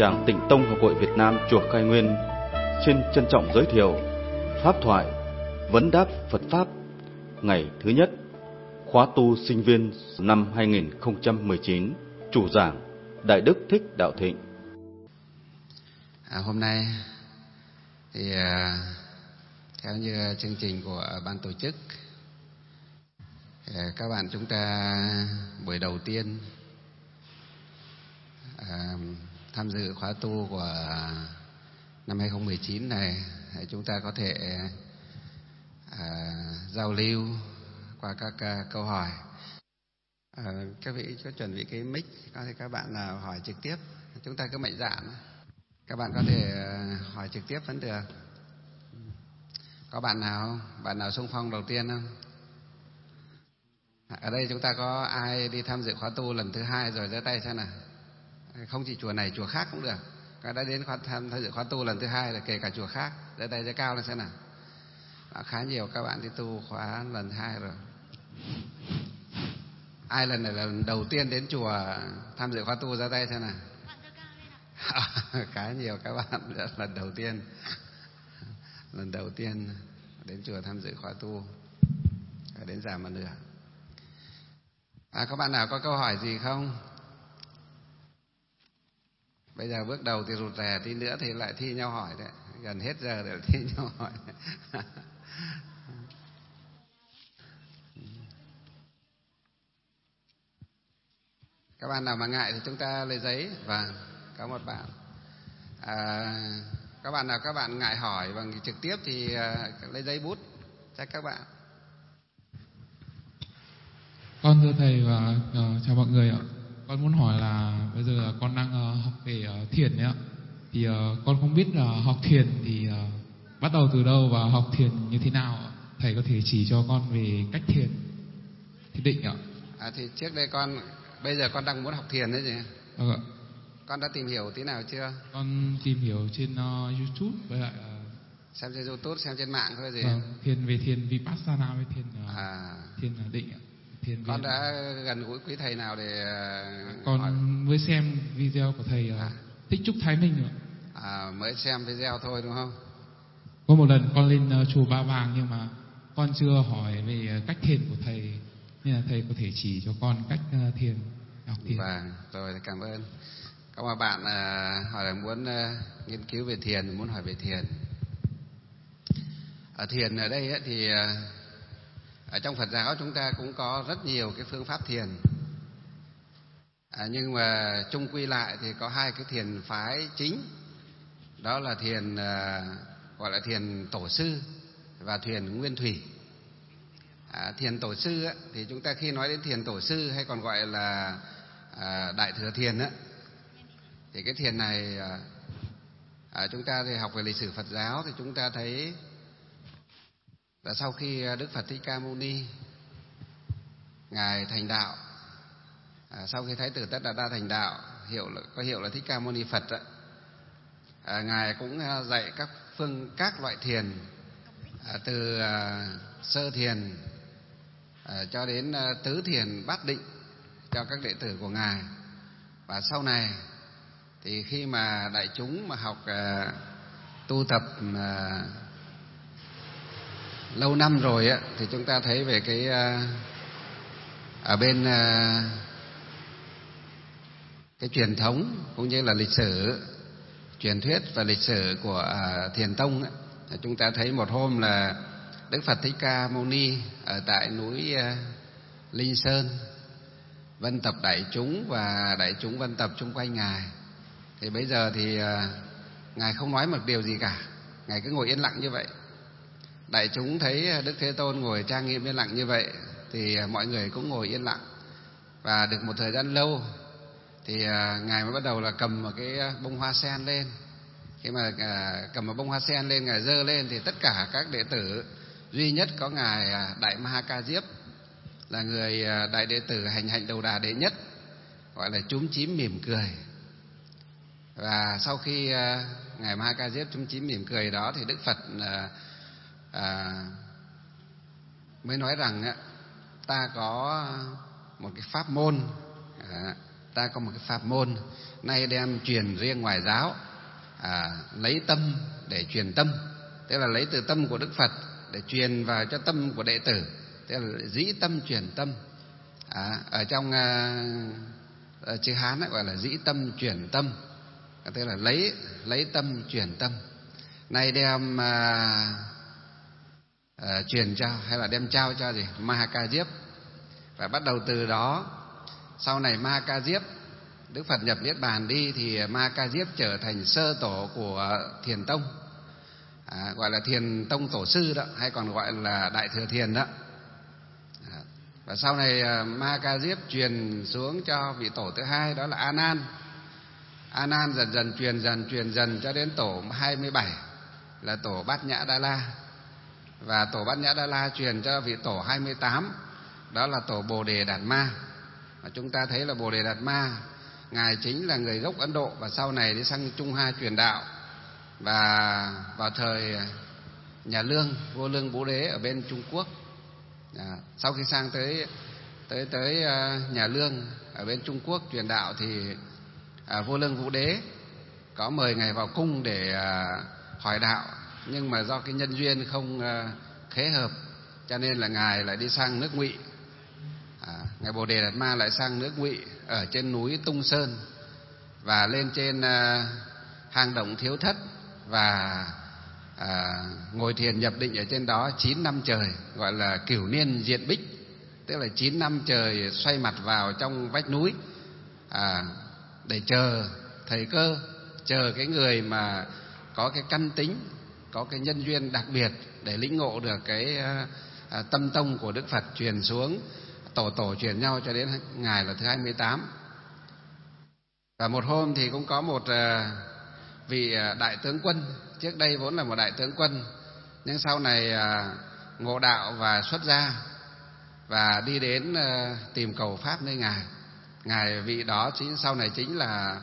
tràng Tịnh Tông Học hội Việt Nam chùa Khai Nguyên xin trân trọng giới thiệu pháp thoại vấn đáp Phật pháp ngày thứ nhất, khóa tu sinh viên năm 2019, chủ giảng Đại Đức Thích Đạo Thịnh. Hôm nay thì theo như chương trình của ban tổ chức, các bạn chúng ta buổi đầu tiên tham dự khóa tu của năm 2019 này, chúng ta có thể giao lưu qua các câu hỏi. Các vị có chuẩn bị cái mic, có thể các bạn nào hỏi trực tiếp, chúng ta cứ mạnh dạn. Các bạn có thể hỏi trực tiếp vẫn được. Có bạn nào không? Bạn nào xung phong đầu tiên không? Ở đây chúng ta có ai đi tham dự khóa tu lần thứ hai rồi, giơ tay xem nào. Không chỉ chùa này, chùa khác cũng được. Các đã đến tham dự khóa tu lần thứ hai, là kể cả chùa khác, giơ tay giơ cao lên xem nào. Khá nhiều các bạn đi tu khóa lần 2 rồi. Ai lần này là lần đầu tiên đến chùa tham dự khóa tu, giơ tay xem nào. Khá nhiều các bạn lần đầu tiên đến chùa tham dự khóa tu, đến già mà nửa. Các bạn nào có câu hỏi gì không? Bây giờ bước đầu thì rụt rè, tí nữa thì lại thi nhau hỏi đấy, gần hết giờ để thi nhau hỏi. Các bạn nào mà ngại thì chúng ta lấy giấy. Và có một bạn, các bạn nào các bạn ngại hỏi bằng trực tiếp thì lấy giấy bút chắc các bạn. Con thưa thầy và chào mọi người ạ. Con muốn hỏi là bây giờ con đang học về thiền đấy ạ. Thì con không biết là học thiền thì bắt đầu từ đâu và học thiền như thế nào ạ? Thầy có thể chỉ cho con về cách thiền thiết định ạ. Thì trước đây bây giờ con đang muốn học thiền đấy gì? Vâng ạ. Con đã tìm hiểu tí nào chưa? Con tìm hiểu trên YouTube với lại xem trên YouTube, xem trên mạng thôi gì? Vâng, thiền về thiền Vipassana với thiền định ạ. Con đã gần gũi quý thầy nào để con hỏi? Mới xem video của thầy Thích Trúc Thái Minh rồi. Mới xem video thôi đúng không? Có một lần con lên chùa Ba Vàng nhưng mà con chưa hỏi về cách thiền của thầy, nên là thầy có thể chỉ cho con cách thiền, học thiền. Vâng, rồi cảm ơn. Có một bạn hỏi là muốn nghiên cứu về thiền, muốn hỏi về thiền. Ở thiền ở đây thì ở trong Phật giáo chúng ta cũng có rất nhiều cái phương pháp thiền, nhưng mà chung quy lại thì có hai cái thiền phái chính, đó là thiền gọi là thiền tổ sư và thiền nguyên thủy. Thiền tổ sư thì chúng ta khi nói đến thiền tổ sư hay còn gọi là đại thừa thiền thì cái thiền này chúng ta thì học về lịch sử Phật giáo thì chúng ta thấy là sau khi Đức Phật Thích Ca Mâu Ni ngài thành đạo, sau khi Thái tử Tất Đạt Đa thành đạo, có hiệu là Thích Ca Mâu Ni Phật ngài cũng dạy các loại thiền, từ sơ thiền cho đến tứ thiền bát định cho các đệ tử của ngài. Và sau này thì khi mà đại chúng mà học tu tập lâu năm rồi thì chúng ta thấy về cái ở bên cái truyền thống cũng như là lịch sử, truyền thuyết và lịch sử của Thiền Tông chúng ta thấy một hôm là Đức Phật Thích Ca Mâu Ni ở tại núi Linh Sơn vân tập đại chúng, và đại chúng vân tập chung quanh ngài. Thì bây giờ thì ngài không nói một điều gì cả, ngài cứ ngồi yên lặng như vậy. Đại chúng thấy Đức Thế Tôn ngồi trang nghiêm yên lặng như vậy thì mọi người cũng ngồi yên lặng. Và được một thời gian lâu thì ngài mới bắt đầu là cầm một cái bông hoa sen lên. Khi mà cầm một bông hoa sen lên, ngài giơ lên thì tất cả các đệ tử, duy nhất có ngài Đại Ma Ha Ca Diếp là người đại đệ tử hành hạnh đầu đà đệ nhất, gọi là chúm chím mỉm cười. Và sau khi ngài Ma Ha Ca Diếp chúm chím mỉm cười đó thì Đức Phật mới nói rằng ta có một cái pháp môn, nay đem truyền riêng ngoài giáo, lấy tâm để truyền tâm, tức là lấy từ tâm của Đức Phật để truyền vào cho tâm của đệ tử, tức là dĩ tâm truyền tâm. Ở trong chữ Hán ấy gọi là dĩ tâm truyền tâm, tức là lấy tâm truyền tâm. Nay đem truyền cho hay là đem trao cho gì? Ma Ca Diếp. Và bắt đầu từ đó, sau này Ma Ca Diếp, Đức Phật nhập Niết Bàn đi thì Ma Ca Diếp trở thành sơ tổ của Thiền Tông, gọi là Thiền Tông tổ sư đó, hay còn gọi là Đại Thừa Thiền đó. Và sau này Ma Ca Diếp truyền xuống cho vị tổ thứ hai, đó là A Nan. A Nan dần dần truyền dần cho đến tổ 27 là tổ Bát Nhã Đa La. Và tổ Bát Nhã Đa La truyền cho vị tổ 28, đó là tổ Bồ Đề Đạt Ma. Và chúng ta thấy là Bồ Đề Đạt Ma, ngài chính là người gốc Ấn Độ và sau này đi sang Trung Hoa truyền đạo. Và vào thời nhà Lương, vua Lương Vũ Đế ở bên Trung Quốc, sau khi sang tới nhà Lương ở bên Trung Quốc truyền đạo thì vua Lương Vũ Đế có mời ngài vào cung để hỏi đạo, nhưng mà do cái nhân duyên không khế hợp cho nên là ngài lại đi sang nước Ngụy. Ngài Bồ Đề Đạt Ma lại sang nước Ngụy ở trên núi Tung Sơn và lên trên hang động Thiếu Thất và ngồi thiền nhập định ở trên đó 9 năm trời, gọi là cửu niên diện bích, tức là 9 năm trời xoay mặt vào trong vách núi để chờ thời cơ, chờ cái người mà có cái căn tính, có cái nhân duyên đặc biệt để lĩnh ngộ được cái tâm tông của Đức Phật truyền xuống, tổ truyền nhau cho đến ngài là thứ 28. Và một hôm thì cũng có một vị đại tướng quân, trước đây vốn là một đại tướng quân nhưng sau này ngộ đạo và xuất gia và đi đến tìm cầu pháp nơi ngài vị đó sau này chính là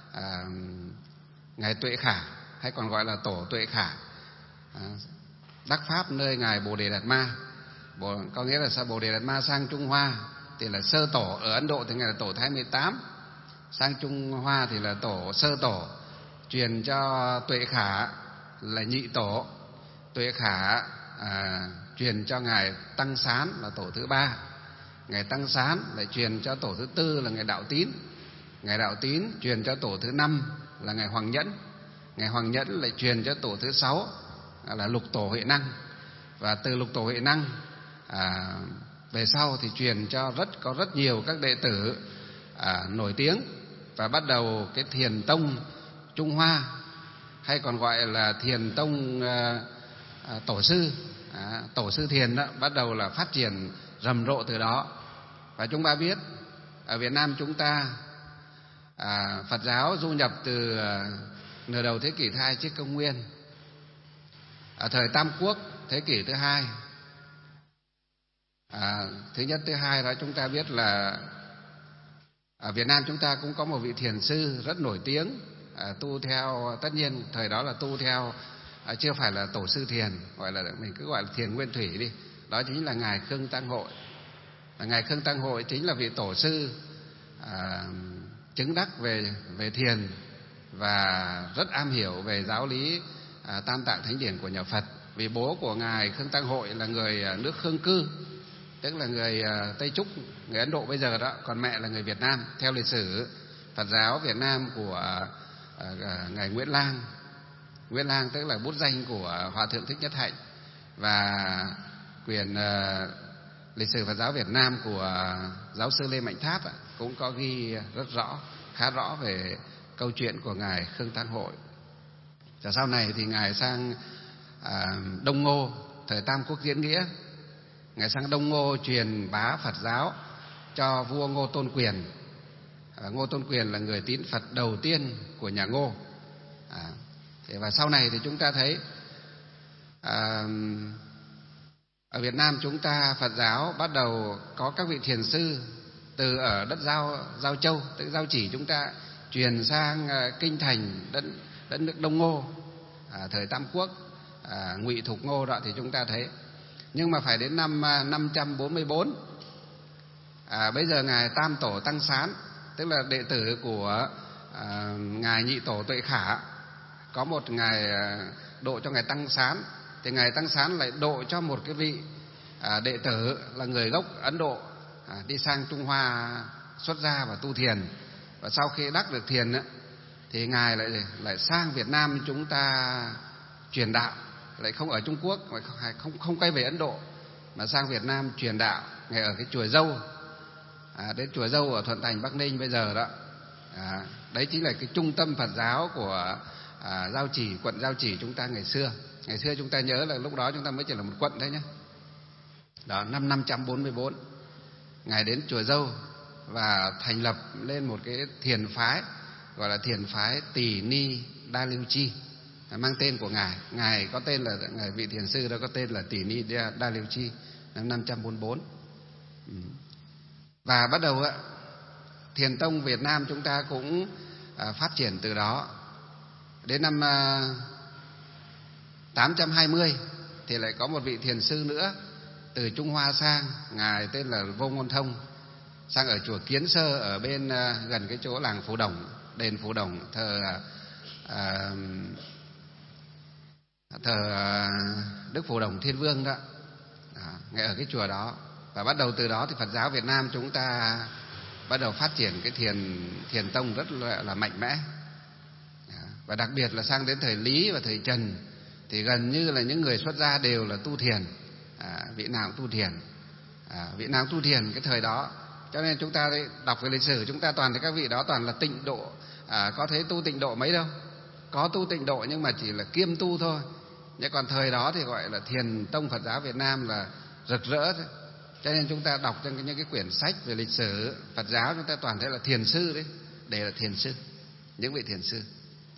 ngài Tuệ Khả, hay còn gọi là tổ Tuệ Khả, đắc pháp nơi ngài Bồ Đề Đạt Ma. Có nghĩa là sau Bồ Đề Đạt Ma sang Trung Hoa thì là sơ tổ, ở Ấn Độ thì ngài là tổ 28, sang Trung Hoa thì là tổ sơ tổ, truyền cho Tuệ Khả là nhị tổ. Tuệ Khả truyền cho ngài Tăng Sán là tổ thứ 3. Ngài Tăng Sán lại truyền cho tổ thứ 4 là ngài Đạo Tín. Ngài Đạo Tín truyền cho tổ thứ 5 là ngài Hoàng Nhẫn. Ngài Hoàng Nhẫn lại truyền cho tổ thứ 6 là Lục Tổ Huệ Năng. Và từ Lục Tổ Huệ Năng về sau thì truyền cho có rất nhiều các đệ tử nổi tiếng, và bắt đầu cái Thiền Tông Trung Hoa, hay còn gọi là Thiền Tông tổ sư, tổ sư thiền đó, bắt đầu là phát triển rầm rộ từ đó. Và chúng ta biết ở Việt Nam chúng ta Phật giáo du nhập từ nửa đầu thế kỷ thứ 2 trước công nguyên, ở thời Tam Quốc thế kỷ thứ 2. Thứ nhất thứ hai đó, chúng ta biết là ở Việt Nam chúng ta cũng có một vị thiền sư rất nổi tiếng, tu theo, tất nhiên thời đó là tu theo chưa phải là tổ sư thiền, gọi là mình cứ gọi là thiền nguyên thủy đi, đó chính là ngài Khương Tăng Hội. Ngài Khương Tăng Hội chính là vị tổ sư chứng đắc về thiền và rất am hiểu về giáo lý Tam Tạng Thánh Điển của nhà Phật. Vì bố của ngài Khương Tăng Hội là người nước Khương Cư, tức là người Tây Trúc, người Ấn Độ bây giờ đó, còn mẹ là người Việt Nam. Theo lịch sử Phật giáo Việt Nam của ngài Nguyễn Lang. Nguyễn Lang tức là bút danh của Hòa thượng Thích Nhất Hạnh, và quyển lịch sử Phật giáo Việt Nam của giáo sư Lê Mạnh Tháp cũng có ghi rất rõ, khá rõ về câu chuyện của ngài Khương Tăng Hội. Và sau này thì ngài sang Đông Ngô, thời Tam Quốc diễn nghĩa, ngài sang Đông Ngô truyền bá Phật giáo cho vua Ngô Tôn Quyền. Ngô Tôn Quyền là người tín Phật đầu tiên của nhà Ngô. Và sau này thì chúng ta thấy ở Việt Nam chúng ta Phật giáo bắt đầu có các vị thiền sư từ ở đất Giao Châu, tức Giao Chỉ, chúng ta truyền sang kinh thành đất nước Đông Ngô, thời Tam Quốc, Ngụy Thục Ngô đó thì chúng ta thấy. Nhưng mà phải đến năm 544, bây giờ ngài Tam Tổ Tăng Sán, tức là đệ tử của ngài Nhị Tổ Tuệ Khả có một ngài độ cho ngài Tăng Sán, thì ngài Tăng Sán lại độ cho một cái vị đệ tử là người gốc Ấn Độ đi sang Trung Hoa xuất gia và tu thiền. Và sau khi đắc được thiền thì ngài lại sang Việt Nam chúng ta truyền đạo, lại không ở Trung Quốc, không quay về Ấn Độ mà sang Việt Nam truyền đạo. Ngài ở cái chùa Dâu, đến chùa Dâu ở Thuận Thành, Bắc Ninh bây giờ đó. Đấy chính là cái trung tâm Phật giáo của Giao Chỉ, quận Giao Chỉ chúng ta ngày xưa. Ngày xưa chúng ta nhớ là lúc đó chúng ta mới chỉ là một quận thôi nhé. Đó, năm 544 ngài đến chùa Dâu và thành lập lên một cái thiền phái gọi là thiền phái Tỳ Ni Đa Lưu Chi, mang tên của ngài. Ngài có tên là ngài vị thiền sư đó có tên là Tỳ Ni Đa Lưu Chi, năm 544. Và bắt đầu thiền tông Việt Nam chúng ta cũng phát triển từ đó. Đến năm 820 thì lại có một vị thiền sư nữa từ Trung Hoa sang, ngài tên là Vô Ngôn Thông, sang ở chùa Kiến Sơ ở bên gần cái chỗ làng Phù Đồng, đền Phù Đồng, thờ Đức Phù Đồng Thiên Vương đó. Ngài ở cái chùa đó. Và bắt đầu từ đó thì Phật giáo Việt Nam chúng ta bắt đầu phát triển cái thiền tông rất là mạnh mẽ. Và đặc biệt là sang đến thời Lý và thời Trần thì gần như là những người xuất gia đều là tu thiền, vị nào cũng tu thiền, vị nào cũng tu thiền cái thời đó. Cho nên chúng ta đọc về lịch sử chúng ta toàn thấy các vị đó toàn là tịnh độ. Có thấy tu tịnh độ mấy đâu, có tu tịnh độ nhưng mà chỉ là kiêm tu thôi. Nhưng còn thời đó thì gọi là thiền tông Phật giáo Việt Nam là rực rỡ thôi. Cho nên chúng ta đọc trong những cái quyển sách về lịch sử Phật giáo chúng ta toàn thấy là thiền sư đấy, để là thiền sư, những vị thiền sư.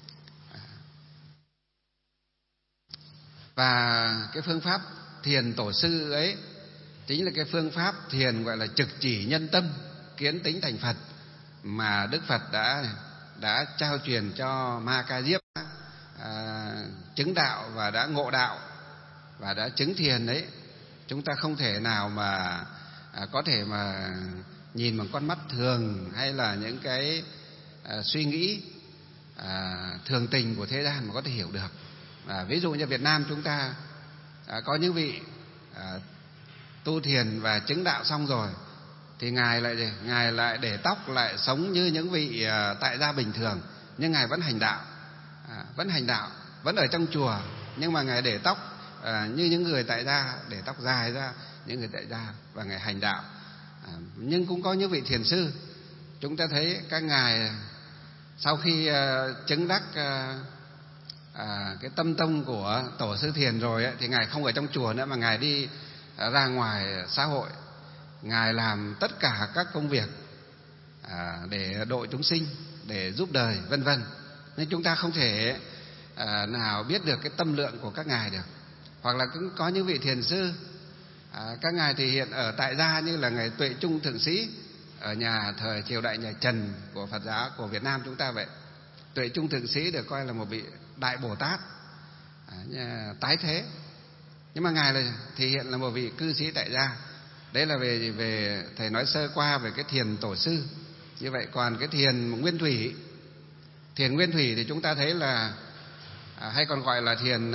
Và cái phương pháp thiền tổ sư ấy chính là cái phương pháp thiền gọi là trực chỉ nhân tâm, kiến tính thành Phật mà Đức Phật đã trao truyền cho Ma Ca Diếp chứng đạo và đã ngộ đạo và đã chứng thiền đấy. Chúng ta không thể nào mà có thể mà nhìn bằng con mắt thường hay là những cái suy nghĩ thường tình của thế gian mà có thể hiểu được. Ví dụ như Việt Nam chúng ta có những vị tu thiền và chứng đạo xong rồi thì ngài lại để tóc, lại sống như những vị tại gia bình thường, nhưng ngài vẫn hành đạo, vẫn ở trong chùa, nhưng mà ngài để tóc như những người tại gia, để tóc dài ra những người tại gia, và ngài hành đạo. Nhưng cũng có những vị thiền sư chúng ta thấy các ngài sau khi chứng đắc cái tâm tông của tổ sư thiền rồi ấy, thì ngài không ở trong chùa nữa mà ngài đi ra ngoài xã hội, ngài làm tất cả các công việc để độ chúng sinh, để giúp đời, vân vân. Nên chúng ta không thể nào biết được cái tâm lượng của các ngài được. Hoặc là cũng có những vị thiền sư các ngài thì hiện ở tại gia, như là ngài Tuệ Trung Thượng Sĩ ở nhà thời triều đại nhà Trần của Phật giáo của Việt Nam chúng ta vậy. Tuệ Trung Thượng Sĩ được coi là một vị đại Bồ Tát tái thế, nhưng mà ngài thì hiện là một vị cư sĩ tại gia. Đấy là về thầy nói sơ qua về cái thiền tổ sư như vậy. Còn cái thiền nguyên thủy thì chúng ta thấy là hay còn gọi là thiền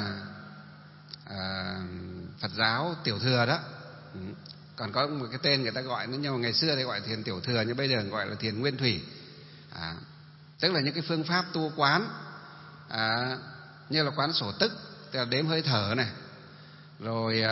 Phật giáo tiểu thừa đó. Còn có một cái tên người ta gọi nữa, nhưng mà ngày xưa thì gọi thiền tiểu thừa, nhưng bây giờ gọi là thiền nguyên thủy. Tức là những cái phương pháp tu quán như là quán sổ tức, tức là đếm hơi thở này, rồi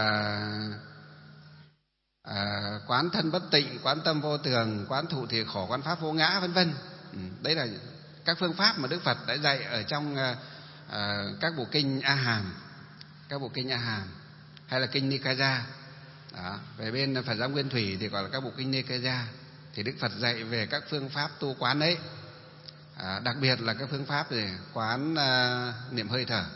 quán thân bất tịnh, quán tâm vô tường, quán thụ thì khổ, quán pháp vô ngã, vân vân. Đấy là các phương pháp mà Đức Phật đã dạy ở trong các bộ kinh A Hàm, hay là kinh Nikaya. Về bên Phật giáo Nguyên Thủy thì gọi là các bộ kinh Nikaya. Thì Đức Phật dạy về các phương pháp tu quán ấy, đặc biệt là các phương pháp về quán niệm hơi thở,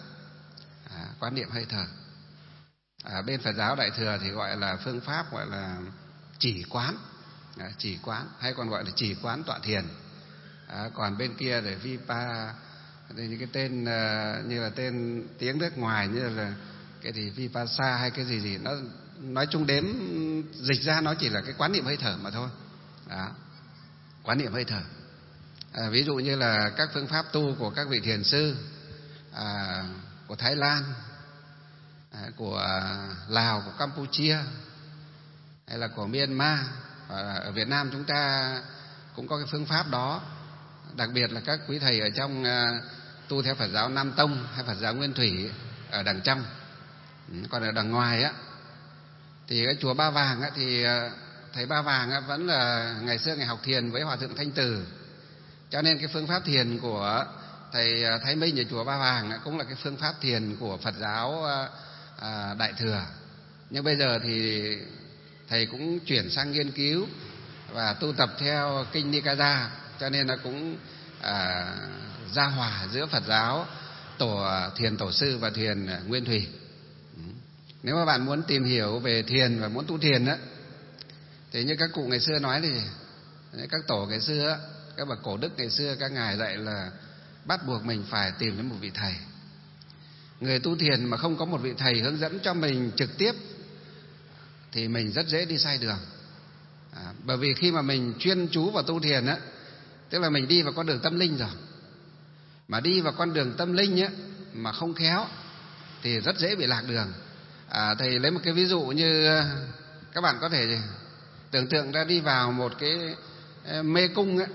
bên Phật giáo Đại Thừa thì gọi là phương pháp gọi là chỉ quán, hay còn gọi là chỉ quán tọa thiền. Còn bên kia để Vipa, những cái tên như là tên tiếng nước ngoài như là cái gì Vipassana hay cái gì nó nói chung đếm dịch ra nó chỉ là cái quán niệm hơi thở mà thôi. Quán niệm hơi thở. Ví dụ như là các phương pháp tu của các vị thiền sư của Thái Lan, của Lào, của Campuchia, hay là của Myanmar. Ở Việt Nam chúng ta cũng có cái phương pháp đó, đặc biệt là các quý thầy ở trong tu theo Phật giáo Nam Tông hay Phật giáo Nguyên Thủy ở đằng trong. Còn ở đằng ngoài á thì cái chùa Ba Vàng á, thì thầy Ba Vàng á, vẫn là ngày xưa ngày học thiền với Hòa thượng Thanh Từ, cho nên cái phương pháp thiền của thầy Thái Minh ở chùa Ba Vàng á, cũng là cái phương pháp thiền của Phật giáo Đại Thừa. Nhưng bây giờ thì thầy cũng chuyển sang nghiên cứu và tu tập theo kinh Nikaya, cho nên nó cũng giao hòa giữa Phật giáo thiền tổ sư và thiền Nguyên Thủy. Nếu mà bạn muốn tìm hiểu về thiền và muốn tu thiền á, thì như các cụ ngày xưa nói thì các tổ ngày xưa, các bậc cổ đức ngày xưa, các ngài dạy là bắt buộc mình phải tìm đến một vị thầy. Người tu thiền mà không có một vị thầy hướng dẫn cho mình trực tiếp thì mình rất dễ đi sai đường. Bởi vì khi mà mình chuyên chú vào tu thiền á, tức là mình đi vào con đường tâm linh rồi. Mà đi vào con đường tâm linh á mà không khéo thì rất dễ bị lạc đường. Thầy lấy một cái ví dụ như các bạn có thể tưởng tượng ra đi vào một cái mê cung á,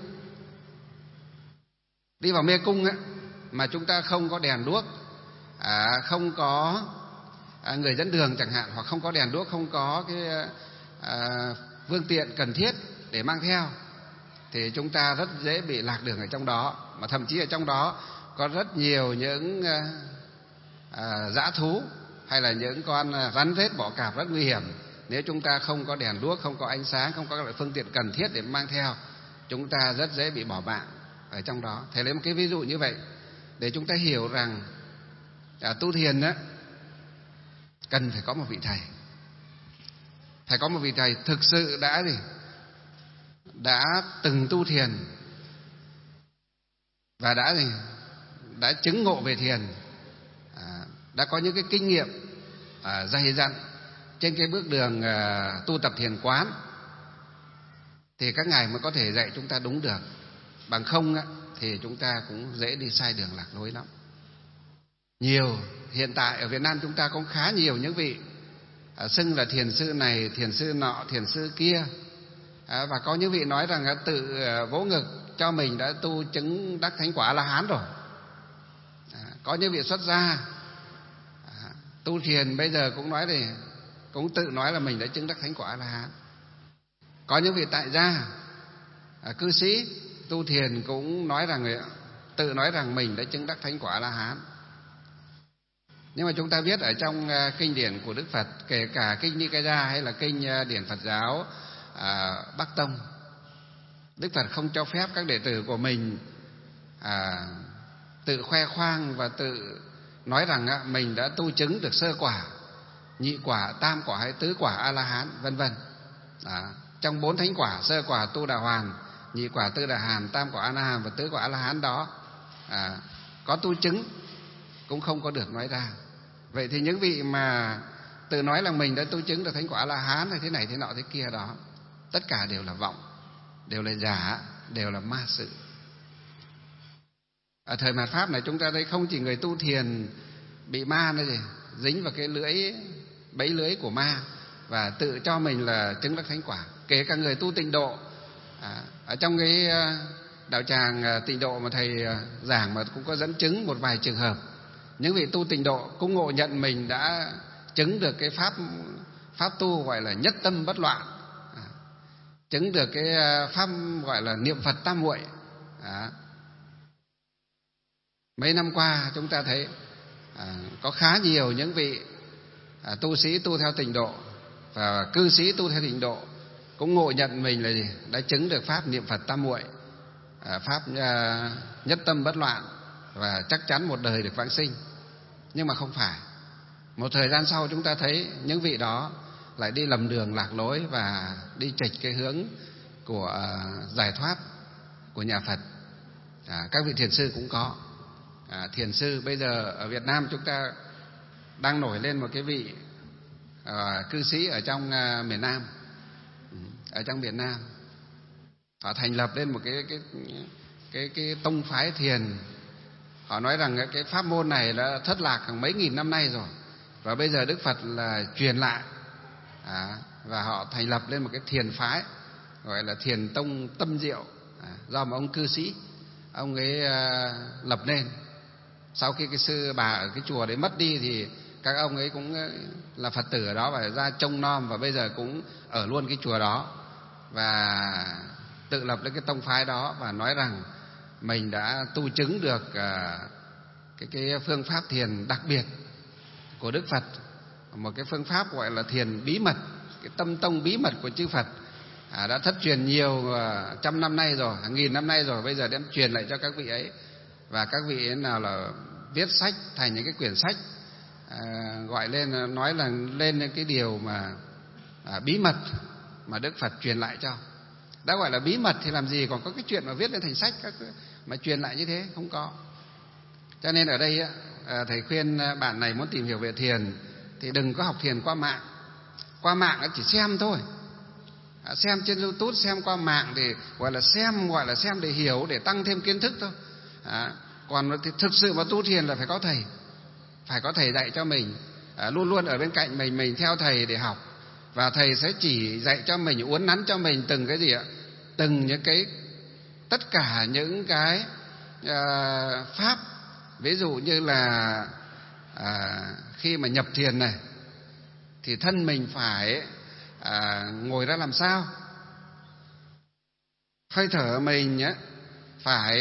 đi vào mê cung á mà chúng ta không có đèn đuốc, không có người dẫn đường chẳng hạn, hoặc không có đèn đuốc, không có cái phương tiện cần thiết để mang theo, thì chúng ta rất dễ bị lạc đường ở trong đó. Mà thậm chí ở trong đó có rất nhiều những dã thú hay là những con rắn rết bọ cạp rất nguy hiểm. Nếu chúng ta không có đèn đuốc, không có ánh sáng, không có các loại phương tiện cần thiết để mang theo, chúng ta rất dễ bị bỏ mạng ở trong đó. Thầy lấy một cái ví dụ như vậy để chúng ta hiểu rằng tu thiền á, cần phải có một vị thầy. Phải có một vị thầy thực sự đã từng tu thiền và đã chứng ngộ về thiền, đã có những cái kinh nghiệm dày dặn trên cái bước đường tu tập thiền quán, thì các ngài mới có thể dạy chúng ta đúng được. Bằng không á, thì chúng ta cũng dễ đi sai đường lạc lối lắm. Hiện tại ở Việt Nam chúng ta có khá nhiều những vị xưng là thiền sư này, thiền sư nọ, thiền sư kia, và có những vị nói rằng tự vỗ ngực cho mình đã tu chứng đắc thánh quả A-la-hán rồi. Có những vị xuất gia tu thiền bây giờ cũng tự nói là mình đã chứng đắc thánh quả A-la-hán. Có những vị tại gia cư sĩ tu thiền cũng tự nói rằng mình đã chứng đắc thánh quả A-la-hán. Nhưng mà chúng ta biết ở trong kinh điển của Đức Phật, kể cả kinh Nikaya hay là kinh điển Phật giáo Bắc Tông, Đức Phật không cho phép các đệ tử của mình tự khoe khoang và tự nói rằng mình đã tu chứng được sơ quả, nhị quả, tam quả hay tứ quả A-la-hán, vân vân. Trong 4 thánh quả, sơ quả Tu Đà Hoàn, nhị quả Tư Đà Hàn, tam quả A-la-hán và tứ quả A-la-hán đó có tu chứng cũng không có được nói ra. Vậy thì những vị mà tự nói là mình đã tu chứng được thánh quả A-la-hán hay thế này thế nọ thế kia đó, tất cả đều là vọng, đều là giả, đều là ma sự. Ở thời mạt Pháp này chúng ta thấy không chỉ người tu thiền bị ma nữa gì, dính vào cái bẫy lưới của ma và tự cho mình là chứng đắc thánh quả. Kể cả người tu tịnh độ, ở trong cái đạo tràng tịnh độ mà thầy giảng mà cũng có dẫn chứng một vài trường hợp. Những vị tu tịnh độ cũng ngộ nhận mình đã chứng được cái pháp tu gọi là nhất tâm bất loạn, chứng được cái pháp gọi là niệm Phật tam muội. Mấy năm qua chúng ta thấy có khá nhiều những vị tu sĩ tu theo tịnh độ và cư sĩ tu theo tịnh độ cũng ngộ nhận mình là đã chứng được pháp niệm Phật tam muội, pháp nhất tâm bất loạn, và chắc chắn một đời được vãng sinh. Nhưng mà không phải. Một thời gian sau chúng ta thấy những vị đó lại đi lầm đường lạc lối và đi chệch cái hướng của giải thoát của nhà Phật. Các vị thiền sư cũng có. Thiền sư bây giờ ở Việt Nam chúng ta đang nổi lên một cái vị cư sĩ ở trong miền Nam, ở trong miền Nam. Họ thành lập lên một cái cái tông phái thiền. Họ nói rằng cái pháp môn này đã thất lạc hàng mấy nghìn năm nay rồi, và bây giờ Đức Phật là truyền lại, và họ thành lập lên một cái thiền phái gọi là Thiền Tông Tâm Diệu, do một ông cư sĩ ông ấy lập nên. Sau khi cái sư bà ở cái chùa đấy mất đi thì các ông ấy cũng là Phật tử ở đó và ra trông nom, và bây giờ cũng ở luôn cái chùa đó và tự lập lên cái tông phái đó, và nói rằng mình đã tu chứng được cái phương pháp thiền đặc biệt của Đức Phật, một cái phương pháp gọi là thiền bí mật, cái tâm tông bí mật của chư Phật, đã thất truyền nhiều trăm năm nay rồi, hàng nghìn năm nay rồi, bây giờ đem truyền lại cho các vị ấy. Và các vị ấy nào là viết sách thành những cái quyển sách, gọi lên, nói là lên những cái điều mà bí mật mà Đức Phật truyền lại cho. Đã gọi là bí mật thì làm gì còn có cái chuyện mà viết lên thành sách mà truyền lại như thế, không có. Cho nên ở đây thầy khuyên bạn này muốn tìm hiểu về thiền thì đừng có học thiền qua mạng. Qua mạng chỉ xem thôi, xem trên YouTube, xem qua mạng thì gọi là xem để hiểu, để tăng thêm kiến thức thôi. Còn thì thực sự mà tu thiền là phải có thầy dạy cho mình, luôn luôn ở bên cạnh mình theo thầy để học, và thầy sẽ chỉ dạy cho mình, uốn nắn cho mình từng cái gì ạ, từng những cái, tất cả những cái pháp. Ví dụ như là khi mà nhập thiền này thì thân mình phải ngồi ra làm sao, hơi thở mình phải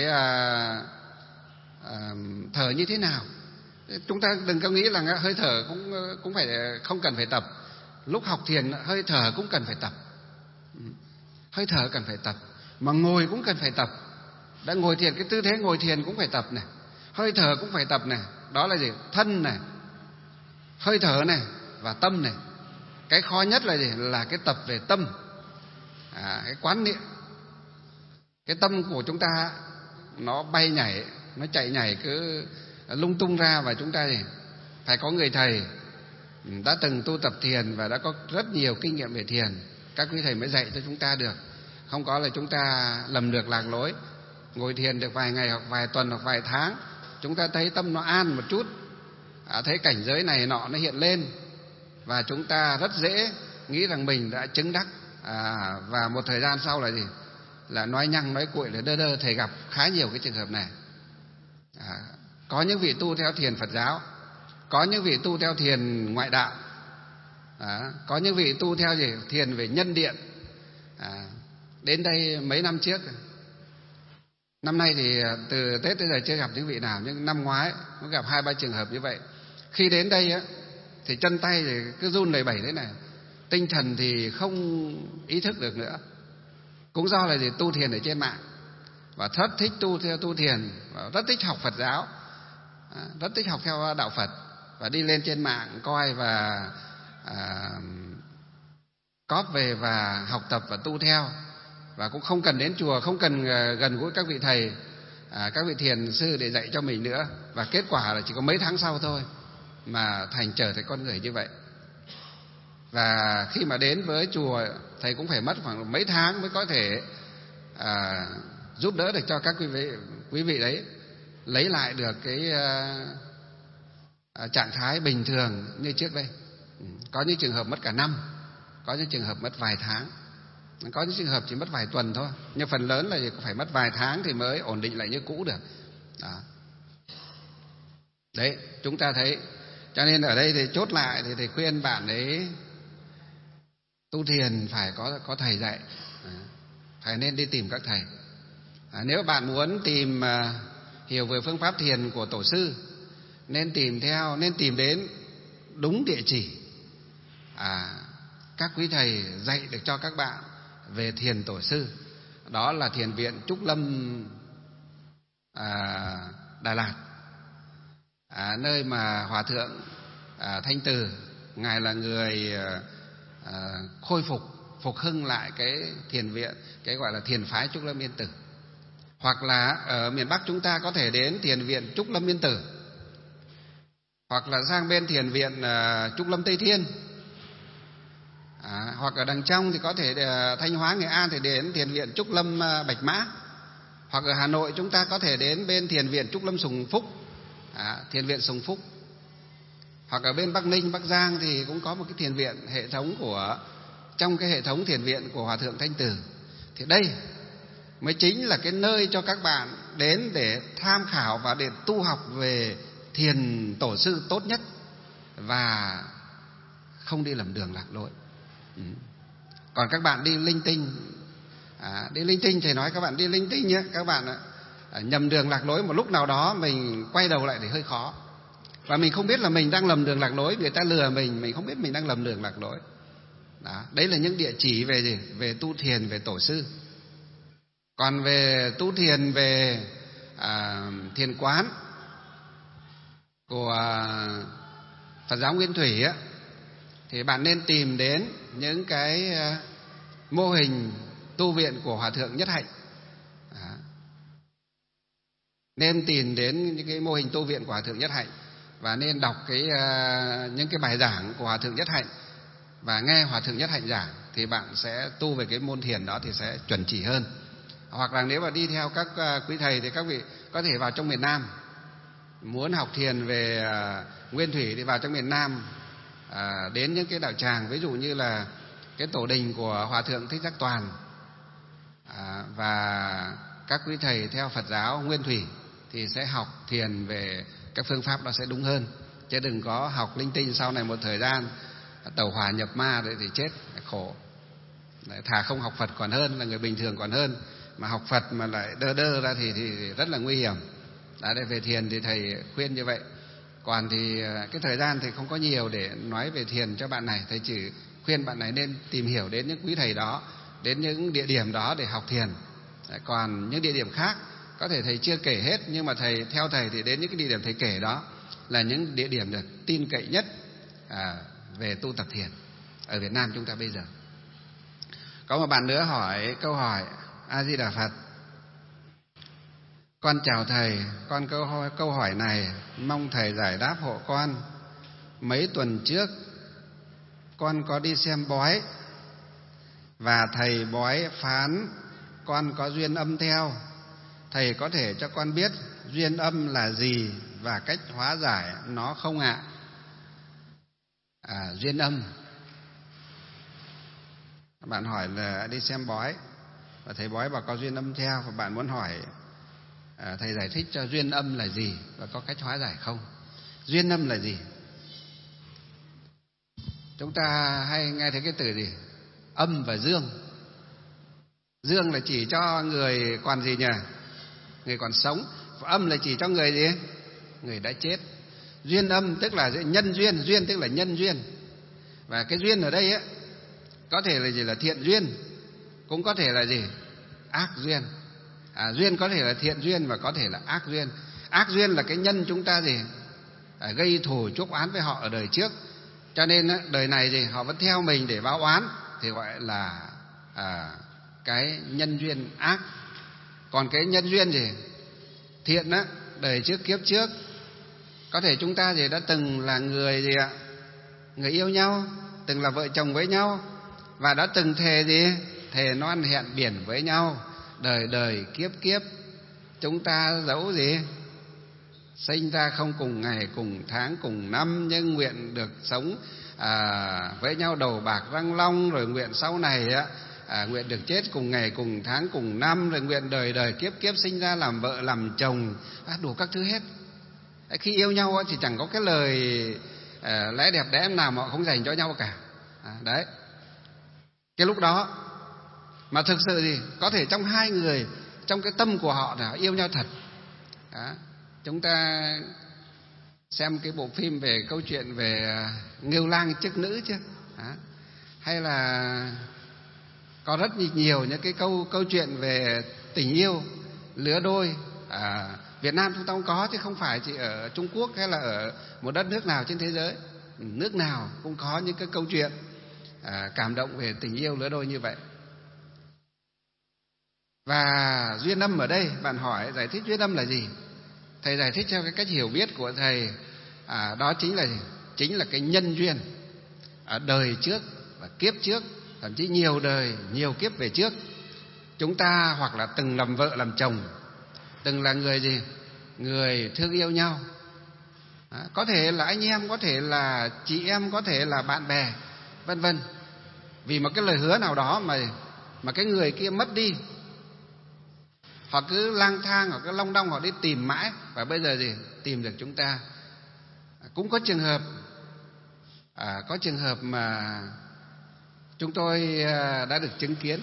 thở như thế nào. Chúng ta đừng có nghĩ là hơi thở cũng phải, không cần phải tập. Lúc học thiền hơi thở cũng cần phải tập, hơi thở cần phải tập, mà ngồi cũng cần phải tập. Đã ngồi thiền, cái tư thế ngồi thiền cũng phải tập này, hơi thở cũng phải tập này. Đó là gì? Thân này, hơi thở này và tâm này. Cái khó nhất là gì? Là cái tập về tâm, cái quán niệm. Cái tâm của chúng ta nó bay nhảy, nó chạy nhảy cứ lung tung ra, và chúng ta thì phải có người thầy đã từng tu tập thiền và đã có rất nhiều kinh nghiệm về thiền, các quý thầy mới dạy cho chúng ta được. Không có là chúng ta lầm được lạc lối. Ngồi thiền được vài ngày hoặc vài tuần hoặc vài tháng, chúng ta thấy tâm nó an một chút, thấy cảnh giới này nọ nó hiện lên, và chúng ta rất dễ nghĩ rằng mình đã chứng đắc, và một thời gian sau là gì? Là nói nhăng nói cuội, là đơ. Thầy gặp khá nhiều cái trường hợp này. Có những vị tu theo thiền Phật giáo, có những vị tu theo thiền ngoại đạo, có những vị tu theo gì? Thiền về nhân điện. Đến đây mấy năm trước, năm nay thì từ Tết tới giờ chưa gặp những vị nào, nhưng năm ngoái cũng gặp 2-3 trường hợp như vậy. Khi đến đây thì chân tay thì cứ run lẩy bẩy thế này, tinh thần thì không ý thức được nữa. Cũng do là gì? Tu thiền ở trên mạng, và rất thích tu thiền, và rất thích học Phật giáo, rất thích học theo đạo Phật, và đi lên trên mạng coi và cóp về và học tập và tu theo, và cũng không cần đến chùa, không cần gần gũi các vị thầy, các vị thiền sư để dạy cho mình nữa. Và kết quả là chỉ có mấy tháng sau thôi mà trở thành con người như vậy. Và khi mà đến với chùa, thầy cũng phải mất khoảng mấy tháng mới có thể giúp đỡ được cho các quý vị đấy lấy lại được cái trạng thái bình thường như trước đây. Có những trường hợp mất cả năm, có những trường hợp mất vài tháng, có những trường hợp chỉ mất vài tuần thôi, nhưng phần lớn là phải mất vài tháng thì mới ổn định lại như cũ được. Đấy, chúng ta thấy. Cho nên ở đây thì chốt lại thì thầy khuyên bạn ấy tu thiền phải có thầy dạy, phải nên đi tìm các thầy. Nếu bạn muốn tìm hiểu về phương pháp thiền của tổ sư, nên tìm đến đúng địa chỉ. Các quý thầy dạy được cho các bạn về thiền tổ sư. Đó là Thiền viện Trúc Lâm Đà Lạt, nơi mà Hòa thượng Thanh Từ, ngài là người khôi phục hưng lại cái thiền viện, cái gọi là thiền phái Trúc Lâm Yên Tử. Hoặc là ở miền Bắc chúng ta có thể đến thiền viện Trúc Lâm Yên Tử, hoặc là sang bên thiền viện Trúc Lâm Tây Thiên, hoặc ở đằng trong thì có thể Thanh Hóa, Nghệ An thì đến thiền viện Trúc Lâm Bạch Mã. Hoặc ở Hà Nội chúng ta có thể đến bên thiền viện Trúc Lâm Sùng Phúc, thiền viện Sùng Phúc. Hoặc ở bên Bắc Ninh, Bắc Giang thì cũng có một cái thiền viện hệ thống trong cái hệ thống thiền viện của Hòa thượng Thanh Từ. Thì đây mới chính là cái nơi cho các bạn đến để tham khảo và để tu học về thiền tổ sư tốt nhất và không đi lầm đường lạc lối. Còn các bạn đi linh tinh thầy nói các bạn đi linh tinh nhé, các bạn nhầm đường lạc lối, một lúc nào đó mình quay đầu lại thì hơi khó, và mình không biết là mình đang lầm đường lạc lối, người ta lừa mình không biết mình đang lầm đường lạc lối. Đó, đấy là những địa chỉ về gì? Về tu thiền, về tổ sư. Còn về tu thiền, về thiền quán của Phật giáo Nguyên Thủy á, thì bạn nên tìm đến những cái mô hình tu viện của Hòa thượng Nhất Hạnh. Nên tìm đến những cái mô hình tu viện của Hòa thượng Nhất Hạnh, và nên đọc những cái bài giảng của Hòa thượng Nhất Hạnh và nghe Hòa thượng Nhất Hạnh giảng, thì bạn sẽ tu về cái môn thiền đó thì sẽ chuẩn chỉ hơn. Hoặc là nếu mà đi theo các quý thầy thì các vị có thể vào trong miền Nam, muốn học thiền về Nguyên Thủy thì vào trong miền Nam, đến những cái đạo tràng, ví dụ như là cái tổ đình của Hòa thượng Thích Giác Toàn, và các quý thầy theo Phật giáo Nguyên Thủy thì sẽ học thiền về các phương pháp đó sẽ đúng hơn. Chứ đừng có học linh tinh, sau này một thời gian tẩu hỏa nhập ma đấy thì chết, khổ. Đấy, thà không học Phật còn hơn, là người bình thường còn hơn, mà học Phật mà lại đơ ra thì rất là nguy hiểm. Đấy, về thiền thì thầy khuyên như vậy. Còn thì cái thời gian thì không có nhiều để nói về thiền cho bạn này, thầy chỉ khuyên bạn này nên tìm hiểu đến những quý thầy đó, đến những địa điểm đó để học thiền. Đấy, còn những địa điểm khác có thể thầy chưa kể hết, nhưng mà theo thầy thì đến những cái địa điểm thầy kể đó là những địa điểm được tin cậy nhất về tu tập thiền ở Việt Nam chúng ta bây giờ. Có một bạn nữa hỏi câu hỏi: A Di Đà Phật, con chào thầy, con câu hỏi này mong thầy giải đáp hộ con. Mấy tuần trước con có đi xem bói và thầy bói phán con có duyên âm theo. Thầy có thể cho con biết duyên âm là gì và cách hóa giải nó không ạ? Duyên âm, bạn hỏi là đi xem bói và thầy bói bảo có duyên âm theo, và bạn muốn hỏi thầy giải thích cho duyên âm là gì và có cách hóa giải không. Duyên âm là gì? Chúng ta hay nghe thấy cái từ gì? Âm và dương. Dương là chỉ cho người còn gì nhỉ? Người còn sống. Và âm là chỉ cho người gì? Người đã chết. Duyên âm tức là nhân duyên, duyên tức là nhân duyên. Và cái duyên ở đây á, có thể là gì? Là thiện duyên, cũng có thể là gì? Ác duyên. Duyên có thể là thiện duyên và có thể là ác duyên. Ác duyên là cái nhân chúng ta gì? Gây thù chuốc oán với họ ở đời trước, cho nên đời này gì họ vẫn theo mình để báo oán, thì gọi là cái nhân duyên ác. Còn cái nhân duyên gì? Thiện á, đời trước kiếp trước có thể chúng ta gì đã từng là người gì ạ? Người yêu nhau, từng là vợ chồng với nhau, và đã từng thề gì? Thề non hẹn biển với nhau. Đời đời kiếp kiếp chúng ta dẫu gì? Sinh ra không cùng ngày, cùng tháng, cùng năm, nhưng nguyện được sống với nhau đầu bạc răng long. Rồi nguyện sau này nguyện được chết cùng ngày, cùng tháng, cùng năm. Rồi nguyện đời đời kiếp kiếp sinh ra làm vợ làm chồng, đủ các thứ hết. Khi yêu nhau thì chẳng có cái lời lẽ đẹp đẽ nào mà họ không dành cho nhau cả. Đấy, cái lúc đó mà thực sự thì có thể trong hai người, trong cái tâm của họ là yêu nhau thật. Chúng ta xem cái bộ phim về câu chuyện về Ngưu Lang Chức Nữ chứ, hay là có rất nhiều những cái câu chuyện về tình yêu lứa đôi. Việt Nam chúng ta cũng có, chứ không phải chỉ ở Trung Quốc hay là ở một đất nước nào trên thế giới. Nước nào cũng có những cái câu chuyện cảm động về tình yêu lứa đôi như vậy. Và duyên âm ở đây, bạn hỏi giải thích duyên âm là gì? Thầy giải thích theo cái cách hiểu biết của thầy, đó chính là cái nhân duyên ở đời trước và kiếp trước, thậm chí nhiều đời, nhiều kiếp về trước. Chúng ta hoặc là từng làm vợ làm chồng, từng là người gì? Người thương yêu nhau. Có thể là anh em, có thể là chị em, có thể là bạn bè, vân vân. Vì một cái lời hứa nào đó mà cái người kia mất đi, họ cứ lang thang, họ cứ long đong, họ đi tìm mãi, và bây giờ gì? Tìm được chúng ta. Cũng có trường hợp mà chúng tôi đã được chứng kiến.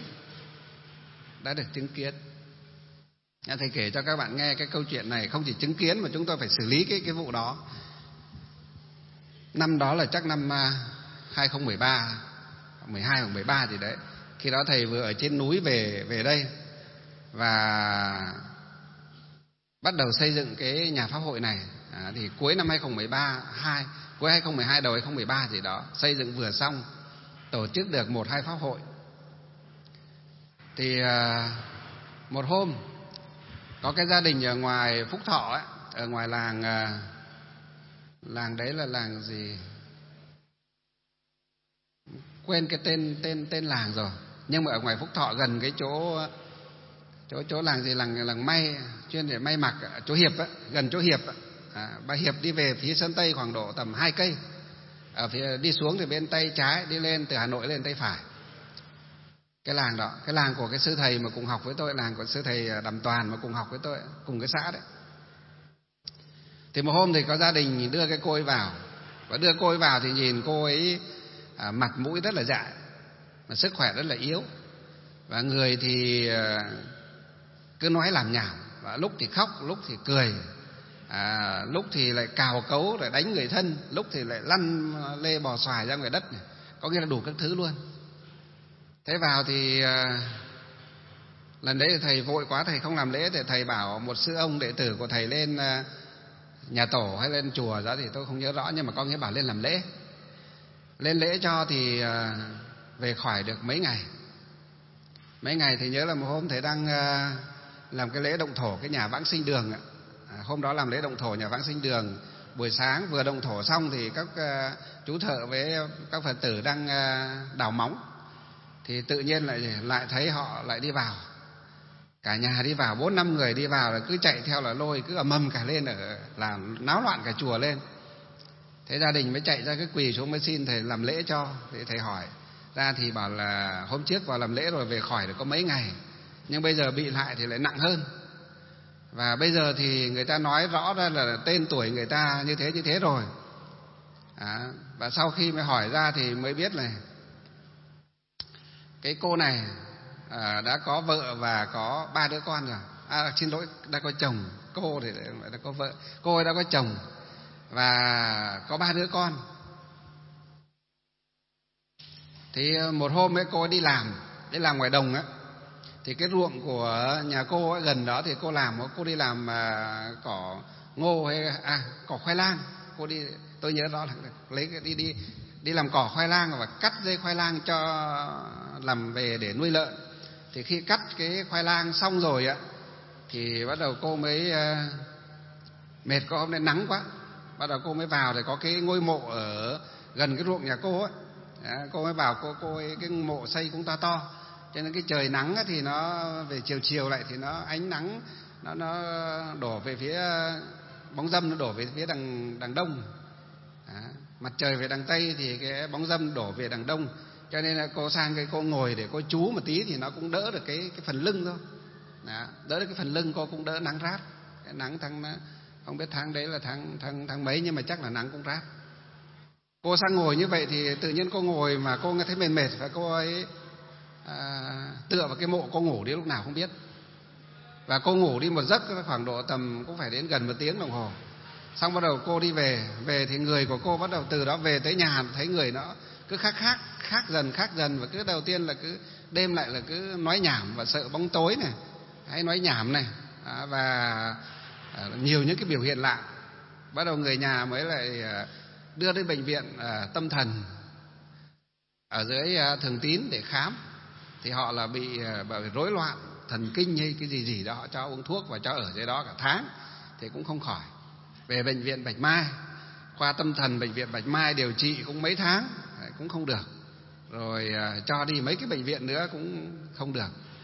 Thầy kể cho các bạn nghe cái câu chuyện này, không chỉ chứng kiến mà chúng tôi phải xử lý cái vụ đó. Năm đó là chắc năm 2013, 12 hoặc 13 gì đấy. Khi đó thầy vừa ở trên núi về đây và bắt đầu xây dựng cái nhà pháp hội này. Thì cuối năm 2013, cuối 2012 đầu 2013 gì đó, xây dựng vừa xong, tổ chức được 1-2 pháp hội. Thì một hôm có cái gia đình ở ngoài Phúc Thọ ấy, ở ngoài làng đấy là làng gì? Quên cái tên làng rồi. Nhưng mà ở ngoài Phúc Thọ gần cái chỗ làng gì, làng may, chuyên để may mặc, chỗ Hiệp ấy, gần chỗ Hiệp ấy. Bà Hiệp đi về phía Sơn Tây khoảng độ tầm 2 cây. Ở phía đi xuống thì bên tay trái, đi lên từ Hà Nội lên tay phải. Cái làng đó, cái làng của cái sư thầy mà cùng học với tôi, làng của sư thầy Đàm Toàn mà cùng học với tôi, cùng cái xã đấy. Thì một hôm thì có gia đình đưa cái cô ấy vào, và đưa cô ấy vào thì nhìn cô ấy mặt mũi rất là dại, mà sức khỏe rất là yếu, và người thì cứ nói làm nhảm, và lúc thì khóc, lúc thì cười, lúc thì lại cào cấu rồi đánh người thân, lúc thì lại lăn lê bò xoài ra ngoài đất này. Có nghĩa là đủ các thứ luôn. Thế vào thì lần đấy thầy vội quá, thầy không làm lễ, thì thầy bảo một sư ông đệ tử của thầy lên nhà tổ hay lên chùa đó thì tôi không nhớ rõ, nhưng mà có nghĩa bảo lên làm lễ. Lên lễ cho thì về khỏi được mấy ngày thì nhớ là một hôm thầy đang làm cái lễ động thổ cái nhà vãng sinh đường. Hôm đó làm lễ động thổ nhà vãng sinh đường, buổi sáng vừa động thổ xong thì các chú thợ với các Phật tử đang đào móng, thì tự nhiên lại thấy họ lại đi vào, cả nhà đi vào, 4-5 người đi vào là cứ chạy theo là lôi, cứ ầm ầm cả lên, làm náo loạn cả chùa lên. Thế gia đình mới chạy ra cái quỳ xuống mới xin thầy làm lễ cho. Thì thầy hỏi ra thì bảo là hôm trước vào làm lễ rồi về khỏi được có mấy ngày, nhưng bây giờ bị lại thì lại nặng hơn. Và bây giờ thì người ta nói rõ ra là tên tuổi người ta như thế rồi. Và sau khi mới hỏi ra thì mới biết là cái cô này đã có vợ và có 3 đứa con rồi. Xin lỗi, đã có chồng. Cô thì đã có vợ, cô ấy đã có chồng và có 3 đứa con. Thì một hôm ấy cô ấy đi làm ngoài đồng á, thì cái ruộng của nhà cô ấy gần đó thì cô đi làm cỏ ngô hay cỏ khoai lang. Cô đi, tôi nhớ rõ là lấy đi làm cỏ khoai lang và cắt dây khoai lang cho làm về để nuôi lợn. Thì khi cắt cái khoai lang xong rồi á thì bắt đầu cô mới mệt, có hôm nay nắng quá, bắt đầu cô mới vào, thì có cái ngôi mộ ở gần cái ruộng nhà cô ấy. Cô mới vào, cô ấy cái mộ xây cũng to, cho nên cái trời nắng thì nó về chiều lại thì nó ánh nắng nó đổ về phía bóng râm, nó đổ về phía đằng đông. Mặt trời về đằng tây thì cái bóng râm đổ về đằng đông, cho nên là cô sang cái cô ngồi để cô chú một tí thì nó cũng đỡ được cái phần lưng thôi. Đỡ được cái phần lưng, cô cũng đỡ nắng rát. Cái nắng không biết tháng đấy là tháng mấy, nhưng mà chắc là nắng cũng rát. Cô sang ngồi như vậy thì tự nhiên cô ngồi mà cô nghe thấy mệt và cô ấy tựa vào cái mộ, cô ngủ đi lúc nào không biết. Và cô ngủ đi một giấc khoảng độ tầm cũng phải đến gần 1 tiếng đồng hồ. Xong bắt đầu cô đi về thì người của cô bắt đầu từ đó về tới nhà thấy người nó cứ khác dần, và cứ đầu tiên là cứ đêm lại là cứ nói nhảm và sợ bóng tối này, hay nói nhảm này, và nhiều những cái biểu hiện lạ. Bắt đầu người nhà mới lại đưa đến bệnh viện tâm thần ở dưới Thường Tín để khám. Thì họ là bị rối loạn thần kinh hay cái gì đó, họ cho uống thuốc và cho ở dưới đó cả tháng thì cũng không khỏi. Về bệnh viện Bạch Mai, khoa tâm thần bệnh viện Bạch Mai điều trị cũng mấy tháng cũng không được. Rồi cho đi mấy cái bệnh viện nữa cũng không được.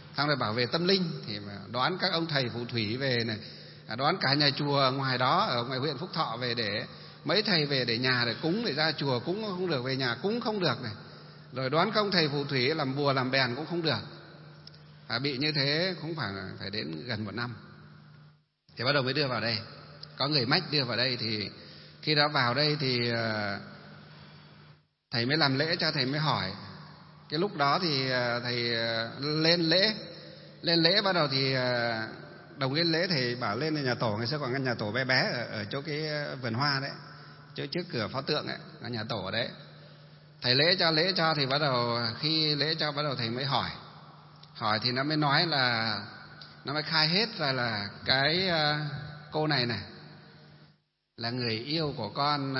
xong rồi bảo về tâm linh thì đón các ông thầy phù thủy về này, đón cả nhà chùa ngoài đó ở ngoài huyện Phúc Thọ về, để mấy thầy về để nhà để cúng, để ra chùa cúng không được, về nhà cúng không được này, rồi đón các ông thầy phù thủy làm bùa làm bèn cũng không được. Bị như thế cũng phải đến gần 1 năm thì bắt đầu mới đưa vào đây. Có người mách đưa vào đây, thì khi đó vào đây thì thầy mới làm lễ cho, thầy mới hỏi. Cái lúc đó thì thầy lên lễ bắt đầu thì đồng lên lễ, thầy bảo lên nhà tổ. Ngày xưa còn căn nhà tổ bé bé ở chỗ cái vườn hoa đấy, chỗ trước cửa pho tượng ấy, là nhà tổ ở đấy. Thầy lễ cho thì bắt đầu khi lễ cho bắt đầu thầy mới hỏi thì nó mới nói là, nó mới khai hết ra là cái cô này là người yêu của con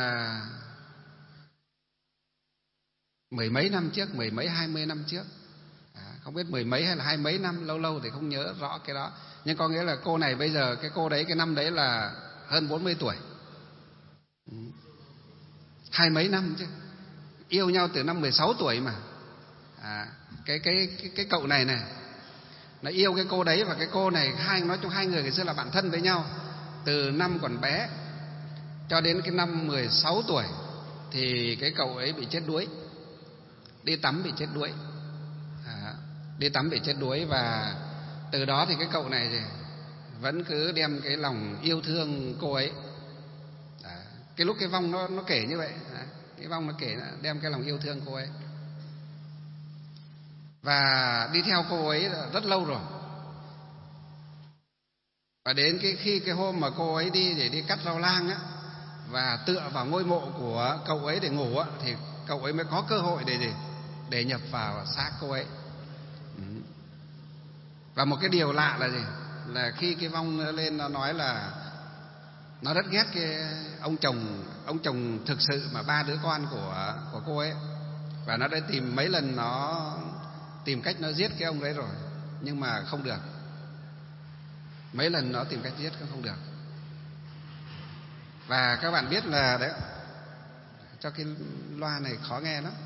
mười mấy năm trước, mười mấy 20 năm trước, không biết mười mấy hay là 20 mấy năm, lâu thì không nhớ rõ cái đó. Nhưng có nghĩa là cô này bây giờ, cái cô đấy cái năm đấy là hơn 40 tuổi, 20 mấy năm chứ, yêu nhau từ năm 16 tuổi mà. Cái cậu này nó yêu cái cô đấy, và cái cô này nói chung hai người ngày xưa là bạn thân với nhau từ năm còn bé cho đến cái năm 16 tuổi thì cái cậu ấy bị chết đuối, đi tắm bị chết đuối, và từ đó thì cái cậu này thì vẫn cứ đem cái lòng yêu thương cô ấy. Cái lúc cái vong nó kể như vậy, cái vong nó kể đem cái lòng yêu thương cô ấy và đi theo cô ấy rất lâu rồi. Và đến khi cái hôm mà cô ấy đi để đi cắt rau lang á, và tựa vào ngôi mộ của cậu ấy để ngủ á, thì cậu ấy mới có cơ hội để nhập vào xác cô ấy. Và một cái điều lạ là gì? Là khi cái vong lên nó nói là nó rất ghét cái ông chồng thực sự mà 3 đứa con của cô ấy, và nó đã tìm mấy lần, nó tìm cách nó giết cái ông đấy rồi nhưng mà không được. Mấy lần nó tìm cách giết cũng không được. Và các bạn biết là đấy, cho cái loa này khó nghe lắm.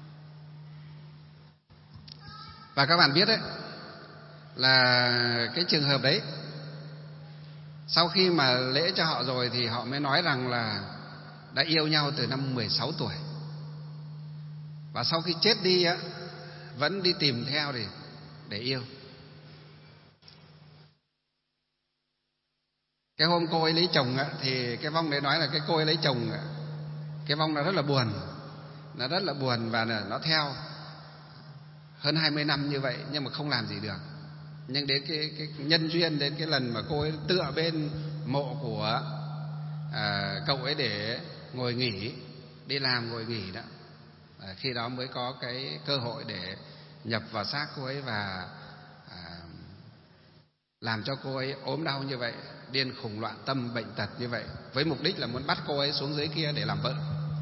Và các bạn biết đấy là cái trường hợp đấy, sau khi mà lễ cho họ rồi thì họ mới nói rằng là đã yêu nhau từ năm 16 tuổi, và sau khi chết đi á vẫn đi tìm theo để yêu. Cái hôm cô ấy lấy chồng á, thì cái vong đấy nói là cái cô ấy lấy chồng, cái vong nó rất là buồn, và nó theo hơn 20 năm như vậy nhưng mà không làm gì được. Nhưng đến cái nhân duyên, đến cái lần mà cô ấy tựa bên mộ của cậu ấy để ngồi nghỉ, đi làm ngồi nghỉ đó, khi đó mới có cái cơ hội để nhập vào xác cô ấy và làm cho cô ấy ốm đau như vậy, điên khùng loạn tâm, bệnh tật như vậy, với mục đích là muốn bắt cô ấy xuống dưới kia để làm vợ.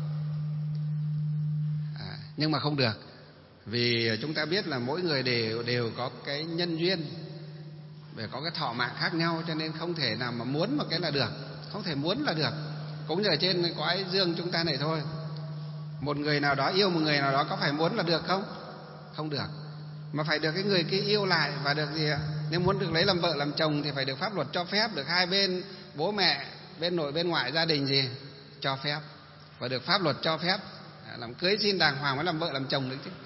Nhưng mà không được, vì chúng ta biết là mỗi người đều có cái nhân duyên, để có cái thọ mạng khác nhau, cho nên không thể nào mà muốn một cái là được, không thể muốn là được. Cũng như ở trên cõi dương chúng ta này thôi, một người nào đó yêu một người nào đó có phải muốn là được không? Không được, mà phải được cái người kia yêu lại, và được gì ạ? Nếu muốn được lấy làm vợ làm chồng thì phải được pháp luật cho phép, được hai bên bố mẹ, bên nội bên ngoại gia đình gì cho phép, và được pháp luật cho phép làm cưới xin đàng hoàng mới làm vợ làm chồng được chứ.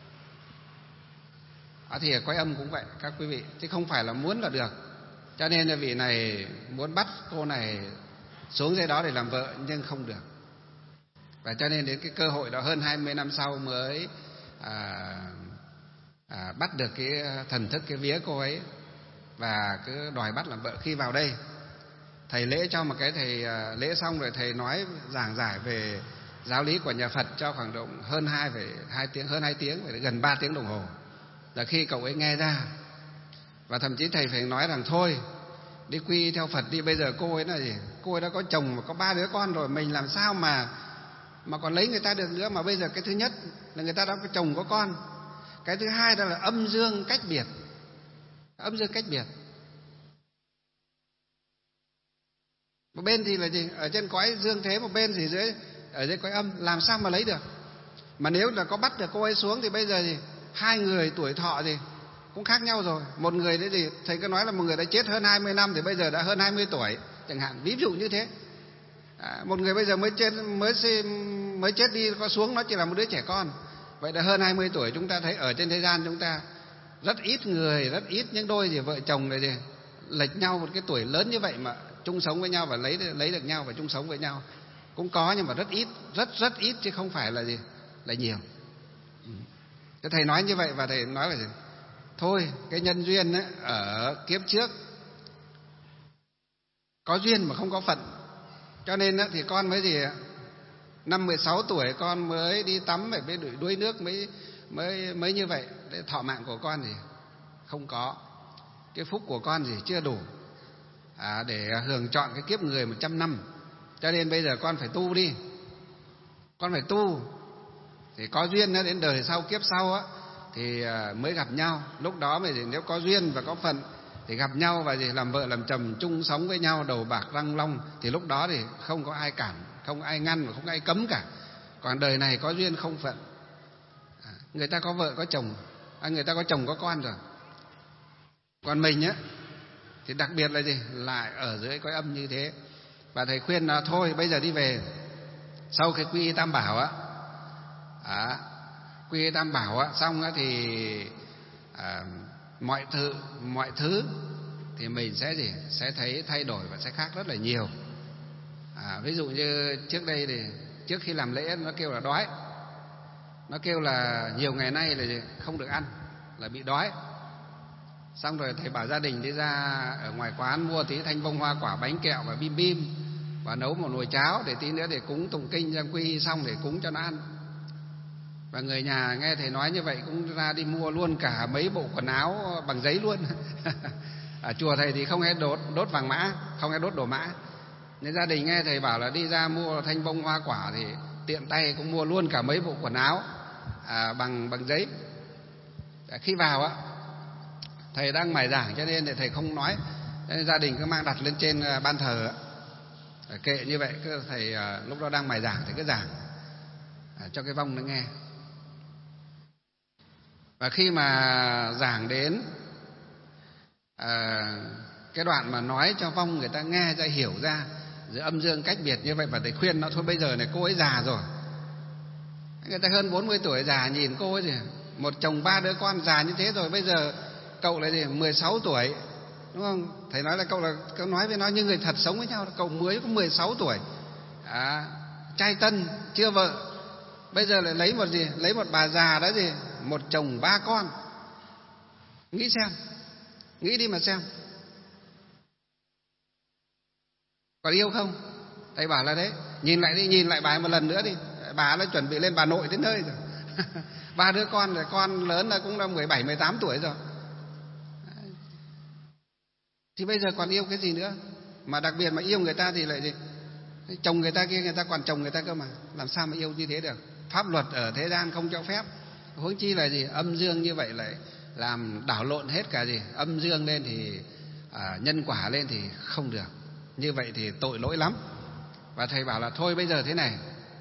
Thì ở cõi âm cũng vậy các quý vị, chứ không phải là muốn là được. Cho nên là vị này muốn bắt cô này xuống dưới đó để làm vợ nhưng không được. Và cho nên đến cái cơ hội đó hơn 20 năm sau mới bắt được cái thần thức, cái vía cô ấy, và cứ đòi bắt làm vợ. Khi vào đây thầy lễ cho một cái, thầy lễ xong rồi thầy nói giảng giải về giáo lý của nhà Phật cho khoảng độ hơn 2 tiếng, phải gần 3 tiếng đồng hồ. Là khi cậu ấy nghe ra, và thậm chí thầy phải nói rằng thôi đi quy theo Phật đi, bây giờ cô ấy là gì? Cô ấy đã có chồng và có 3 đứa con rồi, mình làm sao mà còn lấy người ta được nữa. Mà bây giờ cái thứ nhất là người ta đã có chồng có con, cái thứ hai đó là âm dương cách biệt. Một bên thì là gì? Ở trên cõi dương thế, một bên thì ở dưới cõi âm, làm sao mà lấy được. Mà nếu là có bắt được cô ấy xuống thì bây giờ gì? Hai người tuổi thọ gì cũng khác nhau rồi. Một người đấy thì thầy cứ nói là một người đã chết hơn 20 năm thì bây giờ đã hơn 20 tuổi chẳng hạn, ví dụ như thế. Một người bây giờ mới chết đi có xuống nó chỉ là một đứa trẻ con. Vậy là hơn 20 tuổi. Chúng ta thấy ở trên thế gian chúng ta rất ít người, rất ít những đôi gì vợ chồng này gì lệch nhau một cái tuổi lớn như vậy mà chung sống với nhau và lấy được nhau và chung sống với nhau. Cũng có nhưng mà rất ít, rất ít chứ không phải là gì là nhiều. Cái thầy nói như vậy và thầy nói là gì? Thôi cái nhân duyên ấy, ở kiếp trước có duyên mà không có phận, cho nên thì con mới gì năm 16 tuổi con mới đi tắm phải mới đuối nước mới như vậy. Để thọ mạng của con thì không có, cái phúc của con gì chưa đủ để hưởng trọn cái kiếp người 100 năm. Cho nên bây giờ con phải tu đi, con phải tu thì có duyên nó đến đời sau, kiếp sau á thì mới gặp nhau. Lúc đó mà nếu có duyên và có phận thì gặp nhau và gì làm vợ làm chồng chung sống với nhau đầu bạc răng long, thì lúc đó thì không có ai cản, không ai ngăn và không ai cấm cả. Còn đời này có duyên không phận, người ta có vợ có chồng, người ta có chồng có con rồi. Còn mình á thì đặc biệt là gì lại ở dưới cõi âm như thế. Và thầy khuyên là thôi bây giờ đi về, sau khi quy y Tam Bảo á, quy y Tam Bảo á xong á thì mọi thứ thì mình sẽ gì sẽ thấy thay đổi và sẽ khác rất là nhiều. Ví dụ như trước đây thì trước khi làm lễ nó kêu là đói, nó kêu là nhiều ngày nay là không được ăn, là bị đói. Xong rồi thầy bảo gia đình đi ra ở ngoài quán mua tí thanh vông hoa quả, bánh kẹo và bim bim, và nấu một nồi cháo để tí nữa để cúng tụng kinh ra quy y xong để cúng cho nó ăn. Và người nhà nghe thầy nói như vậy cũng ra đi mua luôn cả mấy bộ quần áo bằng giấy luôn. Ở chùa thầy thì không hay đốt vàng mã, không hay đốt đồ mã. Nên gia đình nghe thầy bảo là đi ra mua thanh vông hoa quả thì tiện tay cũng mua luôn cả mấy bộ quần áo bằng giấy. Khi vào á, thầy đang mải giảng cho nên thầy không nói, cho nên gia đình cứ mang đặt lên trên ban thờ kệ như vậy. Thầy lúc đó đang mải giảng thì cứ giảng cho cái vong nó nghe. Và khi mà giảng đến cái đoạn mà nói cho vong người ta nghe ra hiểu ra giữa âm dương cách biệt như vậy, và thầy khuyên nó thôi bây giờ này cô ấy già rồi, người ta hơn 40 tuổi già, nhìn cô ấy thì một chồng 3 đứa con già như thế rồi, bây giờ cậu lại gì 16 tuổi đúng không? Thầy nói là cậu nói với nó như người thật sống với nhau, cậu mới có 16 tuổi trai tân chưa vợ, bây giờ lại lấy một bà già đó gì một chồng 3 con. Nghĩ xem, nghĩ đi mà xem, còn yêu không? Thầy bảo là đấy, nhìn lại đi, nhìn lại bà một lần nữa đi, bà nó chuẩn bị lên bà nội đến nơi rồi. 3 đứa con rồi, con lớn là cũng đã 17, 18 tuổi rồi. Thì bây giờ còn yêu cái gì nữa? Mà đặc biệt mà yêu người ta thì lại gì? Chồng người ta kia người ta còn chồng người ta cơ mà, làm sao mà yêu như thế được? Pháp luật ở thế gian không cho phép, huống chi là gì âm dương như vậy lại làm đảo lộn hết cả gì âm dương lên thì nhân quả lên thì không được. Như vậy thì tội lỗi lắm. Và thầy bảo là thôi bây giờ thế này,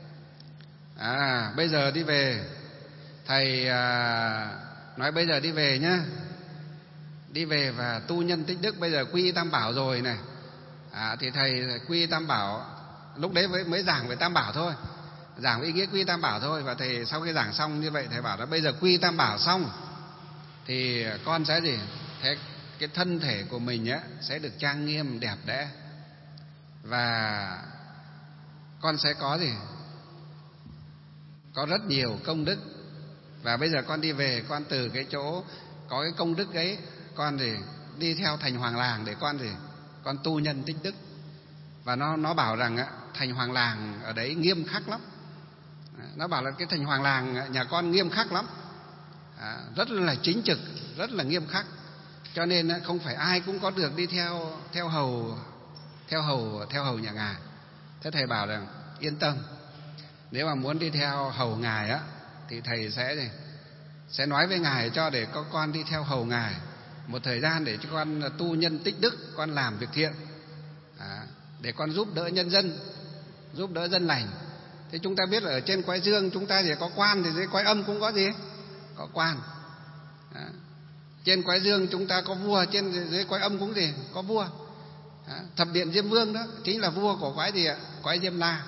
bây giờ đi về. Thầy nói bây giờ đi về nhá, đi về và tu nhân tích đức. Bây giờ quy y Tam Bảo rồi này, thì thầy quy y Tam Bảo, lúc đấy mới giảng về Tam Bảo thôi, giảng về ý nghĩa quy y Tam Bảo thôi. Và thầy sau khi giảng xong như vậy, thầy bảo là bây giờ quy y Tam Bảo xong thì con sẽ gì? Thế cái thân thể của mình á sẽ được trang nghiêm đẹp đẽ, và con sẽ có gì? Có rất nhiều công đức. Và bây giờ con đi về, con từ cái chỗ có cái công đức ấy, con thì đi theo thành hoàng làng để con thì con tu nhân tích đức. Và nó bảo rằng thành hoàng làng ở đấy nghiêm khắc lắm. Nó bảo là cái thành hoàng làng nhà con nghiêm khắc lắm, rất là chính trực, rất là nghiêm khắc. Cho nên không phải ai cũng có được đi theo hầu nhà ngài. Thế thầy bảo rằng yên tâm, nếu mà muốn đi theo hầu ngài á thì thầy sẽ nói với ngài cho để có con đi theo hầu ngài một thời gian để cho con tu nhân tích đức, con làm việc thiện, để con giúp đỡ nhân dân, giúp đỡ dân lành. Thế chúng ta biết là ở trên cõi dương chúng ta thì có quan, thì dưới cõi âm cũng có gì? Có quan. Trên cõi dương chúng ta có vua, trên dưới cõi âm cũng gì có vua. Thập điện Diêm Vương đó chính là vua của cõi gì ạ? Cõi Diêm La.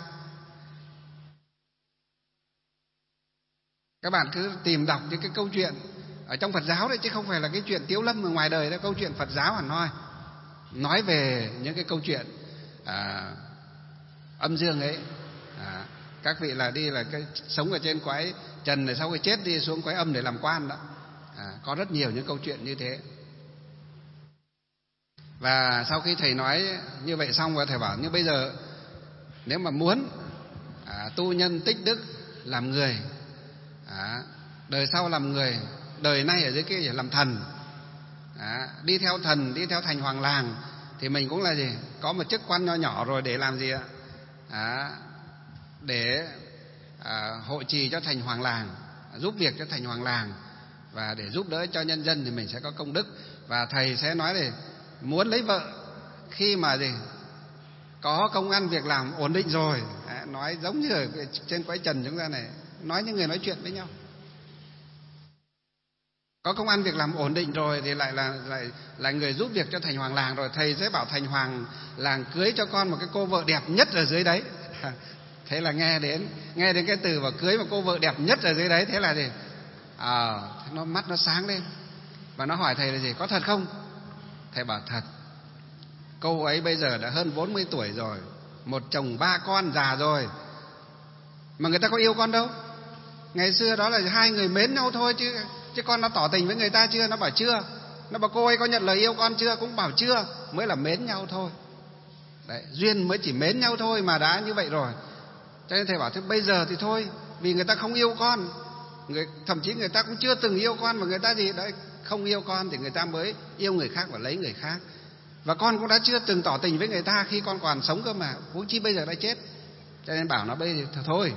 Các bạn cứ tìm đọc những cái câu chuyện ở trong Phật giáo đấy, chứ không phải là cái chuyện Tiếu Lâm ở ngoài đời đó, câu chuyện Phật giáo hẳn hoi, nói về những cái câu chuyện âm dương ấy. Các vị là đi là cái sống ở trên cõi trần này, sau khi chết đi xuống cõi âm để làm quan đó. Có rất nhiều những câu chuyện như thế. Và sau khi thầy nói như vậy xong, và thầy bảo như bây giờ nếu mà muốn tu nhân tích đức làm người, đời sau làm người, đời nay ở dưới kia làm thần, đi theo thần, đi theo thành hoàng làng, thì mình cũng là gì, có một chức quan nho nhỏ rồi để làm gì ạ? Để hộ trì cho thành hoàng làng, giúp việc cho thành hoàng làng, và để giúp đỡ cho nhân dân thì mình sẽ có công đức. Và thầy sẽ nói là muốn lấy vợ khi mà gì có công ăn việc làm ổn định rồi. Nói giống như ở trên cõi trần chúng ta này, nói như người nói chuyện với nhau. Có công ăn việc làm ổn định rồi thì lại là người giúp việc cho thành hoàng làng, rồi thầy sẽ bảo thành hoàng làng cưới cho con một cái cô vợ đẹp nhất ở dưới đấy. Thế là nghe đến cái từ và cưới một cô vợ đẹp nhất ở dưới đấy, thế là gì? Nó mắt nó sáng lên và nó hỏi thầy là gì, có thật không? Thầy bảo thật. Cô ấy bây giờ đã hơn 40 tuổi rồi, một chồng 3 con già rồi, mà người ta có yêu con đâu. Ngày xưa đó là hai người mến nhau thôi, chứ con nó tỏ tình với người ta chưa? Nó bảo chưa. Nó bảo cô ấy có nhận lời yêu con chưa? Cũng bảo chưa, mới là mến nhau thôi. Đấy, duyên mới chỉ mến nhau thôi mà đã như vậy rồi. Cho nên thầy bảo thế bây giờ thì thôi, vì người ta không yêu con, thậm chí người ta cũng chưa từng yêu con, mà người ta gì đấy không yêu con thì người ta mới yêu người khác và lấy người khác. Và con cũng đã chưa từng tỏ tình với người ta khi con còn sống cơ mà, huống chi bây giờ đã chết. Cho nên bảo nó bây giờ thôi,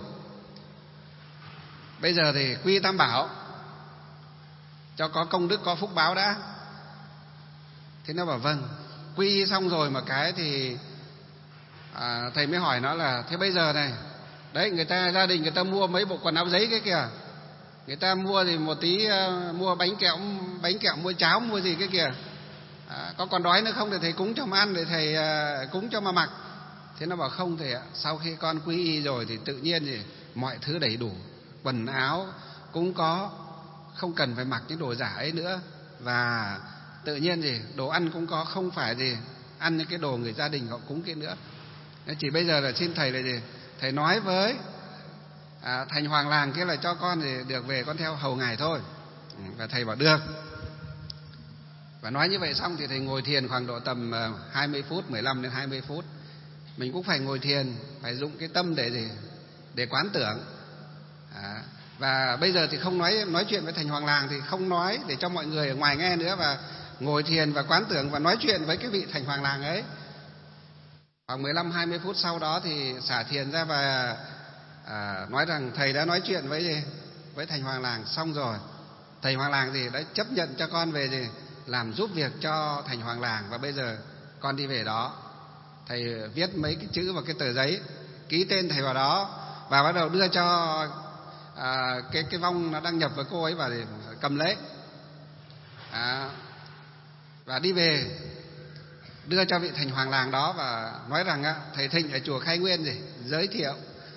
bây giờ thì quy tam bảo cho có công đức có phúc báo đã. Thế nó bảo vâng. Quy xong rồi mà cái thì thầy mới hỏi nó là thế bây giờ này, đấy, người ta gia đình người ta mua mấy bộ quần áo giấy cái kìa, người ta mua thì một tí mua bánh kẹo, mua cháo, mua gì cái kìa, có còn đói nữa không để thầy cúng cho mà ăn, để thầy cúng cho mà mặc. Thế nó bảo không thầy ạ, sau khi con quy y rồi thì tự nhiên thì mọi thứ đầy đủ, quần áo cũng có, không cần phải mặc những đồ giả ấy nữa, và tự nhiên gì đồ ăn cũng có, không phải gì ăn những cái đồ người gia đình họ cúng kia nữa. Chỉ bây giờ là xin thầy là gì, thầy nói với thành hoàng làng kia là cho con thì được về con theo hầu ngài thôi. Và thầy bảo được. Và nói như vậy xong thì thầy ngồi thiền khoảng độ tầm 20 phút, 15 đến 20 phút. Mình cũng phải ngồi thiền, phải dụng cái tâm để gì, để quán tưởng. Và bây giờ thì không nói chuyện với thành hoàng làng, thì không nói để cho mọi người ở ngoài nghe nữa, và ngồi thiền và quán tưởng và nói chuyện với cái vị thành hoàng làng ấy. Khoảng 15-20 phút sau đó thì xả thiền ra và nói rằng thầy đã nói chuyện với thành hoàng làng xong rồi. Thầy hoàng làng thì đã chấp nhận cho con về gì làm giúp việc cho thành hoàng làng, và bây giờ con đi về đó. Thầy viết mấy cái chữ vào cái tờ giấy, ký tên thầy vào đó, và bắt đầu đưa cho cái vong nó đăng nhập với cô ấy, và cầm lấy và đi về, đưa cho vị thành hoàng làng đó và nói rằng thầy Thịnh ở chùa Khai Nguyên gì giới thiệu.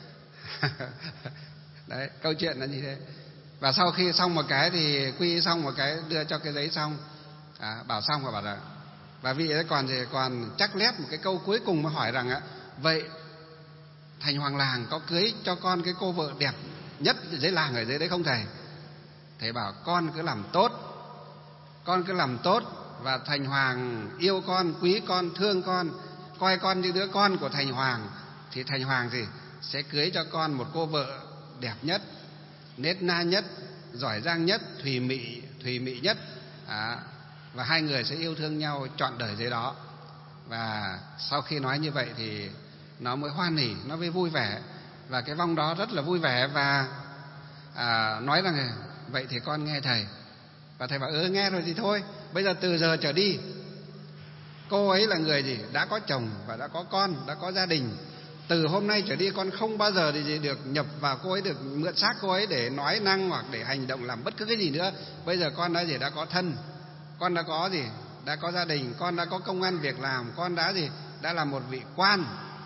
Đấy, câu chuyện là như thế. Và sau khi xong một cái thì quy xong một cái, đưa cho cái giấy xong, bảo xong và bảo là, và vị ấy còn chắc lép một cái câu cuối cùng mà hỏi rằng vậy thành hoàng làng có cưới cho con cái cô vợ đẹp nhất dưới làng ở dưới đấy không thầy? Thầy bảo con cứ làm tốt, con cứ làm tốt, và thành hoàng yêu con, quý con, thương con, coi con như đứa con của thành hoàng, thì thành hoàng gì sẽ cưới cho con một cô vợ đẹp nhất, nết na nhất, giỏi giang nhất, thùy mị nhất, và hai người sẽ yêu thương nhau trọn đời dưới đó. Và sau khi nói như vậy thì nó mới hoan hỉ, nó mới vui vẻ, và cái vong đó rất là vui vẻ và nói rằng vậy thì con nghe thầy. Và thầy bảo nghe rồi thì thôi, bây giờ từ giờ trở đi cô ấy là người gì đã có chồng và đã có con, đã có gia đình. Từ hôm nay trở đi con không bao giờ thì được nhập vào cô ấy, được mượn xác cô ấy để nói năng hoặc để hành động làm bất cứ cái gì nữa. Bây giờ con đã gì đã có thân, con đã có gì, đã có gia đình, con đã có công ăn việc làm, con đã gì, đã là một vị quan,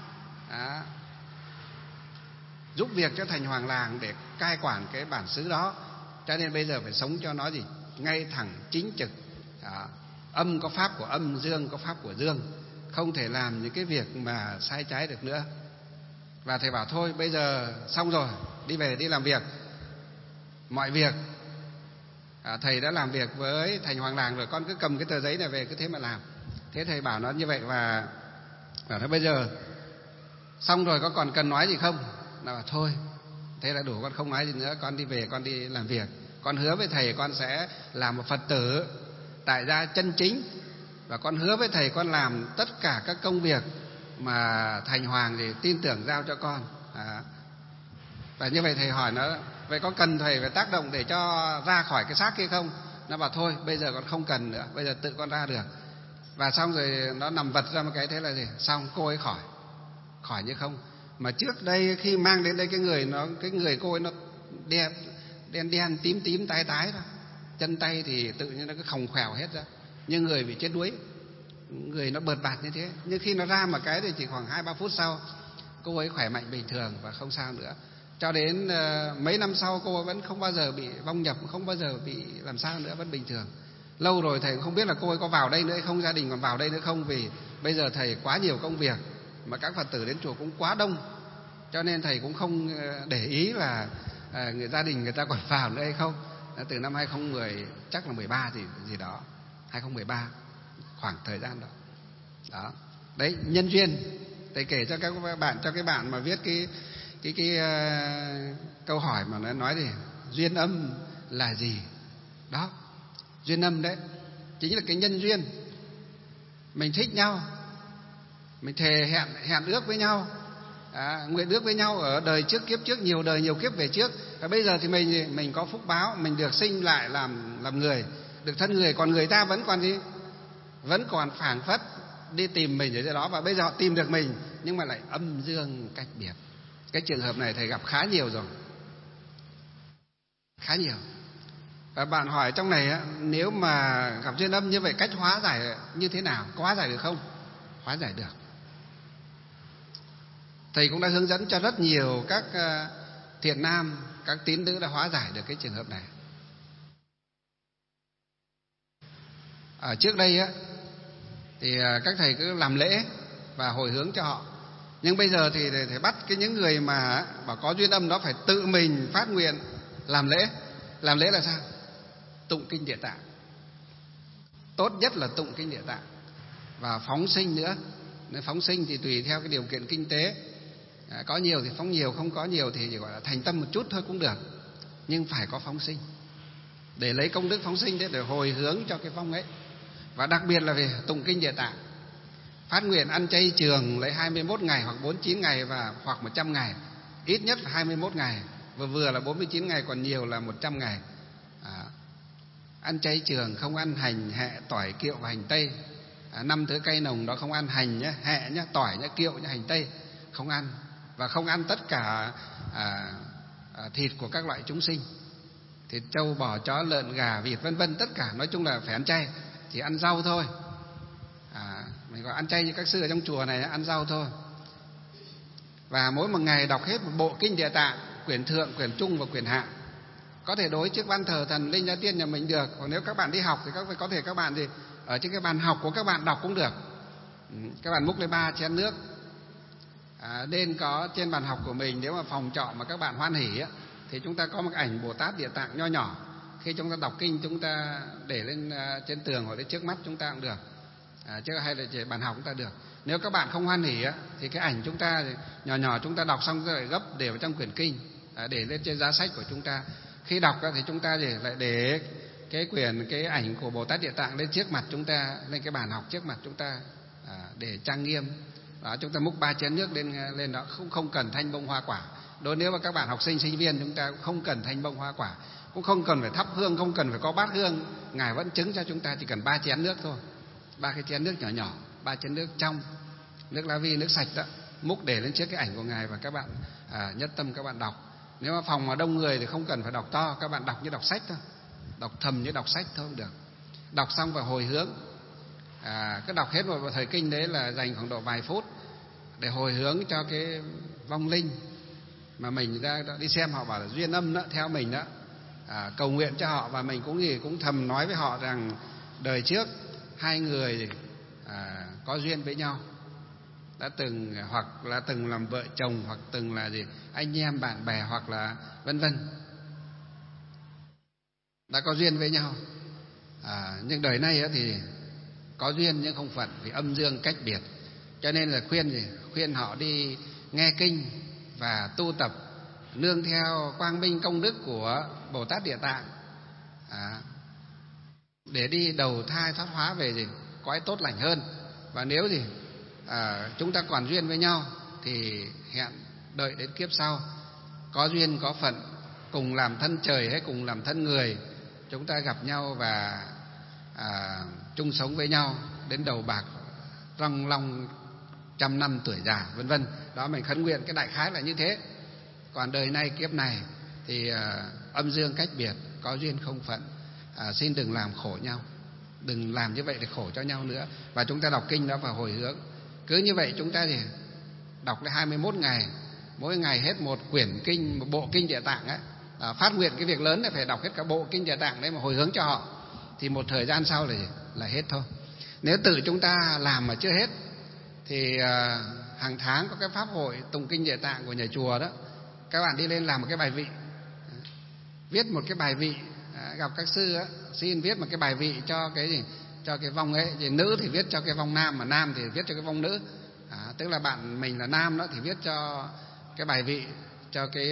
giúp việc cho thành hoàng làng để cai quản cái bản xứ đó. Cho nên bây giờ phải sống cho nó gì, ngay thẳng chính trực. Âm có pháp của âm, dương có pháp của dương, không thể làm những cái việc mà sai trái được nữa. Và thầy bảo thôi bây giờ xong rồi, đi về đi làm việc. Mọi việc thầy đã làm việc với thành hoàng làng rồi, con cứ cầm cái tờ giấy này về cứ thế mà làm. Thế thầy bảo nó như vậy và bảo nó bây giờ xong rồi có còn cần nói gì không? Nó bảo thôi thế là đủ, con không nói gì nữa, con đi về con đi làm việc. Con hứa với thầy con sẽ làm một Phật tử tại gia chân chính, và con hứa với thầy con làm tất cả các công việc mà thành hoàng thì tin tưởng giao cho con. Và như vậy thầy hỏi nó, vậy có cần thầy phải tác động để cho ra khỏi cái xác kia không? Nó bảo thôi bây giờ con không cần nữa, bây giờ tự con ra được. Và xong rồi nó nằm vật ra một cái, thế là gì, xong cô ấy khỏi như không. Mà trước đây khi mang đến đây cái người cô ấy nó đen tím tím tái tái thôi, chân tay thì tự nhiên nó cứ khòng khèo hết ra, như người bị chết đuối, người nó bợt bạt như thế. Nhưng khi nó ra một cái thì chỉ khoảng 2-3 phút sau cô ấy khỏe mạnh bình thường và không sao nữa. Cho đến mấy năm sau cô ấy vẫn không bao giờ bị vong nhập, không bao giờ bị làm sao nữa, vẫn bình thường. Lâu rồi thầy cũng không biết là cô ấy có vào đây nữa hay không, gia đình còn vào đây nữa không, vì bây giờ thầy quá nhiều công việc mà các Phật tử đến chùa cũng quá đông, cho nên thầy cũng không để ý là gia đình người ta còn vào nữa hay không. Từ năm 2010 chắc là 13 gì đó, 2013 khoảng thời gian đó. Đó. Đấy, nhân duyên. Thầy kể cho các bạn, cho cái bạn mà viết cái câu hỏi mà nó nói thì duyên âm là gì? Đó, duyên âm đấy chính là cái nhân duyên. Mình thích nhau, mình thề hẹn ước với nhau, nguyện ước với nhau ở đời trước kiếp trước, nhiều đời nhiều kiếp về trước. Và bây giờ thì mình có phúc báo, mình được sinh lại làm người, được thân người. Còn người ta vẫn còn gì, vẫn còn phảng phất đi tìm mình ở dưới đó, và bây giờ họ tìm được mình nhưng mà lại âm dương cách biệt. Cái trường hợp này thầy gặp khá nhiều rồi, khá nhiều. Và bạn hỏi trong này nếu mà gặp duyên âm như vậy cách hóa giải như thế nào, có hóa giải được không? Hóa giải được. Thầy cũng đã hướng dẫn cho rất nhiều các thiện nam, các tín nữ đã hóa giải được cái trường hợp này. Ở trước đây thì các thầy cứ làm lễ và hồi hướng cho họ. Nhưng bây giờ thì thầy bắt những người mà bảo có duyên âm đó phải tự mình phát nguyện làm lễ. Làm lễ là sao? Tụng kinh Địa Tạng. Tốt nhất là tụng kinh Địa Tạng. Và phóng sinh nữa. Nếu phóng sinh thì tùy theo cái điều kiện kinh tế, có nhiều thì phóng nhiều, không có nhiều thì chỉ gọi là thành tâm một chút thôi cũng được. Nhưng phải có phóng sinh, để lấy công đức phóng sinh để hồi hướng cho cái phong ấy. Và đặc biệt là về tụng kinh Địa Tạng. Phát nguyện ăn chay trường lấy 21 ngày hoặc 49 ngày và hoặc 100 ngày. Ít nhất là 21 ngày, vừa là 49 ngày, còn nhiều là 100 ngày. Ăn chay trường, không ăn hành, hẹ, tỏi, kiệu và hành tây. 5 thứ cây nồng đó không ăn, hành nhé, hẹ nhé, tỏi nhé, kiệu nhé, hành tây không ăn. Và không ăn tất cả thịt của các loại chúng sinh, thịt trâu, bò, chó, lợn, gà, vịt vân vân, tất cả nói chung là phải ăn chay, chỉ ăn rau thôi. Mình gọi ăn chay như các sư ở trong chùa này, ăn rau thôi. Và mỗi một ngày đọc hết một bộ kinh Địa Tạng, quyển thượng, quyển trung và quyển hạ. Có thể đối trước ban thờ thần linh gia tiên nhà mình được. Còn nếu các bạn đi học thì có thể các bạn gì ở trên cái bàn học của các bạn đọc cũng được. Các bạn múc lên 3 chén nước. Nên có trên bàn học của mình, nếu mà phòng trọ mà các bạn hoan hỉ thì chúng ta có một ảnh Bồ Tát Địa Tạng nho nhỏ. Khi chúng ta đọc kinh chúng ta để lên trên tường hoặc lên trước mắt chúng ta cũng được, chứ hay là chỉ bàn học chúng ta được. Nếu các bạn không hoan hỉ thì cái ảnh chúng ta nhỏ nhỏ chúng ta đọc xong rồi gấp để vào trong quyển kinh, để lên trên giá sách của chúng ta. Khi đọc thì chúng ta lại để cái ảnh của Bồ Tát Địa Tạng lên trước mặt chúng ta, lên cái bàn học trước mặt chúng ta, để trang nghiêm. Đó, chúng ta múc 3 chén nước lên đó, không cần thanh bông hoa quả. Nếu mà các bạn học sinh sinh viên chúng ta cũng không cần thanh bông hoa quả, cũng không cần phải thắp hương, không cần phải có bát hương. Ngài vẫn chứng cho chúng ta chỉ cần 3 chén nước thôi, 3 cái chén nước nhỏ nhỏ, 3 chén nước trong, nước lá vi, nước sạch đó, múc để lên trước cái ảnh của Ngài và các bạn nhất tâm các bạn đọc. Nếu mà phòng mà đông người thì không cần phải đọc to, các bạn đọc như đọc sách thôi, đọc thầm như đọc sách thôi cũng được. Đọc xong và hồi hướng. Cứ đọc hết một thời kinh đấy là dành khoảng độ vài phút để hồi hướng cho cái vong linh mà mình đã đi xem, họ bảo là duyên âm đó, theo mình đó, cầu nguyện cho họ. Và mình cũng thầm nói với họ rằng đời trước hai người có duyên với nhau, đã từng hoặc là từng làm vợ chồng, hoặc từng là anh em bạn bè, hoặc là vân vân, đã có duyên với nhau. Nhưng đời này thì có duyên nhưng không phận, vì âm dương cách biệt. Cho nên là khuyên họ đi nghe kinh và tu tập nương theo quang minh công đức của Bồ Tát Địa Tạng, để đi đầu thai thoát hóa về cõi tốt lành hơn. Và nếu chúng ta còn duyên với nhau thì hẹn đợi đến kiếp sau, có duyên có phận, cùng làm thân trời hay cùng làm thân người, chúng ta gặp nhau và chung sống với nhau đến đầu bạc răng long, 100 năm tuổi già, vân vân. Đó, mình khấn nguyện cái đại khái là như thế. Còn đời này kiếp này thì âm dương cách biệt, có duyên không phận, xin đừng làm khổ nhau, đừng làm như vậy để khổ cho nhau nữa. Và chúng ta đọc kinh đó và hồi hướng. Cứ như vậy chúng ta đọc đến 21 ngày, mỗi ngày hết một quyển kinh, một bộ kinh Địa Tạng ấy. Phát nguyện cái việc lớn là phải đọc hết cả bộ kinh Địa Tạng đấy mà hồi hướng cho họ, thì một thời gian sau là hết thôi. Nếu tự chúng ta làm mà chưa hết thì hàng tháng có cái pháp hội tụng kinh Địa Tạng của nhà chùa đó, các bạn đi lên làm một cái bài vị, viết một cái bài vị, gặp các sư đó, xin viết một cái bài vị cho cho cái vong ấy. Nữ thì viết cho cái vong nam, mà nam thì viết cho cái vong nữ. Tức là bạn mình là nam đó thì viết cho cái bài vị cho cái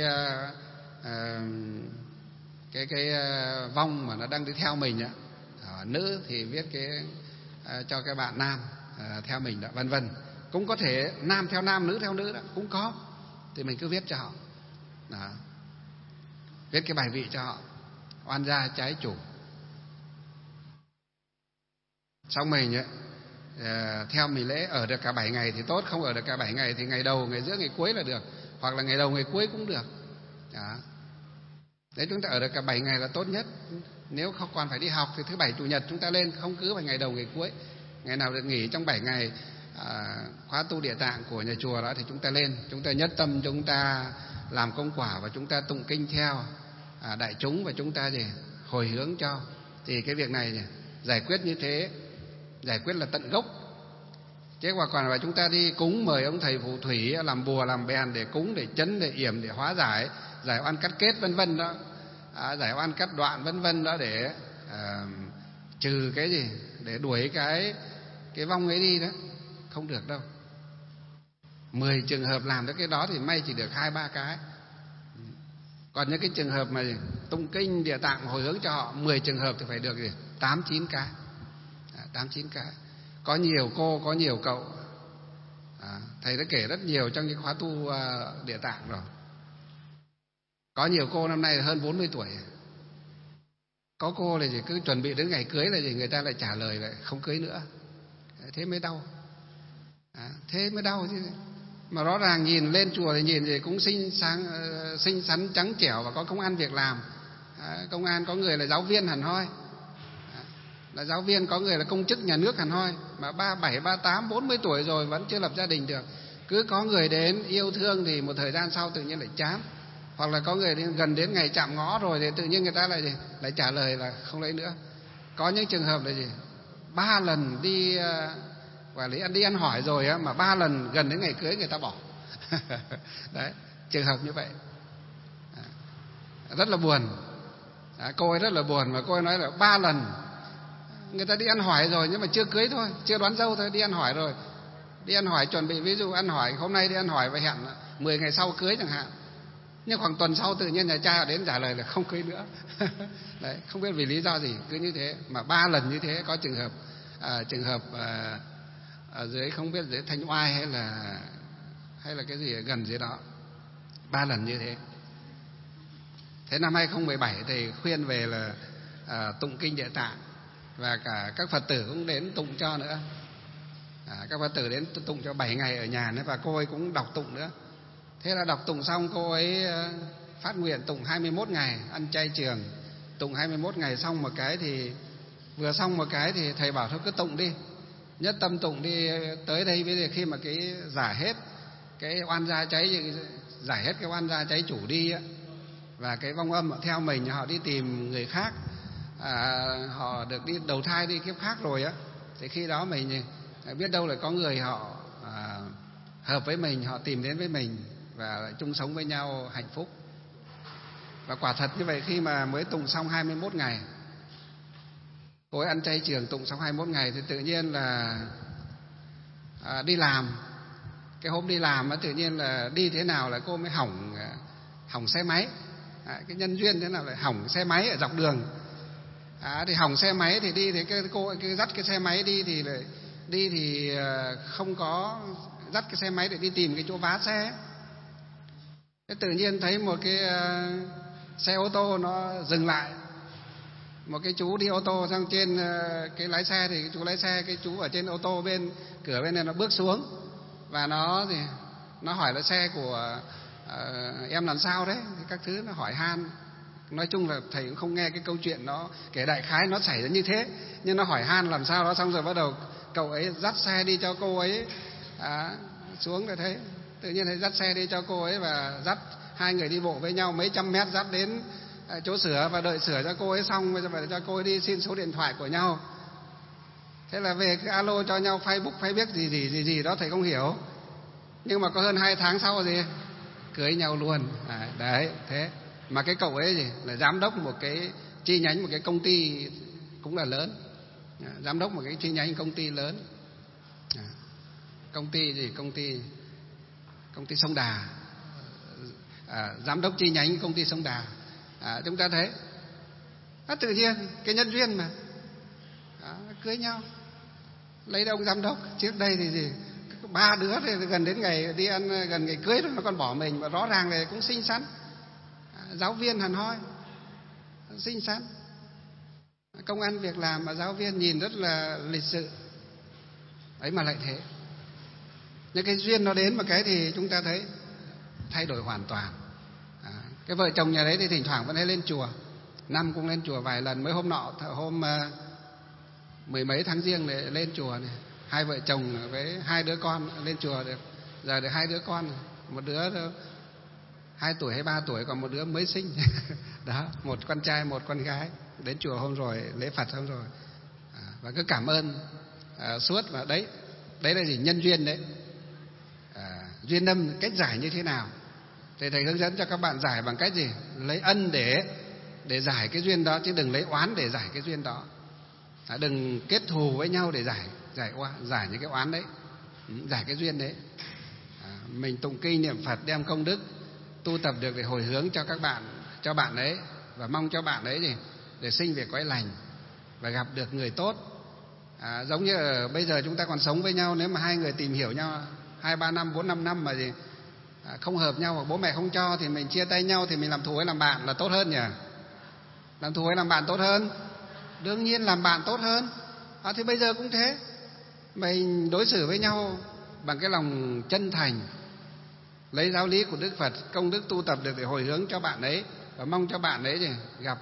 vong mà nó đang đi theo mình đó. Nữ thì viết cho cái bạn nam theo mình đó, vân vân. Cũng có thể nam theo nam, nữ theo nữ đó cũng có, thì mình cứ viết cho họ đó. Viết cái bài vị cho họ, oan gia trái chủ. Xong mình theo mình lễ ở được cả 7 ngày thì tốt, không ở được cả 7 ngày thì ngày đầu, ngày giữa, ngày cuối là được, hoặc là ngày đầu, ngày cuối cũng được đó. Đấy, chúng ta ở được cả 7 ngày là tốt nhất. Nếu không còn phải đi học thì thứ bảy chủ nhật chúng ta lên, không cứ phải ngày đầu ngày cuối. Ngày nào được nghỉ trong 7 ngày khóa tu Địa Tạng của nhà chùa đó thì chúng ta lên, chúng ta nhất tâm, chúng ta làm công quả và chúng ta tụng kinh theo đại chúng, và chúng ta hồi hướng cho. Thì cái việc này giải quyết như thế, giải quyết là tận gốc. Chứ còn là chúng ta đi cúng mời ông thầy phù thủy làm bùa làm bèn để cúng, để chấn, để yểm, để hóa giải, giải oan cắt kết vân vân đó, giải oan cắt đoạn vân vân đó, để trừ cái để đuổi cái vong ấy đi đó, không được đâu. 10 trường hợp làm được cái đó thì may chỉ được 2-3 cái. Còn những cái trường hợp mà tụng kinh Địa Tạng hồi hướng cho họ 10 trường hợp thì phải được 8-9 cái. 8-9 cái. Có nhiều cô, có nhiều cậu. Thầy đã kể rất nhiều trong những khóa tu Địa Tạng rồi. Có nhiều cô năm nay hơn 40 tuổi. Có cô là cứ chuẩn bị đến ngày cưới là người ta lại trả lời lại không cưới nữa. Thế mới đau. Thế mới đau chứ. Mà rõ ràng nhìn lên chùa thì nhìn thì cũng xinh xắn trắng trẻo và có công ăn việc làm. Công an, có người là giáo viên hẳn hoi, là giáo viên, có người là công chức nhà nước hẳn hoi, mà 37, 38, 40 tuổi rồi vẫn chưa lập gia đình được. Cứ có người đến yêu thương thì một thời gian sau tự nhiên lại chán, hoặc là có người gần đến ngày chạm ngõ rồi thì tự nhiên người ta lại trả lời là không lấy nữa. Có những trường hợp là 3 lần đi và đi ăn hỏi rồi á, mà 3 lần gần đến ngày cưới người ta bỏ. Đấy, trường hợp như vậy rất là buồn. Cô ấy rất là buồn, mà cô ấy nói là 3 lần người ta đi ăn hỏi rồi nhưng mà chưa cưới thôi, chưa đón dâu thôi, đi ăn hỏi rồi. Đi ăn hỏi chuẩn bị, ví dụ ăn hỏi hôm nay đi ăn hỏi và hẹn 10 ngày sau cưới chẳng hạn, nhưng khoảng tuần sau tự nhiên nhà trai đến trả lời là không cưới nữa. Đấy, không biết vì lý do gì cứ như thế, mà 3 lần như thế. Có trường hợp ở dưới, không biết dưới Thanh Oai hay là cái gì ở gần dưới đó, 3 lần như thế. Thế năm 2017 thì khuyên về là tụng kinh Địa Tạng, và cả các Phật tử cũng đến tụng cho nữa. Các Phật tử đến tụng cho 7 ngày ở nhà nữa, và cô ấy cũng đọc tụng nữa. Thế là đọc tụng xong cô ấy phát nguyện tụng 21 ngày, ăn chay trường. Tụng 21 ngày xong một cái thì Vừa xong một cái thì thầy bảo thôi cứ tụng đi, nhất tâm tụng đi. Tới đây bây giờ khi mà cái giải hết cái oan gia cháy, giải hết cái oan gia cháy chủ đi á, và cái vong âm theo mình họ đi tìm người khác, họ được đi đầu thai đi kiếp khác rồi á, thì khi đó mình biết đâu là có người họ hợp với mình, họ tìm đến với mình và chung sống với nhau hạnh phúc. Và quả thật như vậy, khi mà mới tụng xong 21 ngày, cô ấy ăn chay trường tụng xong 21 ngày thì tự nhiên là đi làm. Cái hôm đi làm tự nhiên là đi thế nào là cô mới hỏng xe máy. Cái nhân duyên thế nào lại hỏng xe máy ở dọc đường. Thì hỏng xe máy thì đi thì cô dắt cái xe máy đi thì đi thì không có dắt cái xe máy để đi tìm cái chỗ vá xe. Thế tự nhiên thấy một cái xe ô tô nó dừng lại. Một cái chú đi ô tô sang trên cái lái xe, thì chú lái xe, cái chú ở trên ô tô bên cửa bên này nó bước xuống và nó hỏi là xe của em làm sao đấy, thì các thứ nó hỏi han. Nói chung là thầy cũng không nghe cái câu chuyện nó kể đại khái nó xảy ra như thế, nhưng nó hỏi han làm sao đó, xong rồi bắt đầu cậu ấy dắt xe đi cho cô ấy xuống. Rồi thế tự nhiên thầy dắt xe đi cho cô ấy và dắt hai người đi bộ với nhau mấy trăm mét, dắt đến chỗ sửa và đợi sửa cho cô ấy xong, bây giờ phải cho cô ấy đi xin số điện thoại của nhau. Thế là về cứ alo cho nhau Facebook gì đó thầy không hiểu, nhưng mà có hơn 2 tháng sau gì cưới nhau luôn. Đấy, thế mà cái cậu ấy gì là giám đốc một cái chi nhánh một cái công ty cũng là lớn, giám đốc một cái chi nhánh công ty lớn. Công ty gì, công ty Sông Đà, giám đốc chi nhánh công ty Sông Đà. Chúng ta thấy tự nhiên cái nhân duyên mà cưới nhau, lấy đâu ông giám đốc. Trước đây thì gì 3 đứa thì gần đến ngày đi ăn, gần ngày cưới rồi nó còn bỏ mình, mà rõ ràng là cũng xinh xắn, giáo viên hẳn hoi, xinh xắn, công ăn việc làm, mà giáo viên nhìn rất là lịch sự ấy mà lại thế. Những cái duyên nó đến một cái thì chúng ta thấy thay đổi hoàn toàn. Cái vợ chồng nhà đấy thì thỉnh thoảng vẫn hay lên chùa, năm cũng lên chùa vài lần. Mới hôm nọ, hôm 10 mấy tháng Giêng này lên chùa này, hai vợ chồng với 2 đứa con lên chùa được. Giờ được 2 đứa con, một đứa 2 tuổi hay 3 tuổi, còn một đứa mới sinh. Đó, một con trai một con gái. Đến chùa hôm rồi, lễ Phật hôm rồi. Và cứ cảm ơn suốt. Và đấy là gì? Nhân duyên đấy. Duyên âm cách giải như thế nào thì thầy hướng dẫn cho các bạn giải bằng cách gì? Lấy ân để giải cái duyên đó, chứ đừng lấy oán để giải cái duyên đó. Đừng kết thù với nhau để giải những cái oán đấy, giải cái duyên đấy. Mình tụng kinh niệm Phật, đem công đức tu tập được để hồi hướng cho các bạn, cho bạn ấy, và mong cho bạn ấy gì để sinh về cõi lành và gặp được người tốt. Giống như bây giờ chúng ta còn sống với nhau, nếu mà hai người tìm hiểu nhau 2-3 năm 4-5 năm mà gì không hợp nhau hoặc bố mẹ không cho thì mình chia tay nhau, thì mình làm thù hay làm bạn là tốt hơn nhỉ? Làm thù hay làm bạn tốt hơn? Đương nhiên làm bạn tốt hơn. Thì bây giờ cũng thế, mình đối xử với nhau bằng cái lòng chân thành, lấy giáo lý của Đức Phật, công đức tu tập được để hồi hướng cho bạn ấy, và mong cho bạn ấy gì gặp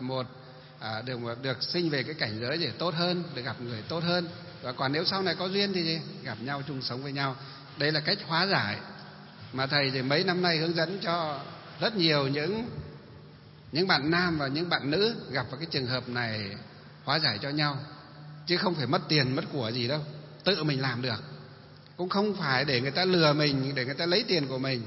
được sinh về cái cảnh giới gì tốt hơn, được gặp người tốt hơn. Và còn nếu sau này có duyên thì gì gặp nhau chung sống với nhau. Đây là cách hóa giải mà thầy thì mấy năm nay hướng dẫn cho rất nhiều những bạn nam và những bạn nữ gặp vào cái trường hợp này, hóa giải cho nhau, chứ không phải mất tiền mất của gì đâu, tự mình làm được. Cũng không phải để người ta lừa mình, để người ta lấy tiền của mình.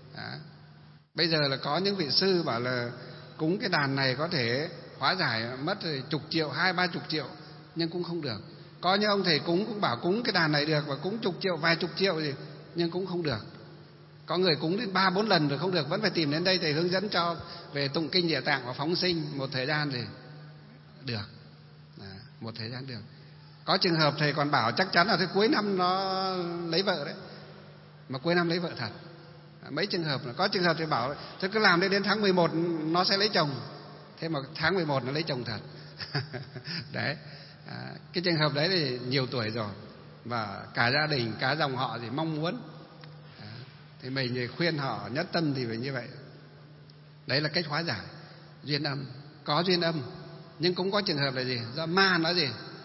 Bây giờ là có những vị sư bảo là cúng cái đàn này có thể hóa giải mất chục triệu, 20-30 triệu, nhưng cũng không được. Có những ông thầy cúng cũng bảo cúng cái đàn này được, và cúng chục triệu, vài chục triệu gì, nhưng cũng không được. Có người cúng đến 3-4 lần rồi không được, vẫn phải tìm đến đây thầy hướng dẫn cho về tụng kinh Địa Tạng và phóng sinh một thời gian thì được. Một thời gian được. Có trường hợp thầy còn bảo chắc chắn là tới cuối năm nó lấy vợ đấy, mà cuối năm lấy vợ thật. Mấy trường hợp là có trường hợp thầy bảo thôi cứ làm đến tháng 11 nó sẽ lấy chồng, thế mà tháng 11 nó lấy chồng thật. Đấy. Cái trường hợp đấy thì nhiều tuổi rồi, và cả gia đình, cả dòng họ thì mong muốn, thì mình thì khuyên họ nhất tâm thì phải như vậy. Đấy là cách hóa giải duyên âm. Có duyên âm, nhưng cũng có trường hợp là gì? Do ma nó gì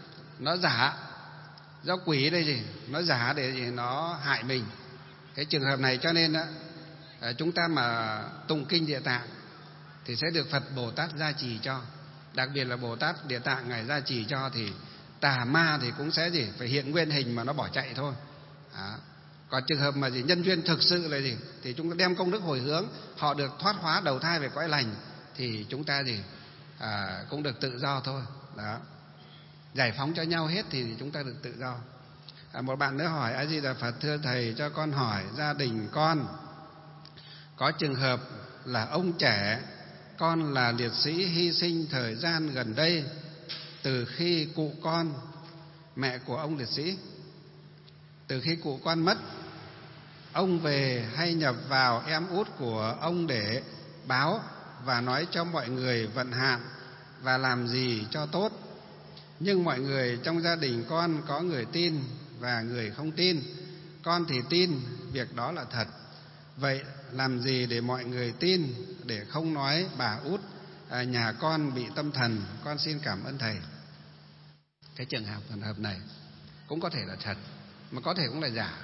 nó giả, do quỷ đây gì, nó giả để gì, nó hại mình. Cái trường hợp này cho nên chúng ta mà tụng kinh Địa Tạng thì sẽ được Phật Bồ Tát gia trì cho. Đặc biệt là Bồ Tát Địa Tạng ngài gia trì cho thì tà ma thì cũng sẽ gì, phải hiện nguyên hình mà nó bỏ chạy thôi. Đó. Còn trường hợp mà gì nhân duyên thực sự là gì, thì chúng ta đem công đức hồi hướng, họ được thoát hóa đầu thai về cõi lành, thì chúng ta gì cũng được tự do thôi. Đó. Giải phóng cho nhau hết thì chúng ta được tự do. Một bạn nữa hỏi: A Di Đà Phật, thưa thầy, cho con hỏi gia đình con có trường hợp là ông trẻ con là liệt sĩ hy sinh thời gian gần đây. Từ khi cụ con, mẹ của ông liệt sĩ, từ khi cụ con mất, ông về hay nhập vào em út của ông để báo và nói cho mọi người vận hạn và làm gì cho tốt. Nhưng mọi người trong gia đình con có người tin và người không tin. Con thì tin việc đó là thật. Vậy làm gì để mọi người tin, để không nói bà út nhà con bị tâm thần? Con xin cảm ơn thầy. Cái trường hợp này cũng có thể là thật, mà có thể cũng là giả.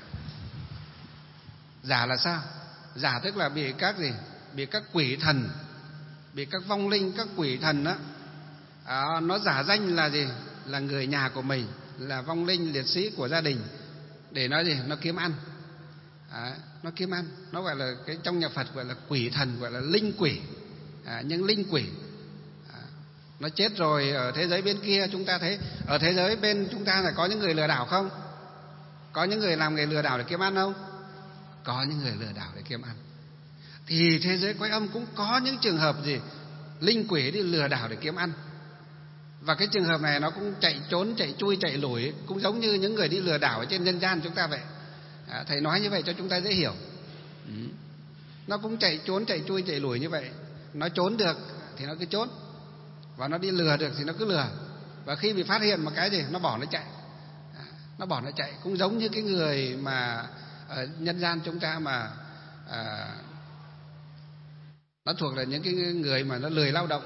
Giả là sao? Giả tức là bị các gì? Bị các quỷ thần, bị các vong linh, các quỷ thần đó, nó giả danh là gì? Là người nhà của mình, là vong linh liệt sĩ của gia đình, để nó gì? Nó kiếm ăn. Nó kiếm ăn. Nó gọi là cái trong nhà Phật gọi là quỷ thần, gọi là linh quỷ. Nhưng linh quỷ nó chết rồi, ở thế giới bên kia chúng ta thấy, ở thế giới bên chúng ta là có những người lừa đảo không? Có những người làm nghề lừa đảo để kiếm ăn không? Có những người lừa đảo để kiếm ăn. Thì thế giới cõi âm cũng có những trường hợp gì? Linh quỷ đi lừa đảo để kiếm ăn. Và cái trường hợp này nó cũng chạy trốn, chạy chui, chạy lủi, cũng giống như những người đi lừa đảo ở trên nhân gian chúng ta vậy. Thầy nói như vậy cho chúng ta dễ hiểu. Nó cũng chạy trốn, chạy chui, chạy lủi như vậy. Nó trốn được thì nó cứ trốn, và nó đi lừa được thì nó cứ lừa. Và khi bị phát hiện một cái gì, nó bỏ nó chạy. Nó bỏ nó chạy. Cũng giống như cái người mà ở nhân gian chúng ta mà nó thuộc là những cái người mà nó lười lao động,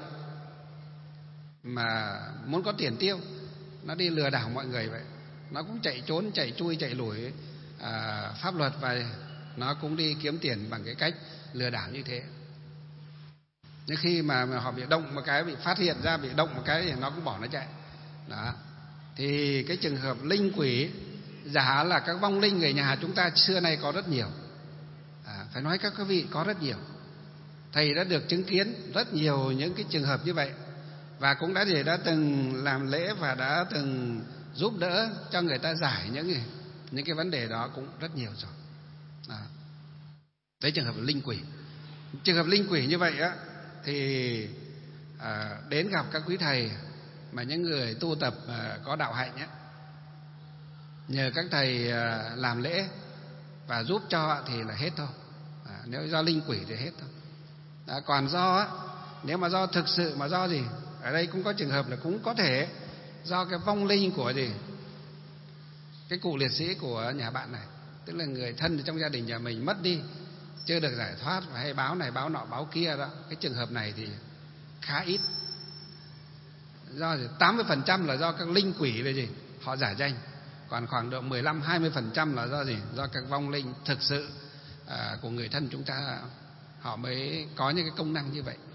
mà muốn có tiền tiêu, nó đi lừa đảo mọi người vậy. Nó cũng chạy trốn, chạy chui, chạy lủi pháp luật, và nó cũng đi kiếm tiền bằng cái cách lừa đảo như thế. Nhưng khi mà họ bị động một cái, bị phát hiện ra, bị động một cái thì nó cũng bỏ nó chạy. Đó. Thì cái trường hợp linh quỷ giả là các vong linh người nhà chúng ta xưa nay có rất nhiều. Phải nói các quý vị có rất nhiều. Thầy đã được chứng kiến rất nhiều những cái trường hợp như vậy, và cũng đã từng làm lễ và đã từng giúp đỡ cho người ta giải những cái vấn đề đó cũng rất nhiều rồi. Đấy trường hợp linh quỷ. Trường hợp linh quỷ như vậy á thì đến gặp các quý thầy mà những người tu tập có đạo hạnh á, nhờ các thầy làm lễ và giúp cho thì là hết thôi. Nếu do linh quỷ thì hết thôi. Còn do á, nếu mà do thực sự mà do gì, ở đây cũng có trường hợp là cũng có thể do cái vong linh của gì, cái cụ liệt sĩ của nhà bạn này, tức là người thân trong gia đình nhà mình mất đi, chưa được giải thoát, và hay báo này báo nọ báo kia đó. Cái trường hợp này thì khá ít. Do 80% là do các linh quỷ về gì, họ giả danh. Còn khoảng độ 15-20% là do gì, do các vong linh thực sự của người thân chúng ta, họ mới có những cái công năng như vậy.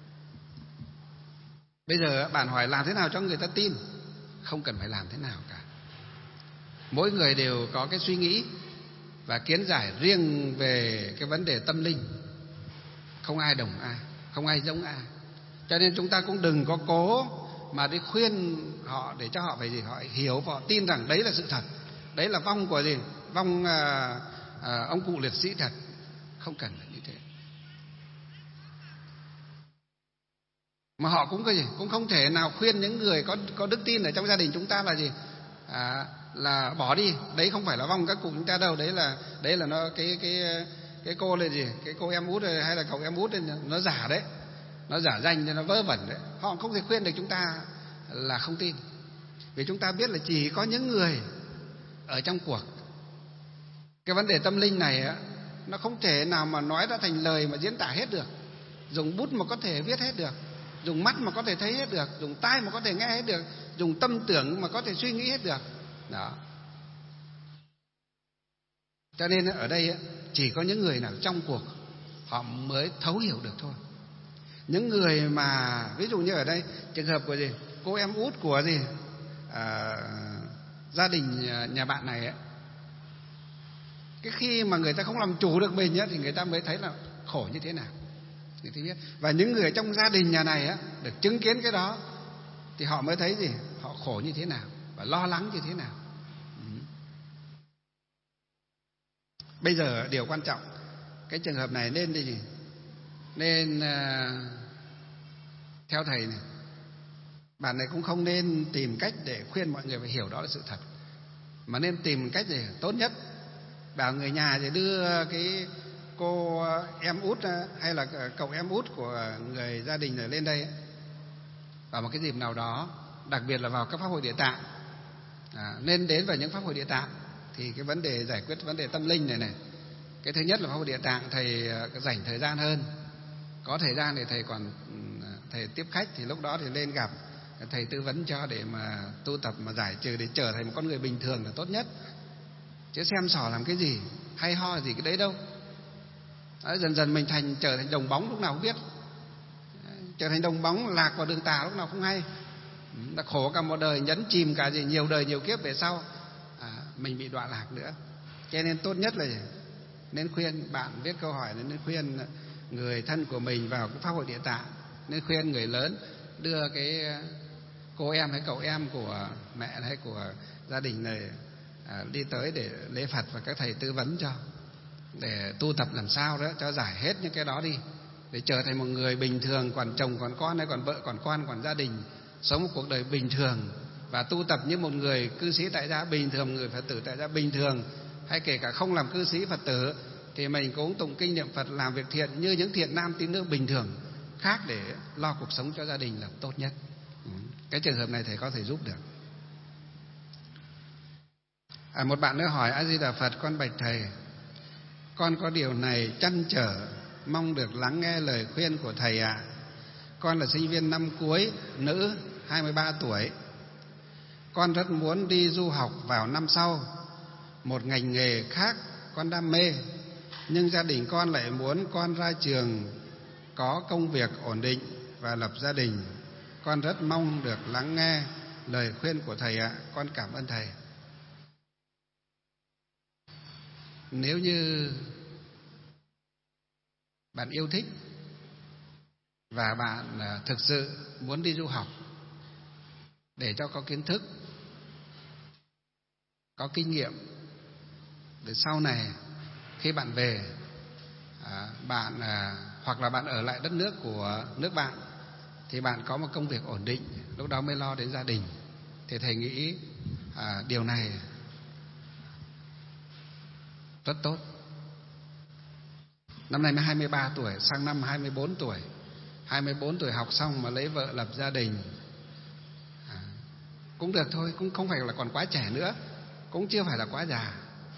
Bây giờ bạn hỏi làm thế nào cho người ta tin? Không cần phải làm thế nào cả. Mỗi người đều có cái suy nghĩ và kiến giải riêng về cái vấn đề tâm linh. Không ai đồng ai, không ai giống ai. Cho nên chúng ta cũng đừng có cố mà đi khuyên họ để cho họ phải gì, họ hiểu và họ tin rằng đấy là sự thật, đấy là vong của gì, vong ông cụ liệt sĩ thật. Không cần phải như thế. Mà họ cũng cái gì, cũng không thể nào khuyên những người có đức tin ở trong gia đình chúng ta là gì, là bỏ đi, đấy không phải là vong các cụ chúng ta đâu, đấy là nó cái cô là gì, cái cô em út hay là cậu em út nó giả đấy, nó giả danh, nó vớ vẩn đấy. Họ không thể khuyên được chúng ta là không tin, vì chúng ta biết là chỉ có những người ở trong cuộc. Cái vấn đề tâm linh này á, nó không thể nào mà nói ra thành lời mà diễn tả hết được. Dùng bút mà có thể viết hết được, dùng mắt mà có thể thấy hết được, dùng tai mà có thể nghe hết được, dùng tâm tưởng mà có thể suy nghĩ hết được. Đó. Cho nên ở đây chỉ có những người nào trong cuộc họ mới thấu hiểu được thôi. Những người mà ví dụ như ở đây trường hợp của gì cô em út của gì gia đình nhà bạn này ấy, cái khi mà người ta không làm chủ được mình ấy, thì người ta mới thấy là khổ như thế nào. Thì biết. Và những người trong gia đình nhà này ấy, được chứng kiến cái đó thì họ mới thấy gì họ khổ như thế nào và lo lắng như thế nào. Bây giờ điều quan trọng, cái trường hợp này nên gì? Nên theo thầy này, bạn này cũng không nên tìm cách để khuyên mọi người phải hiểu đó là sự thật, mà nên tìm cách gì tốt nhất. Bảo người nhà thì đưa cái cô em út hay là cậu em út của người gia đình này lên đây vào một cái dịp nào đó, đặc biệt là vào các pháp hội địa tạng. Nên đến vào những pháp hội địa tạng thì cái vấn đề giải quyết vấn đề tâm linh này, cái thứ nhất là pháp hội địa tạng thầy dành thời gian hơn, có thời gian thì thầy tiếp khách, thì lúc đó thì lên gặp thầy tư vấn cho để mà tu tập mà giải trừ, để trở thành một con người bình thường là tốt nhất. Chứ xem xỏ làm cái gì hay ho gì cái đấy đâu. Dần dần mình trở thành đồng bóng lúc nào không biết, trở thành đồng bóng lạc vào đường tà lúc nào không hay. Đã khổ cả một đời, nhấn chìm cả nhiều đời nhiều kiếp về sau, mình bị đọa lạc nữa. Cho nên tốt nhất là nên khuyên bạn viết câu hỏi, nên khuyên người thân của mình vào cái pháp hội địa tạng, nên khuyên người lớn đưa cái cô em hay cậu em của mẹ hay của gia đình này đi tới để lễ Phật, và các thầy tư vấn cho, để tu tập làm sao đó cho giải hết những cái đó đi, để trở thành một người bình thường, còn chồng còn con hay còn vợ còn con còn gia đình, sống một cuộc đời bình thường và tu tập như một người cư sĩ tại gia bình thường, người Phật tử tại gia bình thường, hay kể cả không làm cư sĩ Phật tử thì mình cũng tụng kinh niệm Phật, làm việc thiện như những thiện nam tín nữ bình thường khác, để lo cuộc sống cho gia đình là tốt nhất. Cái trường hợp này thầy có thể giúp được. Một bạn nữa hỏi: A Di Đà Phật, con bạch thầy, con có điều này trăn trở, mong được lắng nghe lời khuyên của thầy ạ. Con là sinh viên năm cuối, nữ, 23 tuổi. Con rất muốn đi du học vào năm sau, một ngành nghề khác con đam mê, nhưng gia đình con lại muốn con ra trường có công việc ổn định và lập gia đình. Con rất mong được lắng nghe lời khuyên của thầy ạ. Con cảm ơn thầy. Nếu như bạn yêu thích và bạn thực sự muốn đi du học để cho có kiến thức, có kinh nghiệm, để sau này khi bạn về, bạn hoặc là bạn ở lại đất nước của nước bạn thì bạn có một công việc ổn định, lúc đó mới lo đến gia đình, thì thầy nghĩ điều này rất tốt. Năm nay mới 23 tuổi, sang năm 24 tuổi. 24 tuổi học xong mà lấy vợ lập gia đình cũng được thôi, cũng không phải là còn quá trẻ nữa, cũng chưa phải là quá già.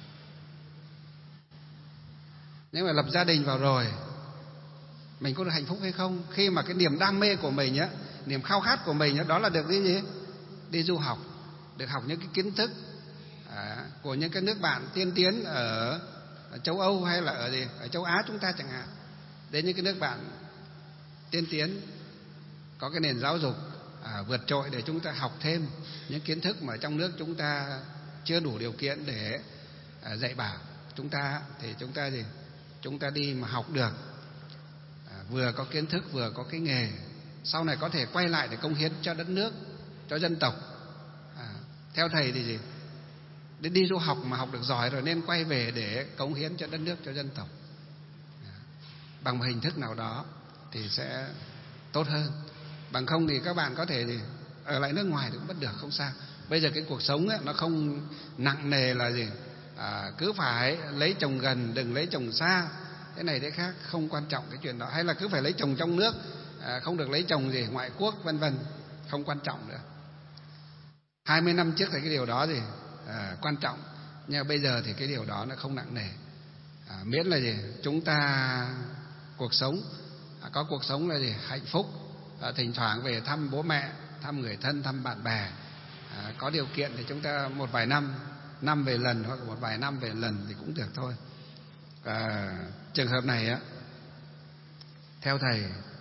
Nhưng mà lập gia đình vào rồi, mình có được hạnh phúc hay không? Khi mà cái niềm đam mê của mình á, niềm khao khát của mình á, đó là được cái gì? Đi du học, được học những cái kiến thức của những cái nước bạn tiên tiến ở châu Âu hay là ở châu Á chúng ta chẳng hạn, đến những cái nước bạn tiên tiến có cái nền giáo dục vượt trội, để chúng ta học thêm những kiến thức mà trong nước chúng ta chưa đủ điều kiện để dạy bảo chúng ta, thì chúng ta đi mà học được, vừa có kiến thức vừa có cái nghề, sau này có thể quay lại để cống hiến cho đất nước, cho dân tộc. Theo thầy thì đi du học mà học được giỏi rồi nên quay về để cống hiến cho đất nước, cho dân tộc bằng một hình thức nào đó thì sẽ tốt hơn. Bằng không thì các bạn có thể ở lại nước ngoài thì cũng bất được, không sao. Bây giờ cái cuộc sống ấy, nó không nặng nề là cứ phải lấy chồng gần, đừng lấy chồng xa, thế này thế khác, không quan trọng cái chuyện đó. Hay là cứ phải lấy chồng trong nước, không được lấy chồng ngoại quốc, vân vân, không quan trọng nữa. 20 năm trước thì cái điều đó quan trọng, nhưng bây giờ thì cái điều đó nó không nặng nề. Miễn là chúng ta cuộc sống có cuộc sống là hạnh phúc, thỉnh thoảng về thăm bố mẹ, thăm người thân, thăm bạn bè, Có điều kiện thì chúng ta một vài năm về lần hoặc một vài năm về lần thì cũng được thôi. Trường hợp này á, theo thầy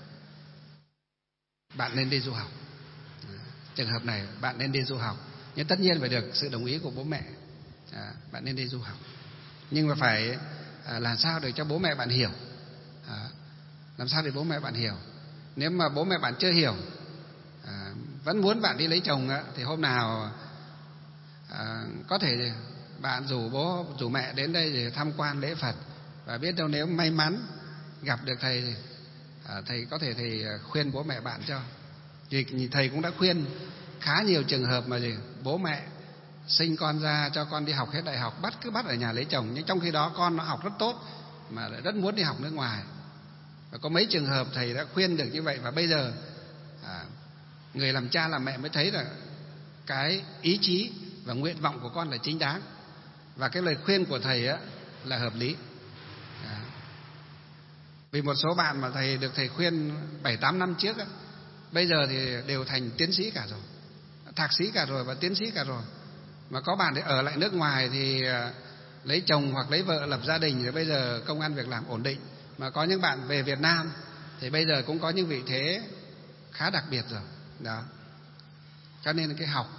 bạn nên đi du học. Trường hợp này bạn nên đi du học, nhưng tất nhiên phải được sự đồng ý của bố mẹ. Bạn nên đi du học, nhưng mà phải làm sao để cho bố mẹ bạn hiểu. Làm sao để bố mẹ bạn hiểu. Nếu mà bố mẹ bạn chưa hiểu, vẫn muốn bạn đi lấy chồng á, thì hôm nào có thể bạn rủ bố rủ mẹ đến đây để tham quan lễ Phật, và biết đâu nếu may mắn gặp được thầy, thầy có thể thầy khuyên bố mẹ bạn cho. Vì thầy cũng đã khuyên khá nhiều trường hợp mà bố mẹ sinh con ra cho con đi học hết đại học, cứ bắt ở nhà lấy chồng, nhưng trong khi đó con nó học rất tốt mà lại rất muốn đi học nước ngoài. Và có mấy trường hợp thầy đã khuyên được như vậy, và bây giờ người làm cha làm mẹ mới thấy là cái ý chí và nguyện vọng của con là chính đáng, và cái lời khuyên của thầy á là hợp lý. Vì một số bạn mà thầy được thầy khuyên 7-8 năm trước á, bây giờ thì đều thành tiến sĩ cả rồi, thạc sĩ cả rồi và tiến sĩ cả rồi. Mà có bạn thì ở lại nước ngoài thì lấy chồng hoặc lấy vợ lập gia đình, rồi bây giờ công ăn việc làm ổn định. Mà có những bạn về Việt Nam thì bây giờ cũng có những vị thế khá đặc biệt rồi đó. Cho nên cái học,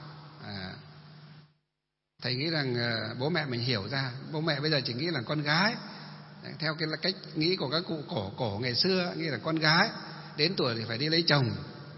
thầy nghĩ rằng bố mẹ mình hiểu ra. Bố mẹ bây giờ chỉ nghĩ là con gái, theo cái cách nghĩ của các cụ cổ ngày xưa, nghĩ là con gái đến tuổi thì phải đi lấy chồng.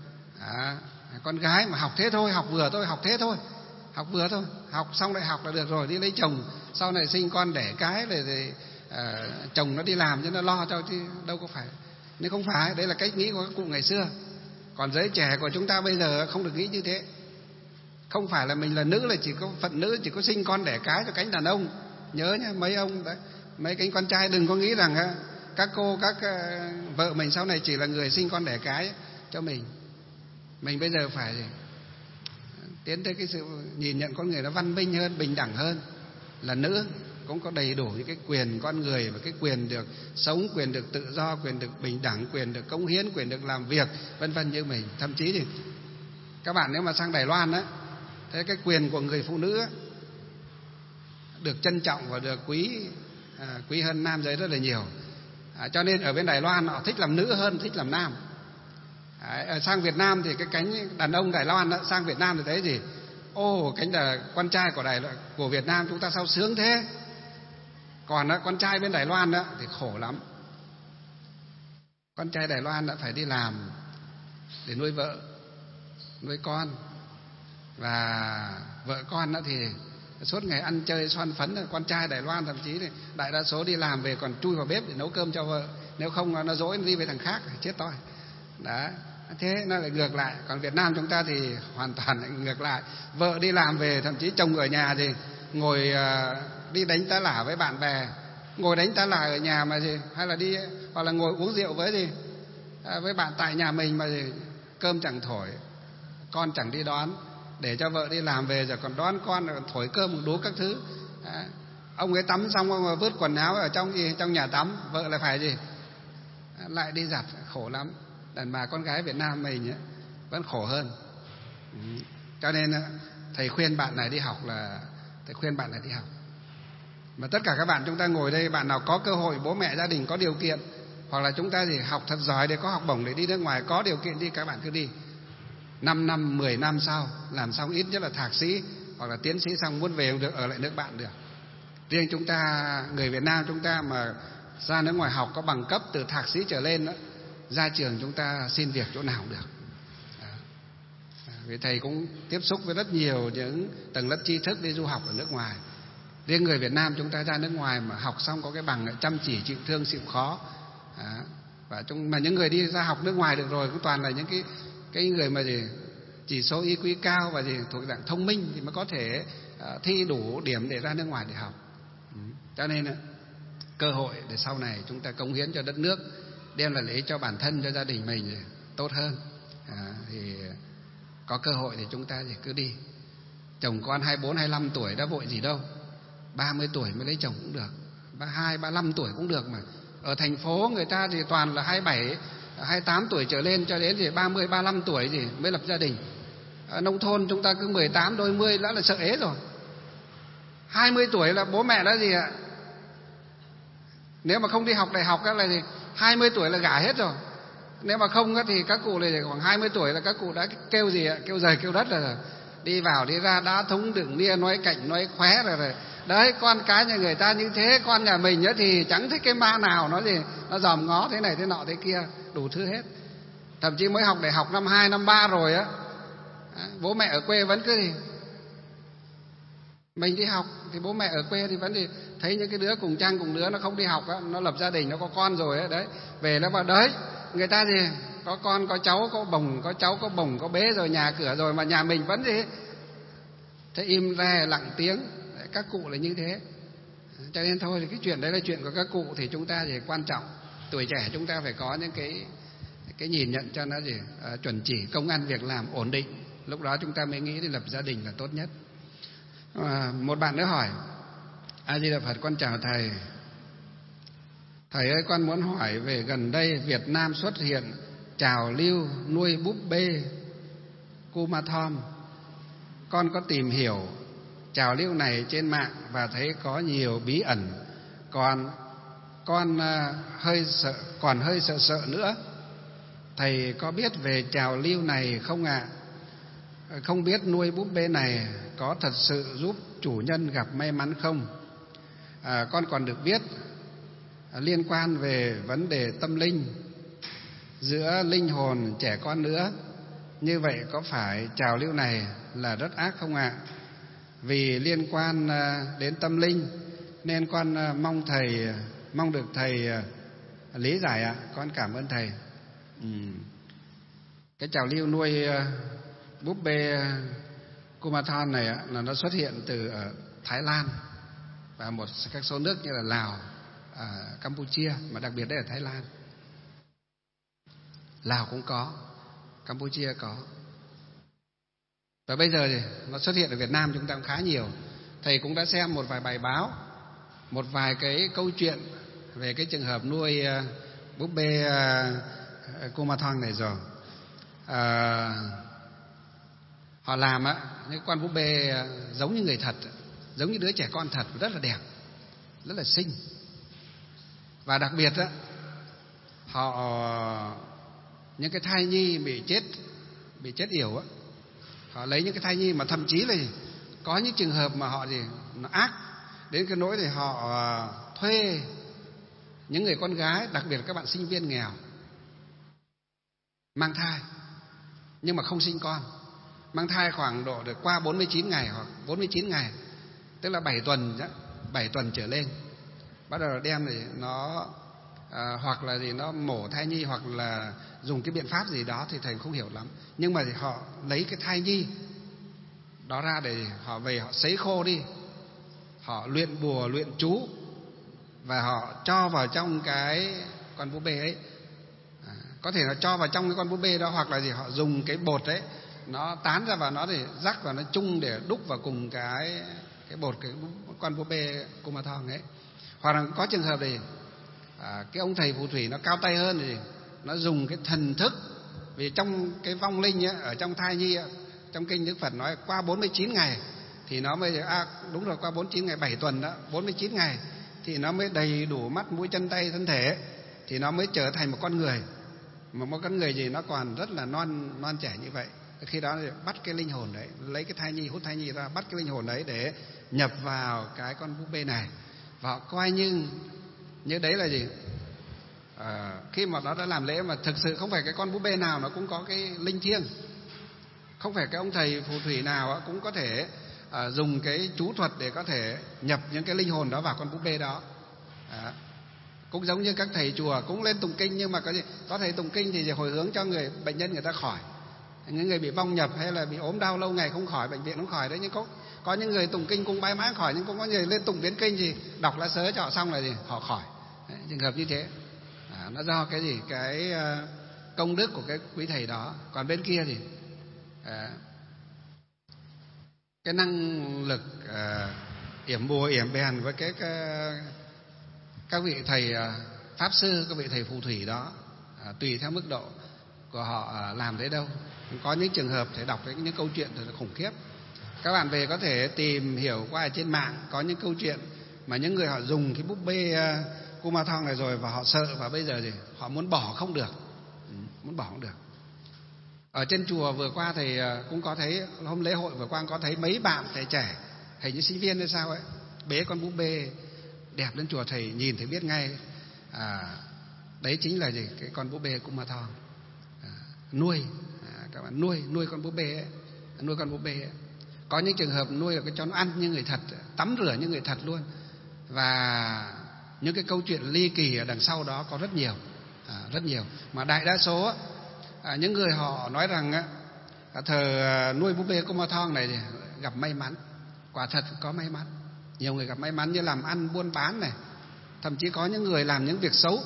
Con gái mà học thế thôi, học vừa thôi, học thế thôi, học vừa thôi, học xong đại học là được rồi, đi lấy chồng, sau này sinh con đẻ cái thì chồng nó đi làm cho nó lo cho, chứ đâu có phải. Nếu không phải, đấy là cách nghĩ của các cụ ngày xưa. Còn giới trẻ của chúng ta bây giờ không được nghĩ như thế. Không phải là mình là nữ là chỉ có phận nữ, chỉ có sinh con đẻ cái cho cánh đàn ông. Nhớ nhá, mấy ông đấy, mấy cánh con trai đừng có nghĩ rằng các cô, các vợ mình sau này chỉ là người sinh con đẻ cái cho mình. Mình bây giờ phải tiến tới cái sự nhìn nhận con người nó văn minh hơn, bình đẳng hơn. Là nữ cũng có đầy đủ những cái quyền con người, và cái quyền được sống, quyền được tự do, quyền được bình đẳng, quyền được cống hiến, quyền được làm việc, vân vân như mình. Thậm chí thì các bạn nếu mà sang Đài Loan á, thế cái quyền của người phụ nữ á, được trân trọng và được quý hơn nam giới rất là nhiều. Cho nên ở bên Đài Loan họ thích làm nữ hơn thích làm nam. Sang Việt Nam thì cái cánh đàn ông Đài Loan đó, sang Việt Nam thì thấy gì? Cánh là con trai của Việt Nam chúng ta sao sướng thế. Còn đó, con trai bên Đài Loan đó thì khổ lắm. Con trai Đài Loan đã phải đi làm để nuôi vợ, nuôi con, và vợ con đó thì suốt ngày ăn chơi xoan phấn. Con trai Đài Loan thậm chí thì đại đa số đi làm về còn chui vào bếp để nấu cơm cho vợ, nếu không nó dỗi nó đi với thằng khác chết toi. Đó, thế nó lại ngược lại. Còn Việt Nam chúng ta thì hoàn toàn lại ngược lại. Vợ đi làm về, thậm chí chồng ở nhà thì ngồi đi đánh tá lả với bạn bè, ngồi đánh tá lả ở nhà mà gì, hay là đi, hoặc là ngồi uống rượu với gì, với bạn tại nhà mình mà gì, cơm chẳng thổi, con chẳng đi đón, để cho vợ đi làm về rồi còn đón con, rồi còn thổi cơm một đố các thứ. Ông ấy tắm xong ông vứt quần áo ở trong nhà tắm, vợ lại phải gì, lại đi giặt, khổ lắm. Đàn bà con gái Việt Nam mình ấy, vẫn khổ hơn. Cho nên thầy khuyên bạn này đi học là thầy khuyên bạn này đi học. Mà tất cả các bạn chúng ta ngồi đây, bạn nào có cơ hội, bố mẹ gia đình có điều kiện, hoặc là chúng ta thì học thật giỏi để có học bổng để đi nước ngoài, có điều kiện đi, các bạn cứ đi. 5 năm, 10 năm sau làm xong ít nhất là thạc sĩ hoặc là tiến sĩ xong, muốn về không được, ở lại nước bạn được. Riêng chúng ta người Việt Nam chúng ta mà ra nước ngoài học có bằng cấp từ thạc sĩ trở lên đó, ra trường chúng ta xin việc chỗ nào cũng được. Vì thầy cũng tiếp xúc với rất nhiều những tầng lớp tri thức đi du học ở nước ngoài. Riêng người Việt Nam chúng ta ra nước ngoài mà học xong có cái bằng chăm chỉ, chịu thương, chịu khó. Mà những người đi ra học nước ngoài được rồi cũng toàn là những cái người mà chỉ số IQ cao và thuộc dạng thông minh thì mới có thể thi đủ điểm để ra nước ngoài để học. Cho nên cơ hội để sau này chúng ta cống hiến cho đất nước, đem lại lợi ích cho bản thân, cho gia đình mình tốt hơn, thì có cơ hội thì chúng ta thì cứ đi. Chồng con 24, 25 tuổi đã vội gì đâu, 30 tuổi mới lấy chồng cũng được, 32, 35 tuổi cũng được. Mà ở thành phố người ta thì toàn là 27, 28 tuổi trở lên, cho đến thì 30, 35 tuổi gì mới lập gia đình. Ở nông thôn chúng ta cứ 18 đôi mươi đã là sợ ế rồi. 20 tuổi là bố mẹ đã gì ạ? Nếu mà không đi học đại học là gì? 20 tuổi là gả hết rồi. Nếu mà không thì các cụ này khoảng 20 tuổi là các cụ đã kêu gì ạ? Kêu giời kêu đất rồi. Đi vào đi ra đá thúng đựng nia, nói cạnh nói khóe rồi. Đấy, con cái nhà người ta như thế, con nhà mình thì chẳng thích cái ma nào nó gì, nó dòm ngó thế này thế nọ thế kia, đủ thứ hết. Thậm chí mới học đại học năm 2, năm 3 rồi á, bố mẹ ở quê vẫn cứ gì, mình đi học thì bố mẹ ở quê thì vẫn thì thấy những cái đứa cùng trang cùng đứa nó không đi học á, nó lập gia đình, nó có con rồi á, đấy, về nó bảo đấy, người ta gì có con có cháu có bồng, có cháu có bồng có bế rồi, nhà cửa rồi mà nhà mình vẫn gì thế, im re lặng tiếng. Đấy, các cụ là như thế. Cho nên thôi thì cái chuyện đấy là chuyện của các cụ, thì chúng ta thì quan trọng tuổi trẻ chúng ta phải có những cái nhìn nhận cho nó gì chuẩn chỉ, công ăn việc làm ổn định, lúc đó chúng ta mới nghĩ đến lập gia đình là tốt nhất. Một bạn nữa hỏi: A Di Đà Phật, con chào thầy. Thầy ơi, con muốn hỏi về gần đây Việt Nam xuất hiện trào lưu nuôi búp bê Kumathon. Con có tìm hiểu trào lưu này trên mạng và thấy có nhiều bí ẩn, con hơi sợ nữa. Thầy có biết về trào lưu này không ạ? Không biết nuôi búp bê này có thật sự giúp chủ nhân gặp may mắn không? Con còn được biết liên quan về vấn đề tâm linh giữa linh hồn trẻ con nữa. Như vậy có phải trào lưu này là rất ác không ạ? Vì liên quan đến tâm linh nên con mong được thầy lý giải ạ. Con cảm ơn thầy. Cái trào lưu nuôi búp bê Kumathon này là nó xuất hiện từ ở Thái Lan và một các số nước như là Lào, Campuchia, mà đặc biệt đây là Thái Lan. Lào cũng có, Campuchia có. Và bây giờ thì nó xuất hiện ở Việt Nam chúng ta cũng khá nhiều. Thầy cũng đã xem một vài bài báo, một vài cái câu chuyện về cái trường hợp nuôi búp bê Kumathon này rồi. Họ làm những con búp bê giống như người thật, giống như đứa trẻ con thật, rất là đẹp, rất là xinh. Và đặc biệt họ những cái thai nhi bị chết yểu họ lấy những cái thai nhi mà thậm chí là có những trường hợp mà họ gì nó ác đến cái nỗi thì họ thuê những người con gái, đặc biệt là các bạn sinh viên nghèo, mang thai nhưng mà không sinh con, mang thai khoảng độ được qua 49 ngày hoặc 49 ngày, tức là 7 tuần trở lên, bắt đầu đem thì nó hoặc là gì nó mổ thai nhi hoặc là dùng cái biện pháp gì đó thì thầy không hiểu lắm, nhưng mà thì họ lấy cái thai nhi đó ra để họ về họ sấy khô đi, họ luyện bùa luyện chú và họ cho vào trong cái con búp bê ấy. Có thể là cho vào trong cái con búp bê đó, hoặc là gì họ dùng cái bột đấy nó tán ra và nó để rắc vào nó chung để đúc vào cùng cái bột cái con búp bê Kumathon ấy. Hoặc là có trường hợp thì cái ông thầy phù thủy nó cao tay hơn thì nó dùng cái thần thức, vì trong cái vong linh ấy, ở trong thai nhi ấy, trong kinh Đức Phật nói qua 49 ngày thì nó mới đúng rồi, qua 49 ngày 7 tuần đó, 49 ngày thì nó mới đầy đủ mắt mũi chân tay thân thể, thì nó mới trở thành một con người. Mà một con người gì nó còn rất là non trẻ như vậy. Khi đó thì bắt cái linh hồn đấy, lấy cái thai nhi, hút thai nhi ra, bắt cái linh hồn đấy để nhập vào cái con búp bê này, và họ coi như đấy là gì khi mà nó đã làm lễ mà thực sự không phải cái con búp bê nào nó cũng có cái linh thiêng, không phải cái ông thầy phù thủy nào cũng có thể dùng cái chú thuật để có thể nhập những cái linh hồn đó vào con búp bê đó. Cũng giống như các thầy chùa cũng lên tụng kinh, nhưng mà có thầy tụng kinh thì hồi hướng cho người bệnh nhân người ta khỏi, những người bị vong nhập hay là bị ốm đau lâu ngày không khỏi, bệnh viện không khỏi đấy, nhưng có những người tụng kinh cũng bái mãi khỏi, nhưng cũng có người lên tụng biến kinh thì đọc lá sớ cho họ xong là gì họ khỏi. Đấy, trường hợp như thế nó do cái gì cái công đức của cái quý thầy đó. Còn bên kia thì cái năng lực yểm bùa yểm bèn với các vị thầy pháp sư, các vị thầy phù thủy đó tùy theo mức độ. của họ làm đấy đâu. Có những trường hợp thể đọc những câu chuyện thật là khủng khiếp. Các bạn về có thể tìm hiểu qua ở trên mạng, có những câu chuyện mà những người họ dùng cái búp bê Kumathon này rồi và họ sợ, và bây giờ thì họ muốn bỏ không được, muốn bỏ không được. Ở trên chùa vừa qua thầy cũng có thấy, hôm lễ hội vừa qua có thấy mấy bạn thầy trẻ, hình như sinh viên hay sao ấy, bế con búp bê đẹp lên chùa. Thầy nhìn thầy biết ngay, đấy chính là gì? Cái con búp bê Kumathon. Nuôi, các bạn nuôi con búp bê ấy, nuôi con búp bê ấy. Có những trường hợp nuôi là cho nó ăn như người thật, tắm rửa như người thật luôn. Và những cái câu chuyện ly kỳ ở đằng sau đó có rất nhiều, rất nhiều. Mà đại đa số những người họ nói rằng thờ nuôi búp bê Kumathon này thì gặp may mắn. Quả thật có may mắn. Nhiều người gặp may mắn như làm ăn buôn bán này, thậm chí có những người làm những việc xấu,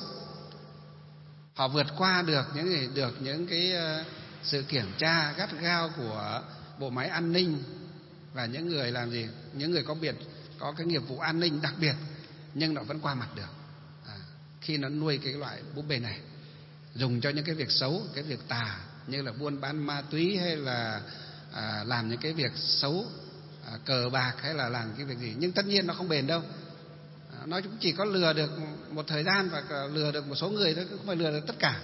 họ vượt qua được những cái sự kiểm tra gắt gao của bộ máy an ninh. Và những người làm gì, những người có cái nghiệp vụ an ninh đặc biệt, nhưng nó vẫn qua mặt được khi nó nuôi cái loại búp bê này, dùng cho những cái việc xấu, cái việc tà như là buôn bán ma túy, hay là làm những cái việc xấu, cờ bạc, hay là làm cái việc gì. Nhưng tất nhiên nó không bền đâu. Nó cũng chỉ có lừa được một thời gian và lừa được một số người thôi, không phải lừa được tất cả.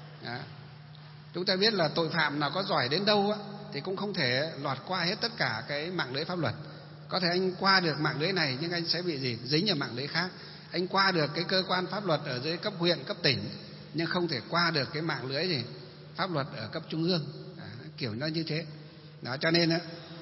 Chúng ta biết là tội phạm nào có giỏi đến đâu thì cũng không thể lọt qua hết tất cả cái mạng lưới pháp luật. Có thể anh qua được mạng lưới này nhưng anh sẽ bị gì? Dính ở mạng lưới khác. Anh qua được cái cơ quan pháp luật ở dưới cấp huyện, cấp tỉnh, nhưng không thể qua được cái mạng lưới gì? Pháp luật ở cấp trung ương. Kiểu nó như thế. Đó, cho nên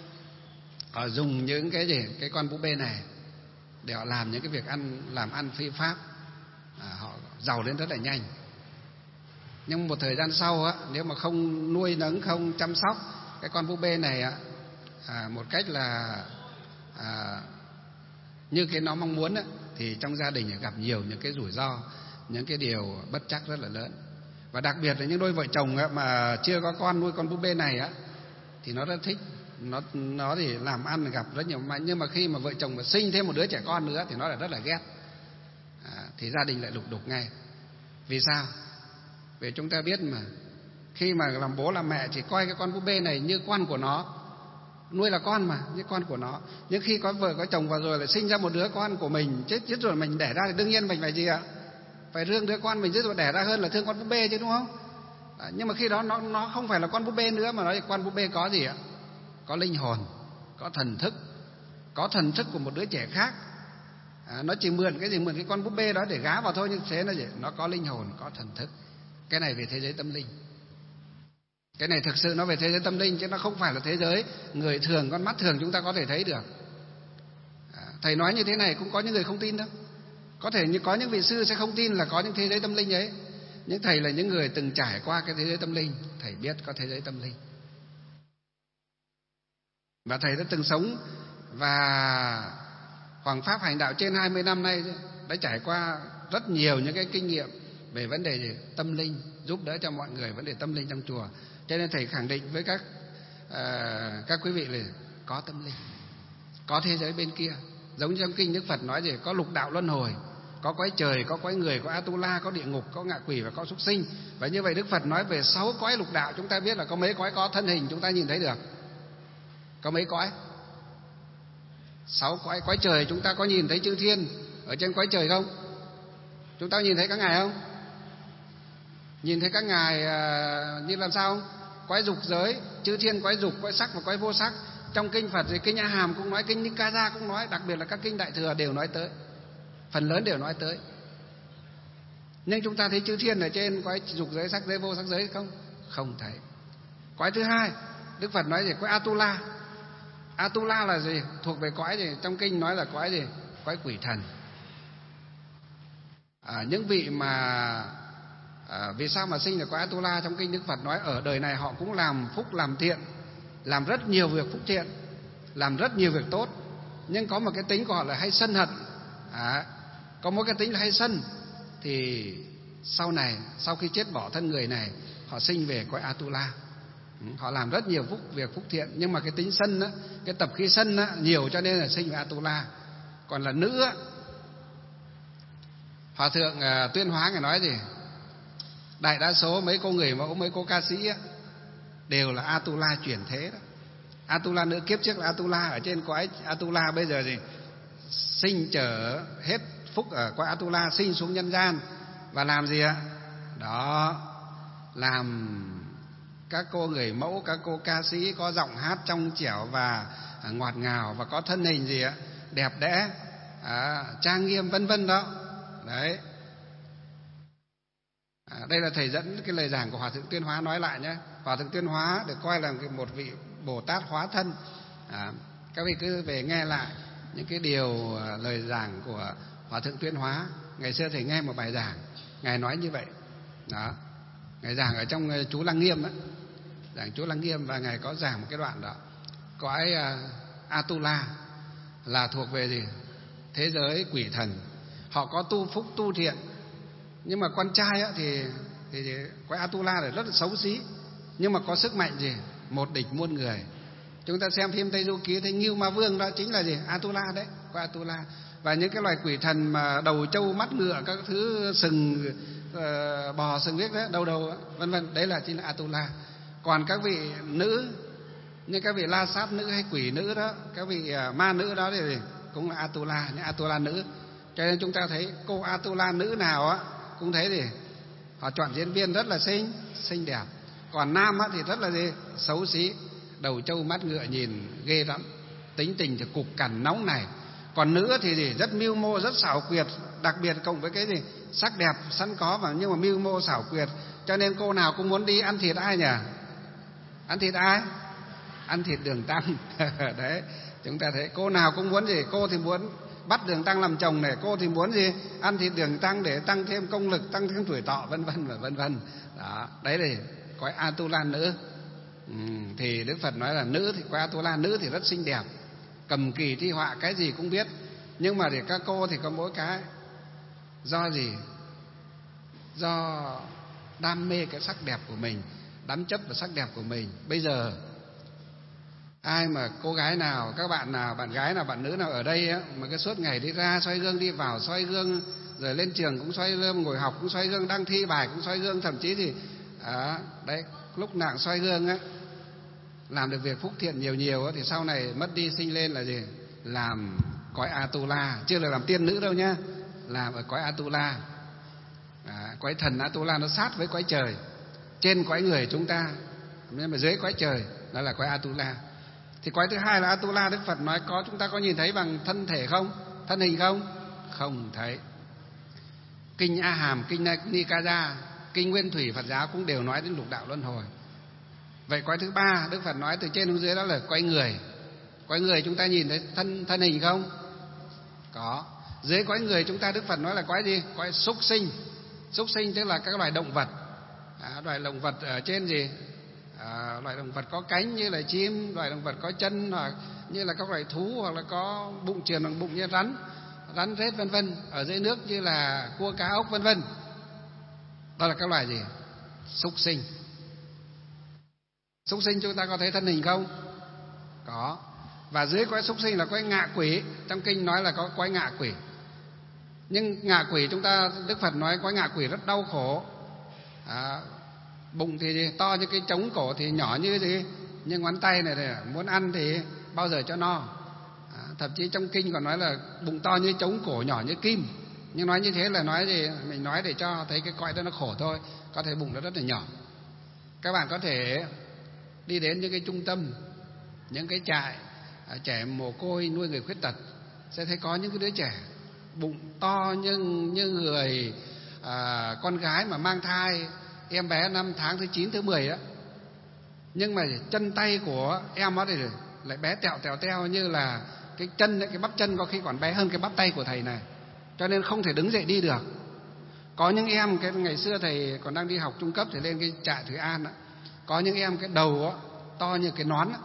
họ dùng những cái gì? Cái con búp bê này để họ làm những cái việc làm ăn phi pháp. Họ giàu lên rất là nhanh. Nhưng một thời gian sau nếu mà không nuôi nấng, không chăm sóc cái con búp bê này một cách là như cái nó mong muốn thì trong gia đình gặp nhiều những cái rủi ro, những cái điều bất trắc rất là lớn. Và đặc biệt là những đôi vợ chồng mà chưa có con nuôi con búp bê này thì nó rất thích. Nó thì làm ăn gặp rất nhiều, nhưng mà khi mà vợ chồng mà sinh thêm một đứa trẻ con nữa thì nó lại rất là ghét. Thì gia đình lại lục đục ngay. Vì sao? Vì chúng ta biết mà, khi mà làm bố làm mẹ chỉ coi cái con búp bê này như con của nó, nuôi là con mà, như con của nó. Nhưng khi có vợ có chồng vào rồi lại sinh ra một đứa con của mình, chết rồi mình đẻ ra thì đương nhiên mình phải gì ạ? Phải thương đứa con mình chết rồi đẻ ra hơn là thương con búp bê chứ, đúng không? Nhưng mà khi đó nó không phải là con búp bê nữa, mà nó là con búp bê có gì ạ? Có linh hồn, có thần thức của một đứa trẻ khác. Nó chỉ mượn cái con búp bê đó để gá vào thôi, nhưng thế nó có linh hồn, có thần thức. Cái này về thế giới tâm linh. Cái này thực sự nó về thế giới tâm linh, chứ nó không phải là thế giới người thường, con mắt thường chúng ta có thể thấy được. Thầy nói như thế này cũng có những người không tin đâu. Có thể như có những vị sư sẽ không tin là có những thế giới tâm linh ấy. Nhưng thầy là những người từng trải qua cái thế giới tâm linh, thầy biết có thế giới tâm linh. Và thầy đã từng sống và Hoàng Pháp hành đạo trên 20 năm nay đã trải qua rất nhiều những cái kinh nghiệm về vấn đề gì? Tâm linh, giúp đỡ cho mọi người vấn đề tâm linh trong chùa. Cho nên thầy khẳng định với các quý vị là có tâm linh, có thế giới bên kia. Giống như trong kinh Đức Phật nói gì? Có lục đạo luân hồi, có cõi trời, có cõi người, có Atula, có địa ngục, có ngạ quỷ và có súc sinh. Và như vậy Đức Phật nói về 6 cõi lục đạo. Chúng ta biết là có mấy cõi có thân hình chúng ta nhìn thấy được? Có mấy cõi? 6 cõi. Cõi trời chúng ta có nhìn thấy chư thiên ở trên cõi trời không? Chúng ta nhìn thấy các ngài không? Nhìn thấy các ngài như làm sao không? Cõi dục giới, chư thiên cõi dục, cõi sắc và cõi vô sắc. Trong kinh Phật thì kinh A Hàm cũng nói, kinh Nikaya cũng nói, đặc biệt là các kinh Đại Thừa đều nói tới, phần lớn đều nói tới. Nhưng chúng ta thấy chư thiên ở trên cõi dục giới, sắc giới, vô sắc giới không? Không thấy. Cõi thứ hai Đức Phật nói gì? Cõi Atula. Atula là gì? Thuộc về cõi gì? Trong kinh nói là cõi gì? Cõi quỷ thần. Những vị mà vì sao mà sinh ở cõi Atula? Trong kinh Đức Phật nói ở đời này họ cũng làm phúc làm thiện, làm rất nhiều việc phúc thiện, làm rất nhiều việc tốt, nhưng có một cái tính của họ là hay sân hận. Có một cái tính là hay sân, thì sau này, sau khi chết bỏ thân người này, họ sinh về cõi Atula. Họ làm rất nhiều việc phúc thiện, nhưng mà cái tính sân á, cái tập khí sân á, nhiều, cho nên là sinh về Atula. Còn là nữ á, Hòa thượng Tuyên Hóa ngài nói gì? đại đa số mấy cô người mẫu, mấy cô ca sĩ á, đều là Atula chuyển thế đó. Atula nữ kiếp trước là Atula ở trên cõi Atula, bây giờ thì sinh trở hết phúc ở cõi Atula, sinh xuống nhân gian và làm gì ạ? Đó, làm các cô người mẫu, các cô ca sĩ có giọng hát trong trẻo và ngọt ngào, và có thân hình gì ạ? Đẹp đẽ, trang nghiêm vân vân đó. Đấy. Đây là thầy dẫn cái lời giảng của Hòa Thượng Tuyên Hóa nói lại nhé. Hòa Thượng Tuyên Hóa được coi là một vị Bồ Tát hóa thân. Các vị cứ về nghe lại những cái điều lời giảng của Hòa Thượng Tuyên Hóa. Ngày xưa thầy nghe một bài giảng, ngài nói như vậy đó. Ngài giảng ở trong chú Lăng Nghiêm đó, giảng chú Lăng Nghiêm, và ngài có giảng một cái đoạn đó. Cõi Atula là thuộc về gì? Thế giới quỷ thần. Họ có tu phúc tu thiện, nhưng mà con trai á, thì cõi Atula là rất là xấu xí, nhưng mà có sức mạnh gì? Một địch muôn người. Chúng ta xem phim Tây Du Ký thấy Ngưu Ma Vương đó chính là gì? Atula đấy, cõi Atula. Và những cái loài quỷ thần mà đầu trâu mắt ngựa, các thứ sừng bò sừng riếc đấy, đầu vân vân, đấy là chính là Atula. Còn các vị nữ như các vị la sát nữ hay quỷ nữ đó, các vị ma nữ đó thì cũng là Atula, những Atula nữ. Cho nên chúng ta thấy cô Atula nữ nào á cũng thấy thì họ chọn diễn viên rất là xinh đẹp. Còn nam á thì rất là gì? Xấu xí, đầu trâu mắt ngựa, nhìn ghê lắm, tính tình thì cục cằn nóng này. Còn nữ thì gì? Rất mưu mô, rất xảo quyệt, đặc biệt cộng với cái gì? Sắc đẹp sẵn có mà nhưng mà mưu mô xảo quyệt. Cho nên cô nào cũng muốn đi ăn thịt ai nhỉ? Ăn thịt ai? Ăn thịt Đường Tăng. Đấy, chúng ta thấy cô nào cũng muốn gì? Cô thì muốn bắt Đường Tăng làm chồng này, cô thì muốn gì? Ăn thịt Đường Tăng để tăng thêm công lực, tăng thêm tuổi thọ, vân vân và vân vân. Đó, đấy là cõi Atula nữ. Thì Đức Phật nói là nữ thì cõi Atula nữ thì rất xinh đẹp, cầm kỳ thi họa cái gì cũng biết. Nhưng mà để các cô thì có mỗi cái, do gì? Do đam mê cái sắc đẹp của mình, đắm chấp vào sắc đẹp của mình. Bây giờ ai mà cô gái nào, các bạn nào, bạn gái nào, bạn nữ nào ở đây á, mà cái suốt ngày đi ra soi gương, đi vào soi gương, rồi lên trường cũng soi gương, ngồi học cũng soi gương, đang thi bài cũng soi gương, thậm chí thì đấy, lúc nào soi gương á, làm được việc phúc thiện nhiều á, thì sau này mất đi sinh lên là gì? Làm cõi Atula, chưa là làm tiên nữ đâu nhá, làm ở cõi Atula. Cõi thần Atula nó sát với cõi trời, trên cõi người chúng ta, nhưng mà dưới cõi trời đó là cõi Atula. Thì cõi thứ hai là Atula, Đức Phật nói có, chúng ta có nhìn thấy bằng thân thể không? Thân hình không? Không thấy. Kinh A Hàm, kinh Nikaya, kinh Nguyên Thủy Phật giáo cũng đều nói đến lục đạo luân hồi. Vậy cõi thứ ba Đức Phật nói từ trên xuống dưới đó là cõi người. Cõi người chúng ta nhìn thấy thân hình không? Có. Dưới cõi người chúng ta Đức Phật nói là cõi gì? Cõi súc sinh. Súc sinh tức là các loài động vật. Loài động vật ở trên gì? Loài động vật có cánh như là chim, loài động vật có chân hoặc như là các loài thú, hoặc là có bụng chườn bằng bụng như rắn rết vân vân. Ở dưới nước như là cua cá ốc vân vân. Đó là các loài gì? Súc sinh. Súc sinh chúng ta có thấy thân hình không? Có. Và dưới cõi súc sinh là cõi ngạ quỷ. Trong kinh nói là có cõi ngạ quỷ. Nhưng ngạ quỷ chúng ta, Đức Phật nói cõi ngạ quỷ rất đau khổ. Bụng thì to như cái trống, cổ thì nhỏ như gì, như ngón tay này, muốn ăn thì bao giờ cho no. Thậm chí trong kinh còn nói là bụng to như trống, cổ nhỏ như kim. Nhưng nói như thế là nói gì? Mình nói để cho thấy cái cõi đó nó khổ thôi. Có thể bụng nó rất là nhỏ. Các bạn có thể đi đến những cái trung tâm, những cái trại trẻ mồ côi nuôi người khuyết tật, sẽ thấy có những cái đứa trẻ bụng to như người con gái mà mang thai em bé 5 tháng thứ 9 thứ 10 á. Nhưng mà chân tay của em đó thì lại bé tẹo như là cái chân ấy, cái bắp chân có khi còn bé hơn cái bắp tay của thầy này, cho nên không thể đứng dậy đi được. Có những em, cái ngày xưa thầy còn đang đi học trung cấp thì lên cái trại Thủy An á, có những em cái đầu á to như cái nón á,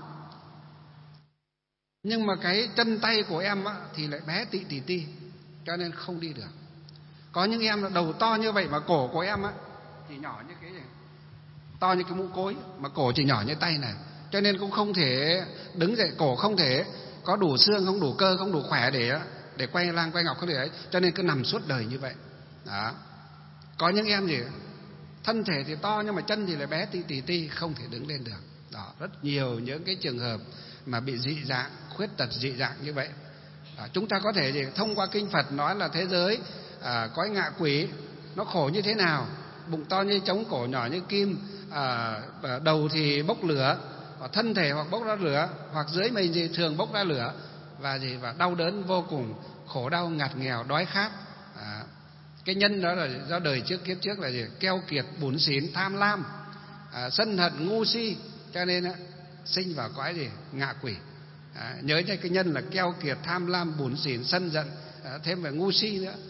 nhưng mà cái chân tay của em á thì lại bé tị, cho nên không đi được. Có những em là đầu to như vậy mà cổ của em á thì nhỏ như cái gì? To như cái mũ cối, mà cổ chỉ nhỏ như tay này, cho nên cũng không thể đứng dậy, cổ không thể có đủ xương, không đủ cơ, không đủ khỏe để quay lang quay ngọc, không thể ấy, cho nên cứ nằm suốt đời như vậy. Đó. Có những em gì thân thể thì to nhưng mà chân thì lại bé tí ti, không thể đứng lên được. Đó, rất nhiều những cái trường hợp mà bị dị dạng, khuyết tật dị dạng như vậy. Chúng ta có thể thông qua kinh Phật nói là thế giới cõi ngạ quỷ nó khổ như thế nào. Bụng to như trống, cổ nhỏ như kim, đầu thì bốc lửa, thân thể hoặc bốc ra lửa, hoặc dưới mình thì thường bốc ra lửa, và đau đớn vô cùng, khổ đau ngặt nghèo, đói khát. Cái nhân đó là do đời trước kiếp trước là keo kiệt, bủn xỉn, tham lam, sân hận, ngu si, cho nên sinh vào cõi ngạ quỷ. Nhớ cho cái nhân là keo kiệt, tham lam, bủn xỉn, sân giận, thêm về ngu si nữa.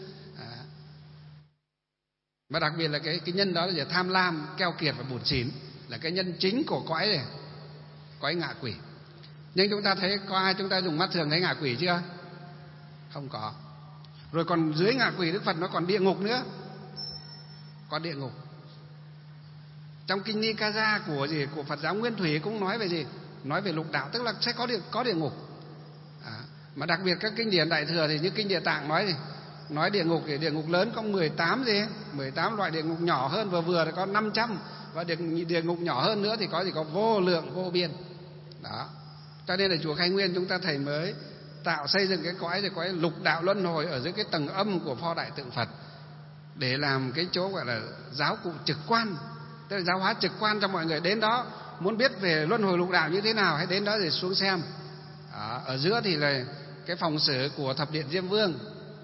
Mà đặc biệt là cái nhân đó là tham lam, keo kiệt và bủn xỉn là cái nhân chính của cõi ngạ quỷ. Nhưng chúng ta thấy có ai chúng ta dùng mắt thường thấy ngạ quỷ chưa? Không có. Rồi còn dưới ngạ quỷ Đức Phật nó còn địa ngục nữa. Có địa ngục. Trong kinh Nikaya của Phật giáo Nguyên Thủy cũng nói về gì? Nói về lục đạo, tức là sẽ có địa ngục. Mà đặc biệt các kinh điển Đại Thừa thì như kinh Địa Tạng nói gì? Nói địa ngục thì địa ngục lớn có 18 loại địa ngục, nhỏ hơn vừa thì có 500, và địa ngục nhỏ hơn nữa thì có vô lượng vô biên. Đó. Cho nên là chùa Khai Nguyên chúng ta thầy mới xây dựng cái cõi lục đạo luân hồi ở dưới cái tầng âm của pho đại tượng Phật, để làm cái chỗ gọi là giáo cụ trực quan, tức là giáo hóa trực quan cho mọi người đến đó muốn biết về luân hồi lục đạo như thế nào, hãy đến đó để xuống xem. Ở giữa thì là cái phòng xử của thập điện Diêm Vương,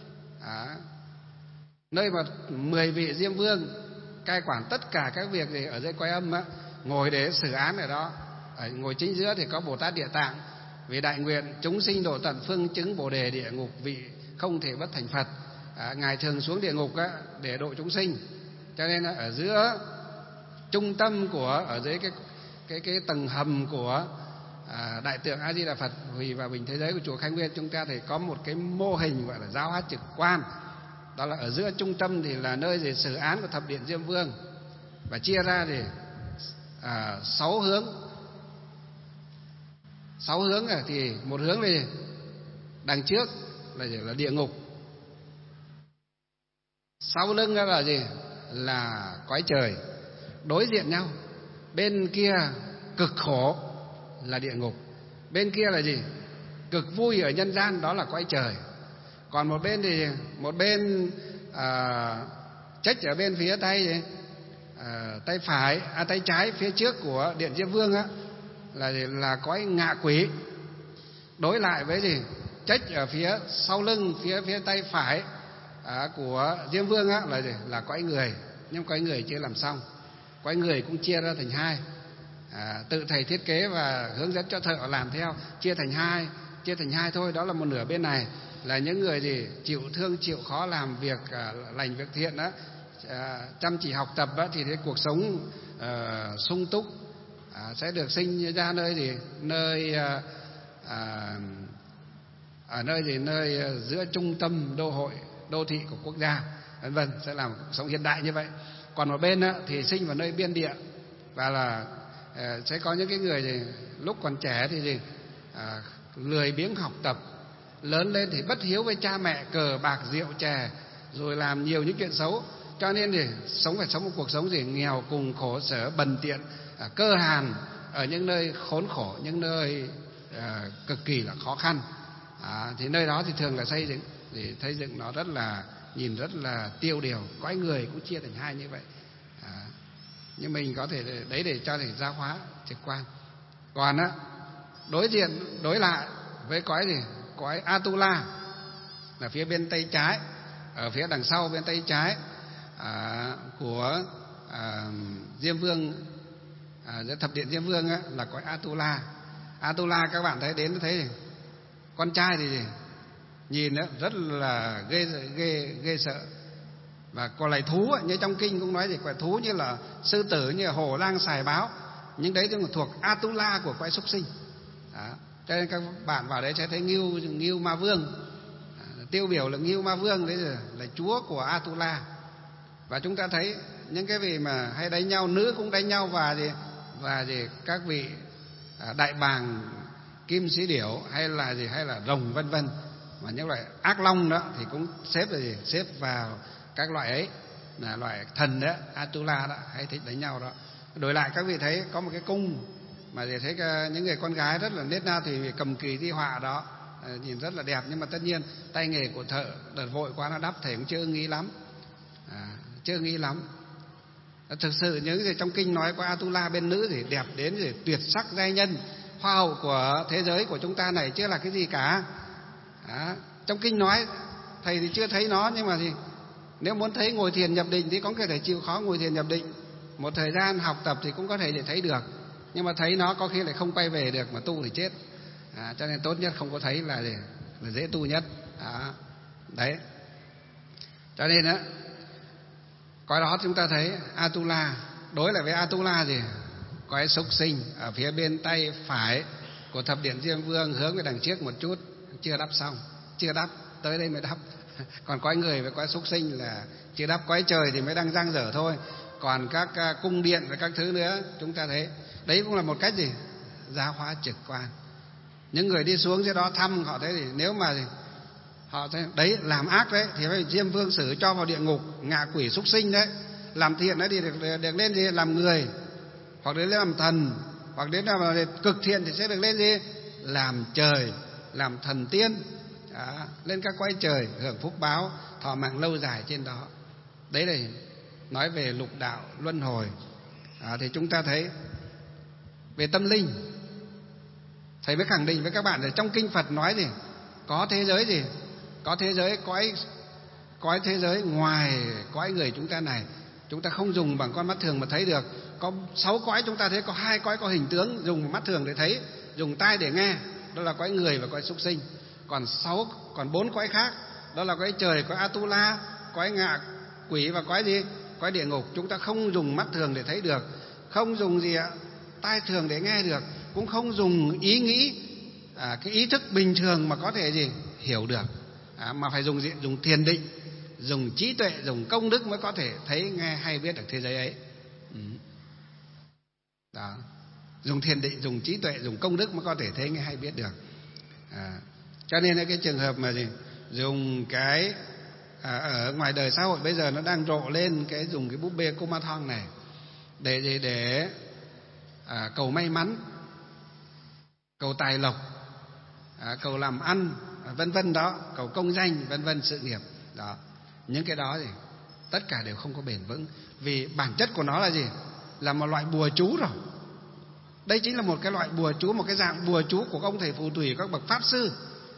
nơi mà 10 vị Diêm Vương cai quản tất cả các việc gì ở dưới cõi âm ngồi để xử án ở đó. Ngồi chính giữa thì có Bồ Tát Địa Tạng, vì đại nguyện chúng sinh độ tận phương chứng Bồ đề địa ngục, vị không thể bất thành Phật. Ngài thường xuống địa ngục để độ chúng sinh. Cho nên ở giữa trung tâm ở dưới cái tầng hầm của đại tượng A Di Đà Phật Hủy và Bình thế giới của chùa Khai Nguyên, chúng ta thì có một cái mô hình gọi là giáo hóa trực quan. Đó là ở giữa trung tâm thì là nơi xử án của thập điện Diêm Vương, và chia ra thì 6 hướng. 6 hướng thì một hướng này đằng trước là địa ngục, sau lưng là gì? Là cõi trời, đối diện nhau. Bên kia cực khổ là địa ngục, bên kia là gì? Cực vui ở nhân gian, đó là cõi trời. Còn một bên thì trách ở bên phía tay tay trái phía trước của điện Diêm Vương là cõi ngạ quỷ. Đối lại với gì? Trách ở phía sau lưng, phía tay phải của Diêm Vương là cõi người. Nhưng cõi người chưa làm xong, cõi người cũng chia ra thành 2. Tự thầy thiết kế và hướng dẫn cho thợ làm theo, chia thành hai thôi. Đó là một nửa bên này là những người chịu thương chịu khó làm việc lành việc thiện đó, chăm chỉ học tập thì cái cuộc sống sung túc, sẽ được sinh ra nơi giữa trung tâm đô thị của quốc gia, vân vân, sẽ làm cuộc sống hiện đại như vậy. Còn một bên thì sinh vào nơi biên địa, và là sẽ có những cái người lúc còn trẻ thì lười biếng học tập, lớn lên thì bất hiếu với cha mẹ, cờ bạc rượu chè, rồi làm nhiều những chuyện xấu. Cho nên thì phải sống một cuộc sống nghèo cùng, khổ sở, bần tiện, cơ hàn, ở những nơi khốn khổ, những nơi cực kỳ là khó khăn. Thì nơi đó thì thường là xây dựng nó nhìn rất là tiêu điều. Cõi người cũng chia thành 2 như vậy. Nhưng mình có thể đấy để cho thầy giáo hóa trực quan. Còn đối lại với cõi Atula là phía bên tay trái, ở phía đằng sau bên tay trái của Diêm Vương, thập điện Diêm Vương là cõi Atula. Atula các bạn thấy con trai thì nhìn rất là ghê sợ. Và còn lại thú, như trong kinh cũng nói quả thú như là sư tử, như là hổ lang sài báo, những đấy thuộc Atula của cõi súc sinh. Cho nên các bạn vào đấy sẽ thấy Ngưu Ma Vương, tiêu biểu là Ngưu Ma Vương đấy là chúa của Atula. Và chúng ta thấy những cái vị mà hay đánh nhau, nữ cũng đánh nhau, và các vị đại bàng, kim sĩ điểu hay là rồng vân vân, mà những loại ác long đó thì cũng xếp vào các loại ấy. là loại thần đó, Atula đó, hay thích đánh nhau đó. Đổi lại các vị thấy có một cái cung mà để thấy những người con gái rất là nết na thì cầm kỳ thi họa đó, nhìn rất là đẹp, nhưng mà tất nhiên tay nghề của thợ đợt vội quá nó đắp thầy cũng chưa nghĩ lắm, chưa nghĩ lắm. Thực sự những gì trong kinh nói qua Atula bên nữ thì đẹp đến thì tuyệt sắc giai nhân, hoa hậu của thế giới của chúng ta này chưa là cái gì cả. Trong kinh nói thầy thì chưa thấy nó, nhưng mà thì nếu muốn thấy ngồi thiền nhập định thì có thể chịu khó ngồi thiền nhập định một thời gian học tập thì cũng có thể để thấy được, nhưng mà thấy nó có khi lại không quay về được mà tu thì chết. Cho nên tốt nhất không có thấy là dễ tu nhất. Đấy, cho nên á, coi đó chúng ta thấy Atula đối lại với Atula gì, có cái súc sinh ở phía bên tay phải của thập điện Diêm Vương hướng về đằng trước một chút, chưa đắp xong, chưa đắp, tới đây mới đắp. Còn cõi người với cõi súc sinh là chưa đắp, cõi trời thì mới đang dang dở thôi. Còn các cung điện và các thứ nữa chúng ta thấy đấy cũng là một cách gì, giáo hóa trực quan. Những người đi xuống dưới đó thăm họ thấy thì nếu mà họ thấy đấy làm ác đấy thì phải Diêm Vương xử cho vào địa ngục, ngạ quỷ súc sinh đấy. Làm thiện đấy thì được lên gì, làm người, hoặc đến làm thần, hoặc đến làm cực thiện thì sẽ được lên gì, làm trời, làm thần tiên. Lên các cõi trời hưởng phúc báo, thọ mạng lâu dài trên đó. Đấy là nói về lục đạo luân hồi. Thì chúng ta thấy về tâm linh, thầy mới khẳng định với các bạn là trong kinh Phật nói gì, có thế giới gì, có thế giới cõi thế giới ngoài cõi người chúng ta này, chúng ta không dùng bằng con mắt thường mà thấy được. Có 6 cõi chúng ta thấy, có 2 cõi có hình tướng dùng mắt thường để thấy, dùng tai để nghe, đó là cõi người và cõi súc sinh. Còn 4 cõi khác, đó là cõi trời, cõi Atula, cõi ngạ quỷ và cõi gì, cõi địa ngục. Chúng ta không dùng mắt thường để thấy được, không dùng gì ạ, tai thường để nghe được, cũng không dùng ý nghĩ, cái ý thức bình thường mà có thể gì hiểu được, mà phải dùng gì, dùng thiền định, dùng trí tuệ, dùng công đức mới có thể thấy, nghe hay biết được thế giới ấy. Đó, dùng thiền định, dùng trí tuệ, dùng công đức mới có thể thấy, nghe hay biết được. Cho nên cái trường hợp mà gì dùng cái ở ngoài đời xã hội bây giờ nó đang rộ lên cái dùng cái búp bê Kumathon này để cầu may mắn, cầu tài lộc, cầu làm ăn, vân vân đó, cầu công danh, vân vân, sự nghiệp đó. Những cái đó thì tất cả đều không có bền vững, vì bản chất của nó là gì, là một loại bùa chú rồi. Đây chính là một cái loại bùa chú, một cái dạng bùa chú của các ông thầy phù thủy, các bậc pháp sư.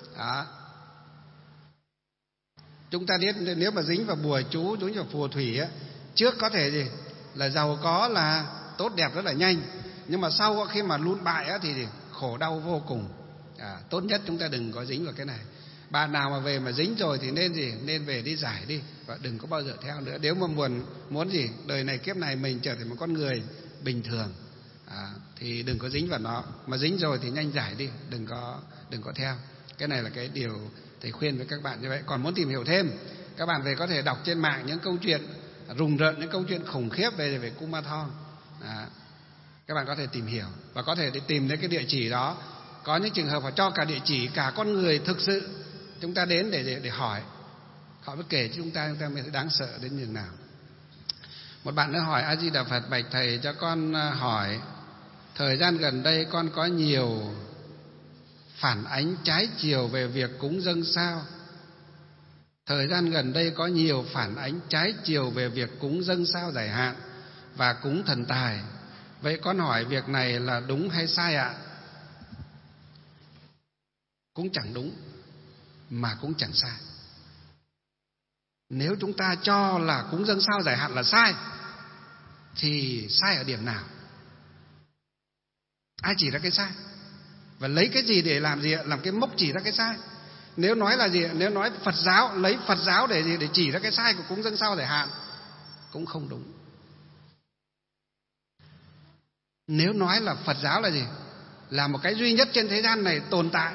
Chúng ta biết nếu mà dính vào bùa chú, dính vào phù thủy á, trước có thể gì là giàu có, là tốt đẹp rất là nhanh, nhưng mà sau khi mà lụn bại á thì khổ đau vô cùng. Tốt nhất chúng ta đừng có dính vào cái này. Bạn nào mà về mà dính rồi thì nên về đi giải đi, và đừng có bao giờ theo nữa. Nếu mà muốn gì đời này kiếp này mình trở thành một con người bình thường, thì đừng có dính vào nó. Mà dính rồi thì nhanh giải đi, đừng có theo. Cái này là cái điều thầy khuyên với các bạn như vậy. Còn muốn tìm hiểu thêm, các bạn về có thể đọc trên mạng những câu chuyện rùng rợn, những câu chuyện khủng khiếp về Kumathon. Các bạn có thể tìm hiểu và có thể đi tìm đến cái địa chỉ đó. Có những trường hợp họ cho cả địa chỉ, cả con người thực sự, chúng ta đến để hỏi, họ mới kể cho chúng ta mới thấy đáng sợ đến nhường nào. Một bạn nữa hỏi: A Di Đà Phật, bạch thầy cho con hỏi, thời gian gần đây con có nhiều phản ánh trái chiều về việc cúng dâng sao. Thời gian gần đây có nhiều phản ánh trái chiều về việc cúng dâng sao giải hạn và cúng thần tài. Vậy con hỏi việc này là đúng hay sai ạ? Cũng chẳng đúng mà cũng chẳng sai. Nếu chúng ta cho là cúng dâng sao giải hạn là sai thì sai ở điểm nào? Ai chỉ ra cái sai? Và lấy cái gì để làm gì ạ? Làm cái mốc chỉ ra cái sai. Nếu nói là gì ạ? Nếu nói Phật giáo, lấy Phật giáo để gì? Để chỉ ra cái sai của cúng dâng sao giải hạn cũng không đúng. Nếu nói là Phật giáo là gì? Là một cái duy nhất trên thế gian này tồn tại,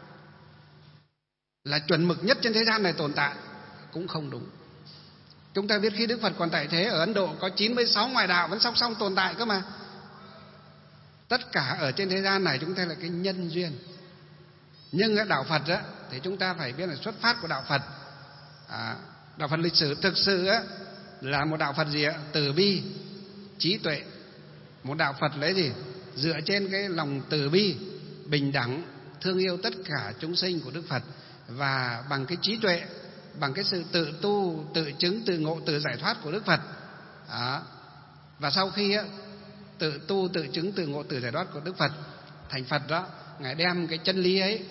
là chuẩn mực nhất trên thế gian này tồn tại, cũng không đúng. Chúng ta biết khi Đức Phật còn tại thế, ở Ấn Độ có 96 ngoại đạo vẫn song song tồn tại cơ mà. Tất cả ở trên thế gian này chúng ta là cái nhân duyên. Nhưng ở đạo Phật á, thì chúng ta phải biết là xuất phát của đạo Phật. Đạo Phật lịch sử thực sự á, là một đạo Phật gì ạ? Từ bi, trí tuệ. Một đạo Phật lấy gì? Dựa trên cái lòng từ bi, bình đẳng, thương yêu tất cả chúng sinh của Đức Phật, và bằng cái trí tuệ, bằng cái sự tự tu, tự chứng, tự ngộ, tự giải thoát của Đức Phật. Đó. Và sau khi tự tu, tự chứng, tự ngộ, tự giải thoát của Đức Phật thành Phật đó, Ngài đem cái chân lý ấy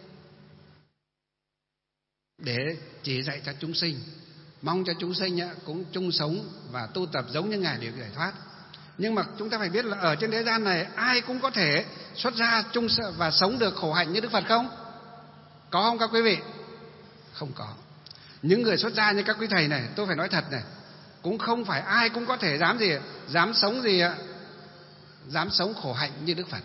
để chỉ dạy cho chúng sinh, mong cho chúng sinh cũng chung sống và tu tập giống như Ngài để giải thoát. Nhưng mà chúng ta phải biết là ở trên thế gian này ai cũng có thể xuất gia chung và sống được khổ hạnh như Đức Phật không? Có không các quý vị? Không có. Những người xuất gia như các quý thầy này, tôi phải nói thật này, cũng không phải ai cũng có thể dám sống dám sống khổ hạnh như Đức Phật,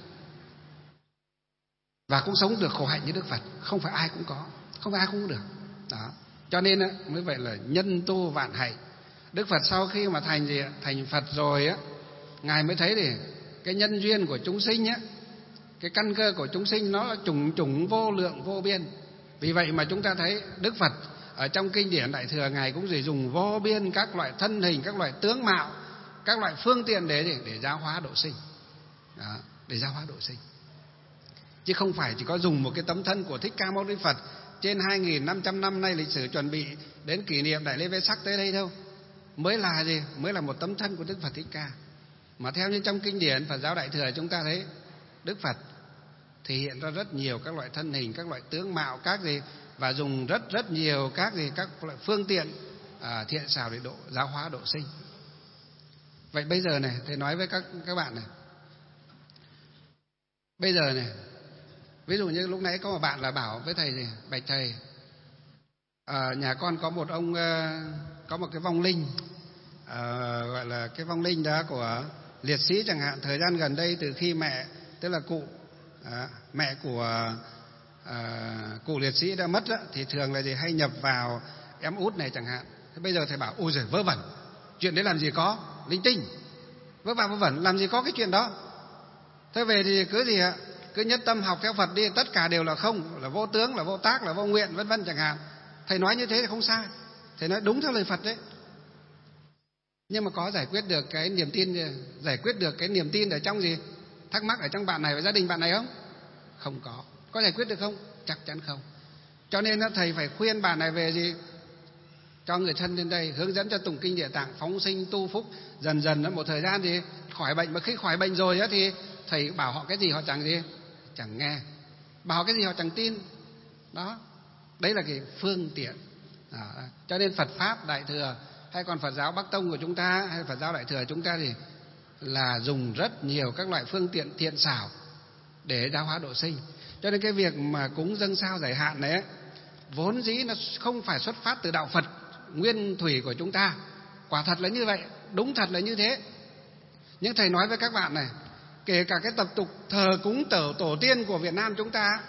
và cũng sống được khổ hạnh như Đức Phật. Không phải ai cũng có, không phải ai cũng được. Đó. Cho nên mới vậy là nhân tu vạn hạnh. Đức Phật sau khi mà thành Phật rồi Ngài mới thấy thì cái nhân duyên của chúng sinh cái căn cơ của chúng sinh nó trùng trùng vô lượng vô biên. Vì vậy mà chúng ta thấy Đức Phật ở trong kinh điển Đại Thừa, Ngài cũng dùng vô biên các loại thân hình, các loại tướng mạo, các loại phương tiện để giáo hóa độ sinh. Đó, để giáo hóa độ sinh. Chứ không phải chỉ có dùng một cái tấm thân của Thích Ca Mâu Ni Phật trên 2.500 năm nay lịch sử chuẩn bị đến kỷ niệm Đại lễ Vê Sắc tới đây đâu. Mới là một tấm thân của Đức Phật Thích Ca. Mà theo như trong kinh điển Phật giáo Đại Thừa, chúng ta thấy Đức Phật thể hiện ra rất nhiều các loại thân hình, các loại tướng mạo, và dùng rất nhiều các loại phương tiện thiện xảo để giáo hóa độ sinh. Vậy bây giờ này, thầy nói với các bạn này. Bây giờ này, ví dụ như lúc nãy có một bạn là bảo với thầy gì, bạch thầy, nhà con có một ông, có một cái vong linh, gọi là cái vong linh đó của liệt sĩ chẳng hạn. Thời gian gần đây từ khi mẹ, tức là mẹ của cụ liệt sĩ đã mất thì thường là hay nhập vào em út này chẳng hạn. Thế bây giờ thầy bảo ôi giời, vớ vẩn, chuyện đấy làm gì có, linh tinh, vớ va vớ vẩn, làm gì có cái chuyện đó. Thế về thì cứ nhất tâm học theo Phật đi, tất cả đều là không, là vô tướng, là vô tác, là vô nguyện, vân vân chẳng hạn. Thầy nói như thế thì không sai, thầy nói đúng theo lời Phật đấy. Nhưng mà có giải quyết được cái niềm tin ở trong thắc mắc ở trong bạn này và gia đình bạn này không? Không có. Có giải quyết được không? Chắc chắn không. Cho nên thầy phải khuyên bạn này về cho người thân lên đây, hướng dẫn cho tụng kinh Địa Tạng, phóng sinh tu phúc, dần dần một thời gian thì khỏi bệnh. Mà khi khỏi bệnh rồi thì thầy bảo họ cái gì họ chẳng nghe, bảo cái gì họ chẳng tin. Đó, đấy là cái phương tiện. Cho nên Phật pháp Đại Thừa hay còn Phật giáo Bắc Tông của chúng ta hay Phật giáo Đại Thừa chúng ta thì là dùng rất nhiều các loại phương tiện thiện xảo để giáo hóa độ sinh. Cho nên cái việc mà cúng dâng sao giải hạn này vốn dĩ nó không phải xuất phát từ đạo Phật nguyên thủy của chúng ta. Quả thật là như vậy, đúng thật là như thế. Nhưng thầy nói với các bạn này, kể cả cái tập tục thờ cúng tổ tiên của Việt Nam chúng ta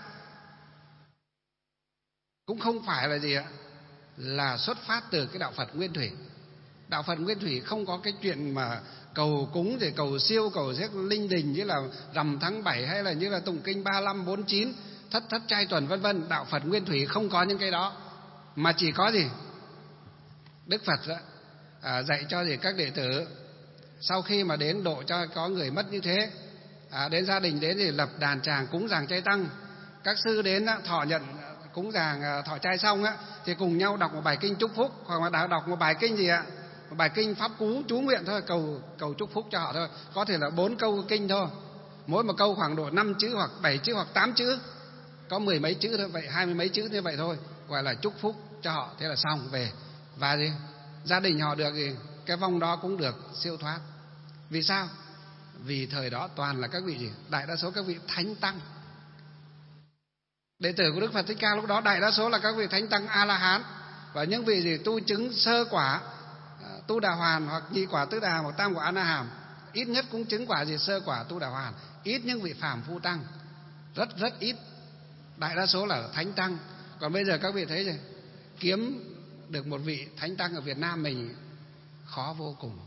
cũng không phải là xuất phát từ cái đạo Phật nguyên thủy. Đạo Phật nguyên thủy không có cái chuyện mà cầu cúng rồi cầu siêu, cầu giết linh đình như là rằm tháng 7 hay là như là tụng kinh 35, 49, thất trai tuần vân vân. Đạo Phật nguyên thủy không có những cái đó, mà chỉ có Đức Phật dạy cho các đệ tử sau khi mà đến độ cho có người mất như thế, đến gia đình đến thì lập đàn tràng cúng dường chay tăng. Các sư đến thọ nhận cúng dường thọ trai xong thì cùng nhau đọc một bài kinh chúc phúc, hoặc là đọc một bài kinh một bài kinh pháp cú chú nguyện thôi, cầu chúc phúc cho họ thôi. Có thể là 4 câu kinh thôi, mỗi một câu khoảng độ 5 chữ hoặc 7 chữ hoặc 8 chữ, có 10 mấy chữ thôi, vậy 20 mấy chữ như vậy thôi, gọi là chúc phúc cho họ. Thế là xong về, và gia đình họ được cái vong đó cũng được siêu thoát. Vì sao? Vì thời đó toàn là các vị đại đa số các vị thánh tăng. Đệ tử của Đức Phật Thích Ca lúc đó đại đa số là các vị thánh tăng A La Hán, và những vị tu chứng sơ quả Tu Đà Hoàn hoặc nhị quả Tứ Đà hoặc tam quả A Na Hàm, ít nhất cũng chứng quả sơ quả Tu Đà Hoàn. Ít những vị phàm phu tăng, rất ít. Đại đa số là thánh tăng. Còn bây giờ các vị thấy kiếm được một vị thánh tăng ở Việt Nam mình khó vô cùng.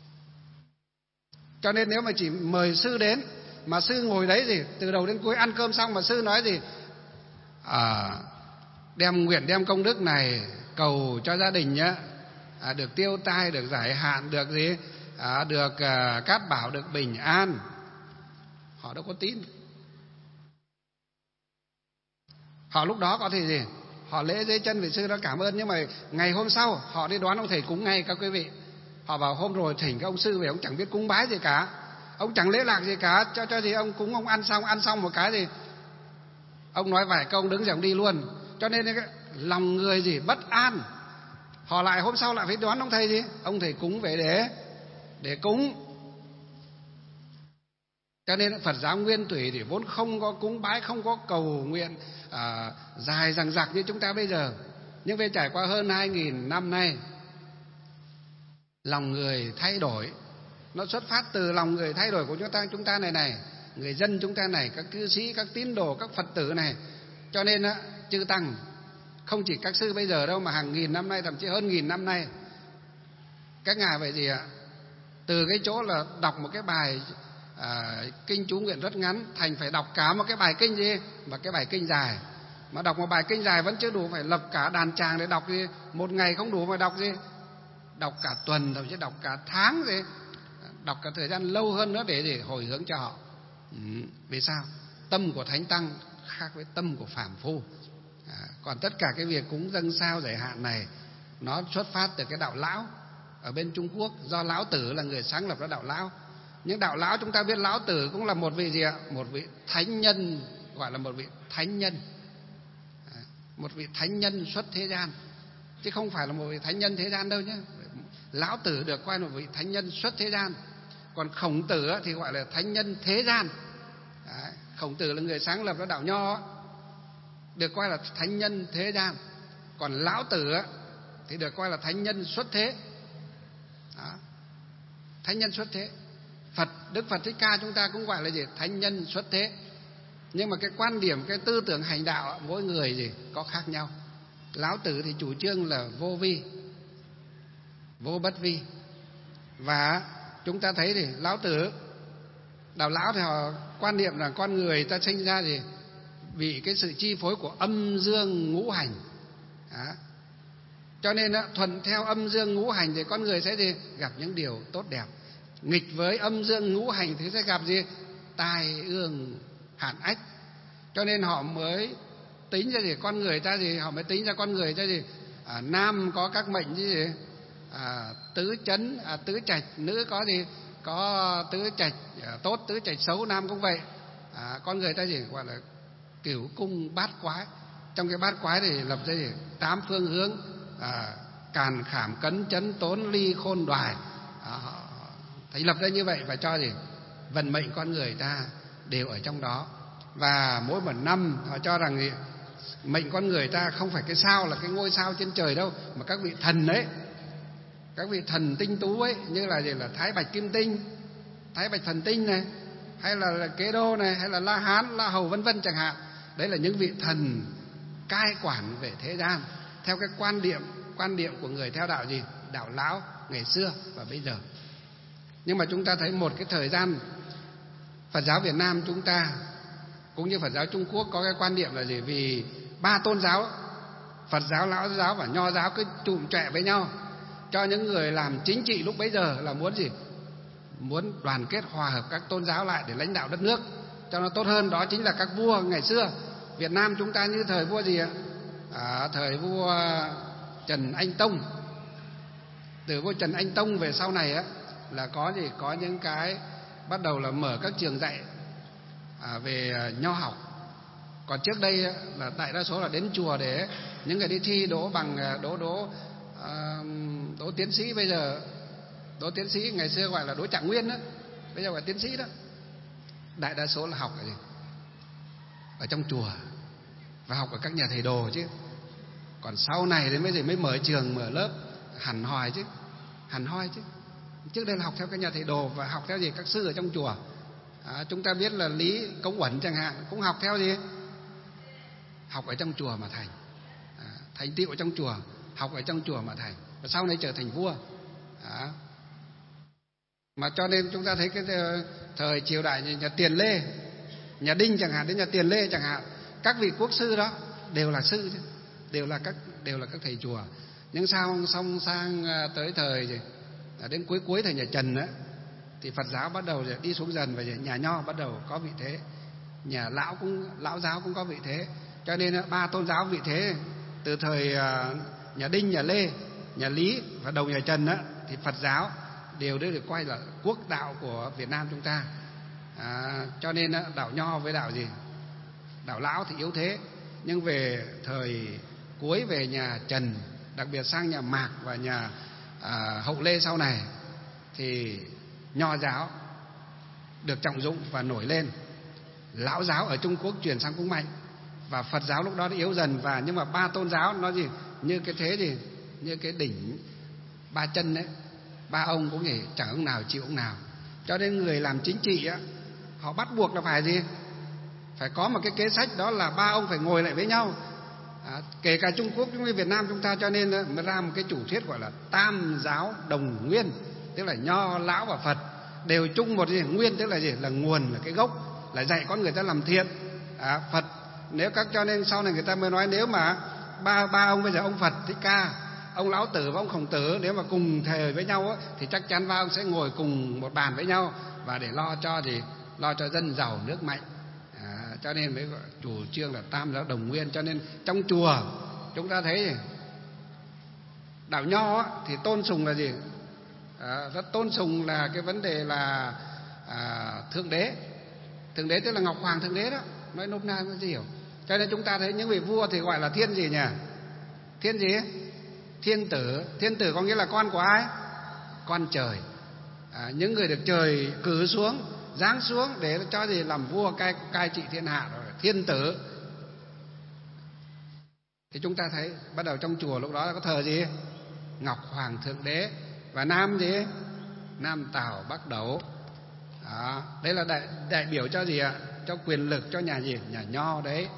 Cho nên nếu mà chỉ mời sư đến, mà sư ngồi đấy từ đầu đến cuối ăn cơm xong mà sư nói đem nguyện đem công đức này cầu cho gia đình nhé, được tiêu tai, được giải hạn, được gì, được cát bảo, được bình an. Họ đâu có tin. Họ lúc đó có thể gì, họ lễ dưới chân vị sư đó cảm ơn, nhưng mà ngày hôm sau họ đi đón ông thầy cúng ngay các quý vị. Họ bảo hôm rồi thỉnh cái ông sư về, ông chẳng biết cúng bái gì cả, ông chẳng lễ lạc gì cả, cho gì ông cúng, ông ăn xong một cái gì ông nói vài câu, ông đứng dậy ông đi luôn. Cho nên cái lòng người gì bất an, họ lại hôm sau lại phải đoán ông thầy gì, ông thầy cúng về để cúng. Cho nên Phật giáo nguyên thủy thì vốn không có cúng bái, không có cầu nguyện dài dằng dặc như chúng ta bây giờ. Nhưng về trải qua hơn 2.000 năm nay, lòng người thay đổi. Nó xuất phát từ lòng người thay đổi của chúng ta này, người dân chúng ta này, các cư sĩ, các tín đồ, các Phật tử này. Cho nên chư tăng, không chỉ các sư bây giờ đâu, mà hàng nghìn năm nay, thậm chí hơn nghìn năm nay, các ngài vậy gì ạ, từ cái chỗ là đọc một cái bài kinh chú nguyện rất ngắn, thành phải đọc cả một cái bài kinh gì, và cái bài kinh dài. Mà đọc một bài kinh dài vẫn chưa đủ, phải lập cả đàn tràng để đọc gì. Một ngày không đủ mà đọc gì, đọc cả tuần, thậm chí đọc cả tháng gì, đọc cả thời gian lâu hơn nữa để hồi hướng cho họ. Vì sao? Tâm của thánh tăng khác với tâm của phàm phu. Còn tất cả cái việc cúng dâng sao giải hạn này, nó xuất phát từ cái đạo lão ở bên Trung Quốc, do Lão Tử là người sáng lập ra đạo lão. Nhưng đạo lão chúng ta biết Lão Tử cũng là một vị gì ạ? Một vị thánh nhân, gọi là một vị thánh nhân. Một vị thánh nhân xuất thế gian, chứ không phải là một vị thánh nhân thế gian đâu nhé. Lão Tử được coi là một vị thánh nhân xuất thế gian. Còn Khổng Tử thì gọi là thánh nhân thế gian. Khổng Tử là người sáng lập ra đạo Nho, được coi là thánh nhân thế gian. Còn Lão Tử thì được coi là thánh nhân xuất thế. Thánh nhân xuất thế. Đức Phật Thích Ca chúng ta cũng gọi là gì? Thánh nhân xuất thế. Nhưng mà cái quan điểm, cái tư tưởng hành đạo mỗi người gì có khác nhau. Lão Tử thì chủ trương là vô vi, vô bất vi. Và chúng ta thấy thì Lão Tử, đạo lão thì họ quan niệm là con người ta sinh ra gì bị cái sự chi phối của âm dương ngũ hành. Cho nên thuận theo âm dương ngũ hành thì con người sẽ gì? Gặp những điều tốt đẹp. Nghịch với âm dương ngũ hành thì sẽ gặp gì? Tai ương hạn ách. Cho nên họ mới tính ra gì? Con người ta gì? Họ mới tính ra con người ta gì? Nam có các mệnh gì? Tứ chấn, tứ trạch. Nữ có gì? Có tứ trạch tốt, tứ trạch xấu, nam cũng vậy. Con người ta gì? Gọi là cửu cung bát quái. Trong cái bát quái thì lập ra gì? 8 phương hướng, càn khảm cấn chấn tốn ly khôn đoài. Thành lập ra như vậy và cho gì? Vận mệnh con người ta đều ở trong đó. Và mỗi một năm họ cho rằng gì? Mệnh con người ta không phải cái sao là cái ngôi sao trên trời đâu, mà các vị thần ấy, các vị thần tinh tú ấy, như là gì? Là Thái Bạch Kim Tinh, Thái Bạch Thần Tinh này, hay là Kế Đô này, hay là La Hán, La Hầu vân vân chẳng hạn. Đấy là những vị thần cai quản về thế gian theo cái quan điểm của người theo đạo gì? Đạo lão ngày xưa và bây giờ. Nhưng mà chúng ta thấy một cái thời gian Phật giáo Việt Nam chúng ta cũng như Phật giáo Trung Quốc có cái quan điểm là gì? Vì 3 tôn giáo, Phật giáo, Lão giáo và Nho giáo cứ trụm chệ với nhau, cho những người làm chính trị lúc bấy giờ là muốn gì? Muốn đoàn kết hòa hợp các tôn giáo lại để lãnh đạo đất nước cho nó tốt hơn. Đó chính là các vua ngày xưa. Việt Nam chúng ta như thời vua gì ạ? Thời vua Trần Anh Tông. Từ vua Trần Anh Tông về sau này là có gì? Có những cái bắt đầu là mở các trường dạy về nho học. Còn trước đây là đại đa số là đến chùa để những người đi thi đỗ bằng đỗ tiến sĩ. Bây giờ đỗ tiến sĩ ngày xưa gọi là đỗ trạng nguyên đó, bây giờ gọi là tiến sĩ đó. Đại đa số là học ở gì? Ở trong chùa và học ở các nhà thầy đồ chứ. Còn sau này đến bây giờ mới mở trường, mở lớp hẳn hoi chứ. Trước đây là học theo các nhà thầy đồ và học theo gì? Các sư ở trong chùa. Chúng ta biết là Lý Công Uẩn chẳng hạn cũng học theo gì? Học ở trong chùa mà thành. Thành tựu ở trong chùa, học ở trong chùa mà thành. Và sau này trở thành vua. Mà cho nên chúng ta thấy cái thời triều đại nhà Tiền Lê, nhà Đinh chẳng hạn, đến nhà Tiền Lê chẳng hạn, các vị quốc sư đó đều là sư chứ, đều là các thầy chùa. Nhưng sau xong sang tới thời gì đến cuối thời nhà Trần á, thì Phật giáo bắt đầu đi xuống dần, và nhà Nho bắt đầu có vị thế, nhà Lão giáo cũng có vị thế. Cho nên ba tôn giáo vị thế từ thời nhà Đinh, nhà Lê, nhà Lý và đầu nhà Trần á, thì Phật giáo đều được coi là quốc đạo của Việt Nam chúng ta. Cho nên đạo Nho với đạo gì, đạo Lão thì yếu thế. Nhưng về thời cuối, về nhà Trần, đặc biệt sang nhà Mạc và nhà Hậu Lê sau này, thì Nho giáo được trọng dụng và nổi lên. Lão giáo ở Trung Quốc chuyển sang cũng mạnh, và Phật giáo lúc đó đã yếu dần. Và nhưng mà ba tôn giáo nó gì, như cái thế gì, như cái đỉnh ba chân đấy, ba ông cũng gì, chẳng ông nào chịu ông nào. Cho nên người làm chính trị á, họ bắt buộc là phải gì, phải có một cái kế sách, đó là ba ông phải ngồi lại với nhau. Kể cả Trung Quốc cũng như Việt Nam chúng ta, cho nên mới ra một cái chủ thuyết gọi là tam giáo đồng nguyên, tức là Nho, Lão và Phật đều chung một gì, nguyên tức là gì, là nguồn, là cái gốc, là dạy con người ta làm thiện. Phật nếu cho nên sau này người ta mới nói, nếu mà ba ông bây giờ, ông Phật Thích Ca, ông Lão Tử và ông Khổng Tử, nếu mà cùng thời với nhau á, thì chắc chắn ba ông sẽ ngồi cùng một bàn với nhau, và để lo cho dân giàu nước mạnh. Cho nên mới gọi chủ trương là tam giáo đồng nguyên. Cho nên trong chùa chúng ta thấy đạo Nho á, thì tôn sùng là gì, rất tôn sùng là cái vấn đề là thượng đế. Thượng đế tức là Ngọc Hoàng Thượng Đế đó, nói nôm na mới hiểu. Cho nên chúng ta thấy những vị vua thì gọi là thiên gì nhỉ? Thiên gì? Thiên tử. Thiên tử có nghĩa là con của ai? Con trời. Những người được trời cử xuống, giáng xuống để cho gì, làm vua cai trị thiên hạ, rồi thiên tử. Thì chúng ta thấy bắt đầu trong chùa lúc đó có thờ gì? Ngọc Hoàng Thượng Đế. Và nam gì? Nam Tào Bắc Đấu. Đấy là đại biểu cho gì ạ? Cho quyền lực, cho nhà gì? Nhà Nho đấy.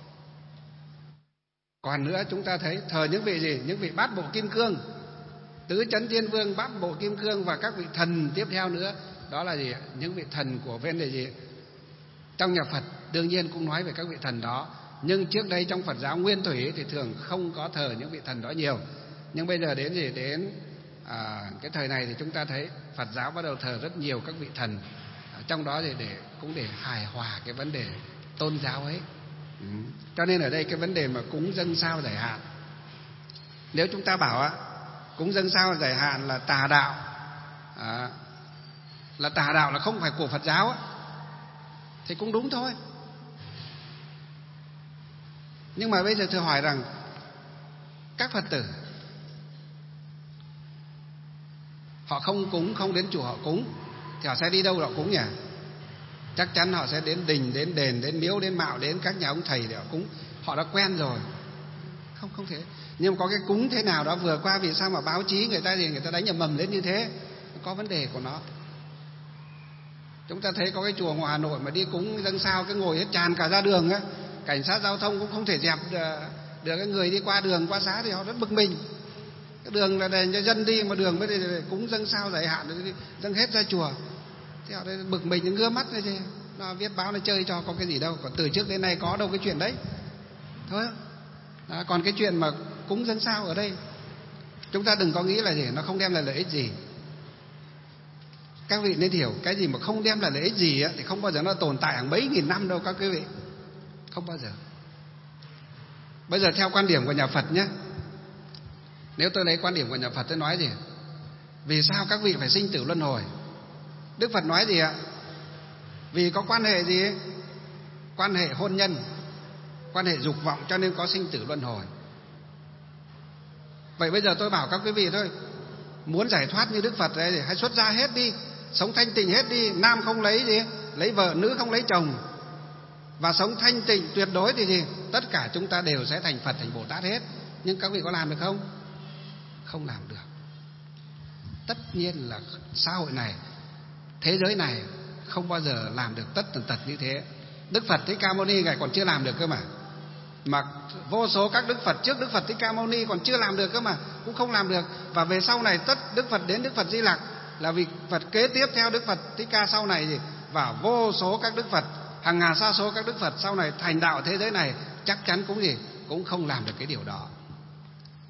Còn nữa chúng ta thấy thờ những vị gì? Những vị bát bộ kim cương, tứ chấn thiên vương, bát bộ kim cương, và các vị thần tiếp theo nữa. Đó là gì? Những vị thần của vấn đề gì? Trong nhà Phật đương nhiên cũng nói về các vị thần đó, nhưng trước đây trong Phật giáo nguyên thủy thì thường không có thờ những vị thần đó nhiều. Nhưng bây giờ đến gì? Đến cái thời này thì chúng ta thấy Phật giáo bắt đầu thờ rất nhiều các vị thần. Trong đó thì để hài hòa cái vấn đề tôn giáo ấy. Cho nên ở đây cái vấn đề mà cúng dâng sao giải hạn, nếu chúng ta bảo cúng dâng sao giải hạn là tà đạo, là không phải của Phật giáo thì cũng đúng thôi. Nhưng mà bây giờ thưa hỏi rằng các Phật tử họ không cúng, không đến chùa họ cúng, thì họ sẽ đi đâu họ cúng nhỉ? Chắc chắn họ sẽ đến đình, đến đền, đến miếu, đến mạo, đến các nhà ông thầy để họ cúng. Họ đã quen rồi. Không thể. Nhưng mà có cái cúng thế nào đó vừa qua, vì sao mà báo chí người ta đánh nhầm mầm lên như thế? Có vấn đề của nó. Chúng ta thấy có cái chùa ngoài Hà Nội mà đi cúng dâng sao cái ngồi hết tràn cả ra đường á, cảnh sát giao thông cũng không thể dẹp được cái người đi qua đường qua xá, thì họ rất bực mình. Cái đường là để cho dân đi, mà đường mới để cúng dâng sao giải hạn, dâng hết ra chùa. Thì họ bực mình, ngứa mắt này thì nó viết báo nó chơi cho, có cái gì đâu. Còn từ trước đến nay có đâu cái chuyện đấy thôi. Còn cái chuyện mà cúng dâng sao ở đây, chúng ta đừng có nghĩ là gì, nó không đem lại lợi ích gì. Các vị nên hiểu, cái gì mà không đem lại lợi ích gì thì không bao giờ nó tồn tại hàng mấy nghìn năm đâu các quý vị. Không bao giờ. Bây giờ theo quan điểm của nhà Phật nhé, nếu tôi lấy quan điểm của nhà Phật, tôi nói gì? Vì sao các vị phải sinh tử luân hồi? Đức Phật nói gì ạ? Vì có quan hệ gì? Quan hệ hôn nhân, quan hệ dục vọng, cho nên có sinh tử luân hồi. Vậy bây giờ tôi bảo các quý vị thôi, muốn giải thoát như Đức Phật đấy thì hãy xuất gia hết đi, sống thanh tịnh hết đi. Nam không lấy gì, lấy vợ, nữ không lấy chồng, và sống thanh tịnh tuyệt đối thì gì? Tất cả chúng ta đều sẽ thành Phật, thành Bồ Tát hết. Nhưng các vị có làm được không? Không làm được. Tất nhiên là xã hội này, thế giới này không bao giờ làm được tất tần tật như thế. Đức Phật Thích Ca Mâu Ni ngài còn chưa làm được cơ mà vô số các Đức Phật trước Đức Phật Thích Ca Mâu Ni còn chưa làm được cơ mà, cũng không làm được. Và về sau này Đức Phật đến Đức Phật Di Lặc là vị Phật kế tiếp theo Đức Phật Thích Ca sau này gì, và vô số các Đức Phật, hàng ngàn sa số các Đức Phật sau này thành đạo thế giới này chắc chắn cũng gì, cũng không làm được cái điều đó.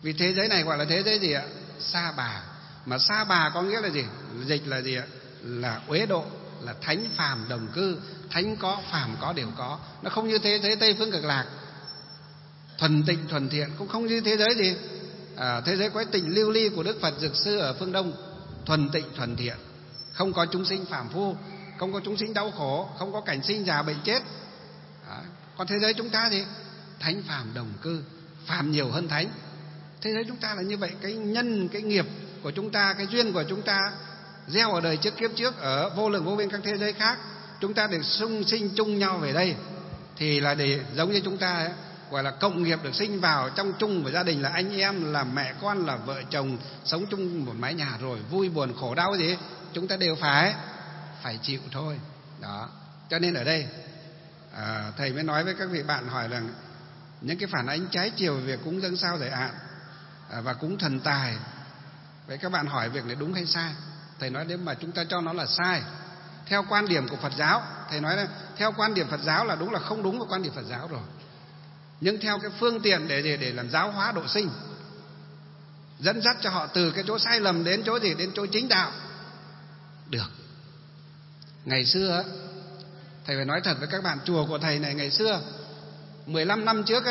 Vì thế giới này gọi là thế giới gì ạ? Sa bà. Mà sa bà có nghĩa là gì? Dịch là gì ạ? Là uế độ, là thánh phàm đồng cư. Thánh có, phàm có, đều có. Nó không như thế giới Tây phương Cực Lạc, thuần tịnh thuần thiện. Cũng không như thế giới gì? Thế giới quái tịnh lưu ly của Đức Phật Dược Sư ở phương Đông, thuần tịnh thuần thiện, không có chúng sinh phàm phu, không có chúng sinh đau khổ, không có cảnh sinh già bệnh chết. Còn thế giới chúng ta thì thánh phàm đồng cư, phàm nhiều hơn thánh. Thế giới chúng ta là như vậy. Cái nhân, cái nghiệp của chúng ta, cái duyên của chúng ta gieo ở đời trước kiếp trước, ở vô lượng vô biên các thế giới khác, chúng ta được sung sinh chung nhau về đây, thì là để giống như chúng ta ấy, gọi là cộng nghiệp, được sinh vào trong chung với gia đình, là anh em, là mẹ con, là vợ chồng, sống chung một mái nhà, rồi vui buồn khổ đau gì chúng ta đều phải chịu thôi. Đó. Cho nên ở đây thầy mới nói với các vị bạn hỏi rằng những cái phản ánh trái chiều về việc cúng dâng sao giải hạn và cúng thần tài, vậy các bạn hỏi việc này đúng hay sai? Thầy nói nếu mà chúng ta cho nó là sai theo quan điểm của Phật giáo, thầy nói là theo quan điểm Phật giáo là đúng, là không đúng với quan điểm Phật giáo rồi. Nhưng theo cái phương tiện để làm giáo hóa độ sinh, dẫn dắt cho họ từ cái chỗ sai lầm đến chỗ gì? Đến chỗ chính đạo, được. Ngày xưa thầy phải nói thật với các bạn, chùa của thầy này ngày xưa 15 năm trước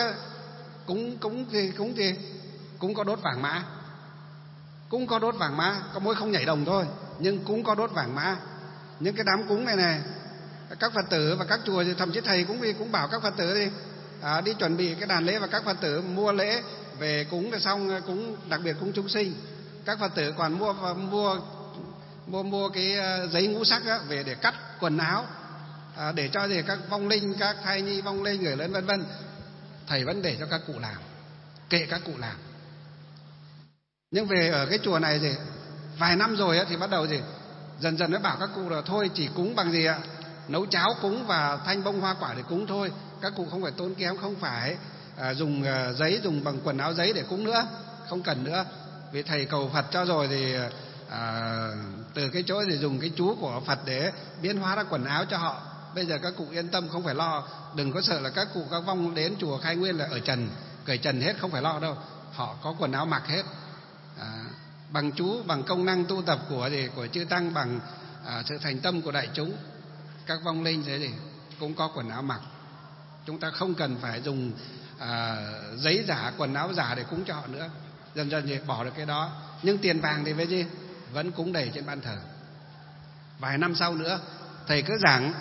cũng có đốt vàng mã. Cũng có đốt vàng mã, có mỗi không nhảy đồng thôi, nhưng cũng có đốt vàng mã. Những cái đám cúng này các Phật tử và các chùa, thậm chí thầy cũng bảo các Phật tử đi chuẩn bị cái đàn lễ, và các Phật tử mua lễ về cúng rồi xong cúng, đặc biệt cúng chúng sinh. Các Phật tử còn mua cái giấy ngũ sắc đó, về để cắt quần áo, để cho gì các vong linh, các thai nhi vong linh, người lớn vân vân. Thầy vẫn để cho các cụ làm, kệ các cụ làm. Nhưng về ở cái chùa này thì vài năm rồi thì bắt đầu dần dần mới bảo các cụ là thôi chỉ cúng bằng gì ạ? Nấu cháo cúng và thanh bông hoa quả để cúng thôi. Các cụ không phải tốn kém, không phải dùng giấy, dùng bằng quần áo giấy để cúng nữa, không cần nữa. Vì thầy cầu Phật cho rồi thì từ cái chỗ thì dùng cái chú của Phật để biến hóa ra quần áo cho họ. Bây giờ các cụ yên tâm, không phải lo, đừng có sợ là các cụ các vong đến chùa Khai Nguyên là ở trần, cởi trần hết, không phải lo đâu. Họ có quần áo mặc hết. Bằng chú, bằng công năng tu tập của chư tăng, bằng sự thành tâm của đại chúng, các vong linh thế thì cũng có quần áo mặc. Chúng ta không cần phải dùng giấy giả, quần áo giả để cúng cho họ nữa. Dần dần thì bỏ được cái đó. Nhưng tiền vàng thì với gì? Vẫn cúng đầy trên ban thờ. Vài năm sau nữa thầy cứ giảng,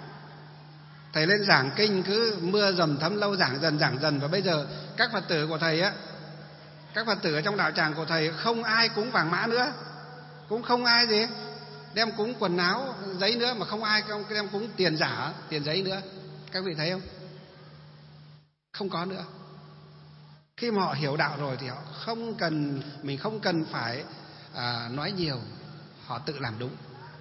thầy lên giảng kinh, cứ mưa dầm thấm lâu, giảng dần. Và bây giờ các Phật tử của thầy các Phật tử ở trong đạo tràng của thầy không ai cúng vàng mã nữa, cũng không ai đem cúng quần áo giấy nữa, mà không ai đem cúng tiền giả, tiền giấy nữa. Các vị thấy không? Không có nữa. Khi mà họ hiểu đạo rồi thì họ mình không cần phải nói nhiều, họ tự làm đúng.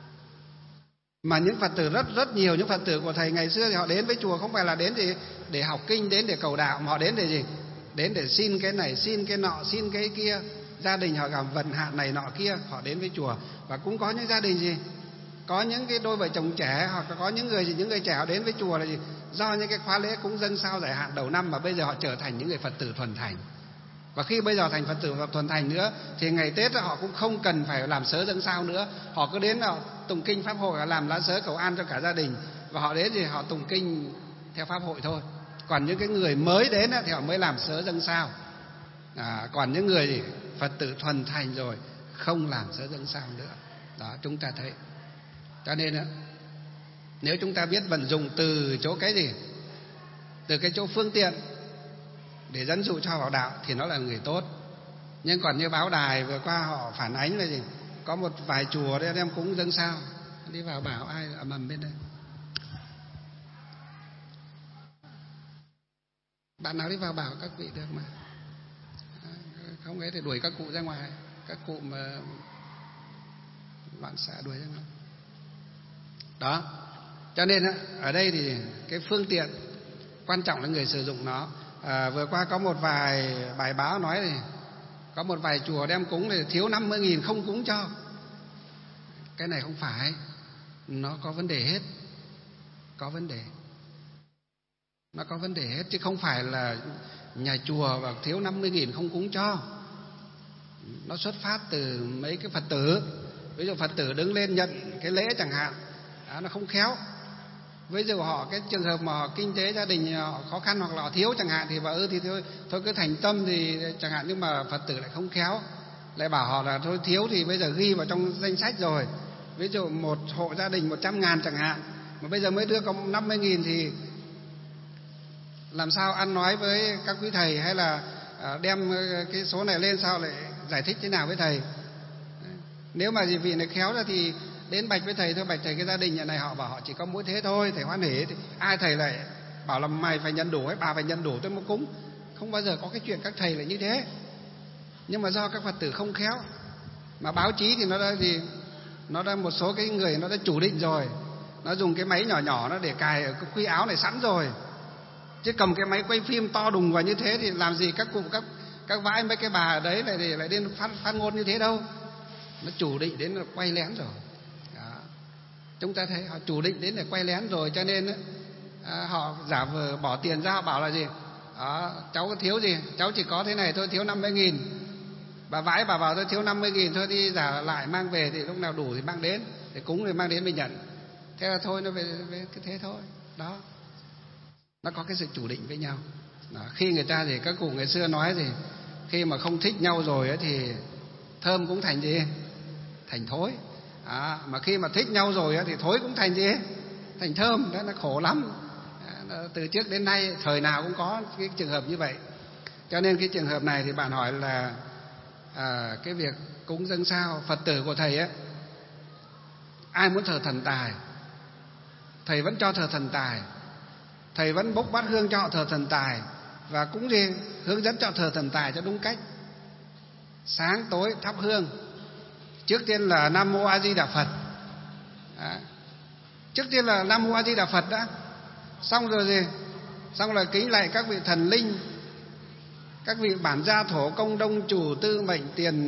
Mà những Phật tử rất nhiều, những Phật tử của thầy ngày xưa thì họ đến với chùa không phải là đến để học kinh, đến để cầu đạo, mà họ đến để gì? Đến để xin cái này, xin cái nọ, xin cái kia. Gia đình họ gặp vận hạn này nọ kia, họ đến với chùa. Và cũng có những gia đình có những cái đôi vợ chồng trẻ, hoặc có những người trẻ họ đến với chùa là do những cái khóa lễ cúng dâng sao giải hạn đầu năm mà bây giờ họ trở thành những người Phật tử thuần thành. Và khi bây giờ thành Phật tử thuần thành nữa thì ngày Tết họ cũng không cần phải làm sớ dâng sao nữa. Họ cứ đến họ tụng kinh pháp hội, làm lá sớ cầu an cho cả gia đình, và họ đến thì họ tụng kinh theo pháp hội thôi. Còn những cái người mới đến thì họ mới làm sớ dâng sao. Còn những người Phật tử thuần thành rồi không làm sớ dâng sao nữa. Đó, chúng ta thấy. Cho nên nếu chúng ta biết vận dụng từ chỗ cái gì, từ cái chỗ phương tiện để dẫn dụ cho vào đạo thì nó là người tốt. Nhưng còn như báo đài vừa qua họ phản ánh là có một vài chùa đem cúng dâng sao, đi vào bảo ai ầm ầm bên đây. Bạn nào đi vào bảo các vị được mà. Không ấy thì đuổi các cụ ra ngoài. Các cụ mà loạn xạ đuổi ra ngoài. Đó. Cho nên ở đây thì cái phương tiện quan trọng là người sử dụng nó. Vừa qua có một vài bài báo nói này, có một vài chùa đem cúng thì thiếu 50.000 không cúng cho. Cái này không phải, nó có vấn đề hết. Có vấn đề. Nó có vấn đề hết, chứ không phải là nhà chùa và thiếu 50.000 không cúng cho. nó xuất phát từ mấy cái Phật tử. Ví dụ Phật tử đứng lên nhận cái lễ chẳng hạn, nó không khéo. Ví dụ họ cái trường hợp mà họ kinh tế gia đình họ khó khăn hoặc là họ thiếu chẳng hạn, thì bảo thì thôi cứ thành tâm thì chẳng hạn, nhưng mà Phật tử lại không khéo, lại bảo họ là thôi thiếu thì bây giờ ghi vào trong danh sách rồi. Ví dụ một hộ gia đình 100.000 chẳng hạn, mà bây giờ mới đưa có 50.000 thì làm sao ăn nói với các quý thầy, hay là đem cái số này lên sao lại giải thích thế nào với thầy. Nếu mà vị này khéo ra thì đến bạch với thầy thôi, bạch thầy cái gia đình nhà này họ bảo họ chỉ có mỗi thế thôi, thầy hoan hỉ, thì ai thầy lại bảo là mày phải nhận đủ hay bà phải nhận đủ tôi mới cúng. Không bao giờ có cái chuyện các thầy lại như thế. Nhưng mà do các Phật tử không khéo, mà báo chí thì nó đã gì, nó đã một số cái người nó đã chủ định rồi, nó dùng cái máy nhỏ nhỏ nó để cài ở cái khuy áo này sẵn rồi, chứ cầm cái máy quay phim to đùng vào như thế thì làm gì các cụ các vãi mấy cái bà ở đấy lại đến phát ngôn như thế đâu. Nó chủ định đến là quay lén rồi. Đó. Chúng ta thấy họ chủ định đến là quay lén rồi, cho nên họ giả vờ bỏ tiền ra, họ bảo là gì, cháu có thiếu gì, cháu chỉ có thế này thôi, thiếu 50.000. Bà vãi bà bảo tôi thiếu 50.000 thôi, đi giả lại mang về, thì lúc nào đủ thì mang đến, để cúng rồi mang đến mình nhận. Thế là thôi, nó về cái thế thôi. Đó, nó có cái sự chủ định với nhau. Đó. Khi người ta thì các cụ ngày xưa nói gì, khi mà không thích nhau rồi ấy, thì thơm cũng thành gì, thành thối. Mà khi mà thích nhau rồi ấy, thì thối cũng thành gì, thành thơm. Đó, nó khổ lắm. Từ trước đến nay thời nào cũng có cái trường hợp như vậy. Cho nên cái trường hợp này thì bạn hỏi là cái việc cúng dâng sao Phật tử của thầy ấy, ai muốn thờ thần tài, thầy vẫn cho thờ thần tài, thầy vẫn bốc bát hương cho họ thờ thần tài, và cũng gì hướng dẫn cho thờ thần tài cho đúng cách. Sáng tối thắp hương, trước tiên là Nam Mô A Di Đà Phật. Trước tiên là Nam Mô A Di Đà Phật đã, xong rồi gì, xong là kính lạy các vị thần linh, các vị bản gia thổ công đông chủ tư mệnh tiền,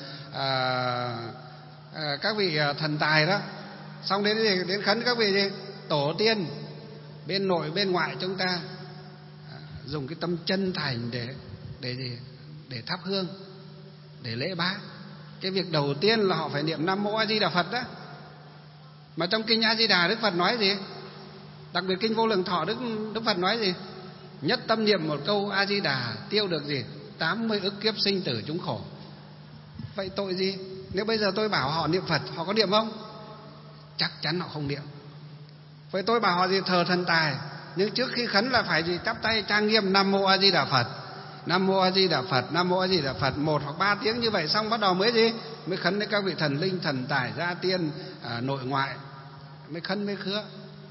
các vị thần tài đó. Xong đến khấn các vị gì, tổ tiên bên nội bên ngoại chúng ta, dùng cái tâm chân thành để thắp hương, để lễ bái. Cái việc đầu tiên là họ phải niệm Nam Mô A Di Đà Phật đó. Mà trong kinh A Di Đà Đức Phật nói gì, đặc biệt kinh Vô Lượng Thọ Đức Phật nói gì, nhất tâm niệm một câu A Di Đà tiêu được gì 80 ức kiếp sinh tử chúng khổ. Vậy tội gì? Nếu bây giờ tôi bảo họ niệm Phật, họ có niệm không? Chắc chắn họ không niệm. Vậy tôi bảo họ gì thờ thần tài, nhưng trước khi khấn là phải gì chắp tay trang nghiêm Nam Mô A Di Đà Phật, Nam Mô A Di Đà Phật, Nam Mô A Di Đà Phật 1 hoặc 3 tiếng như vậy, xong bắt đầu mới gì, mới khấn đến các vị thần linh thần tài gia tiên nội ngoại, mới khấn mới khứa.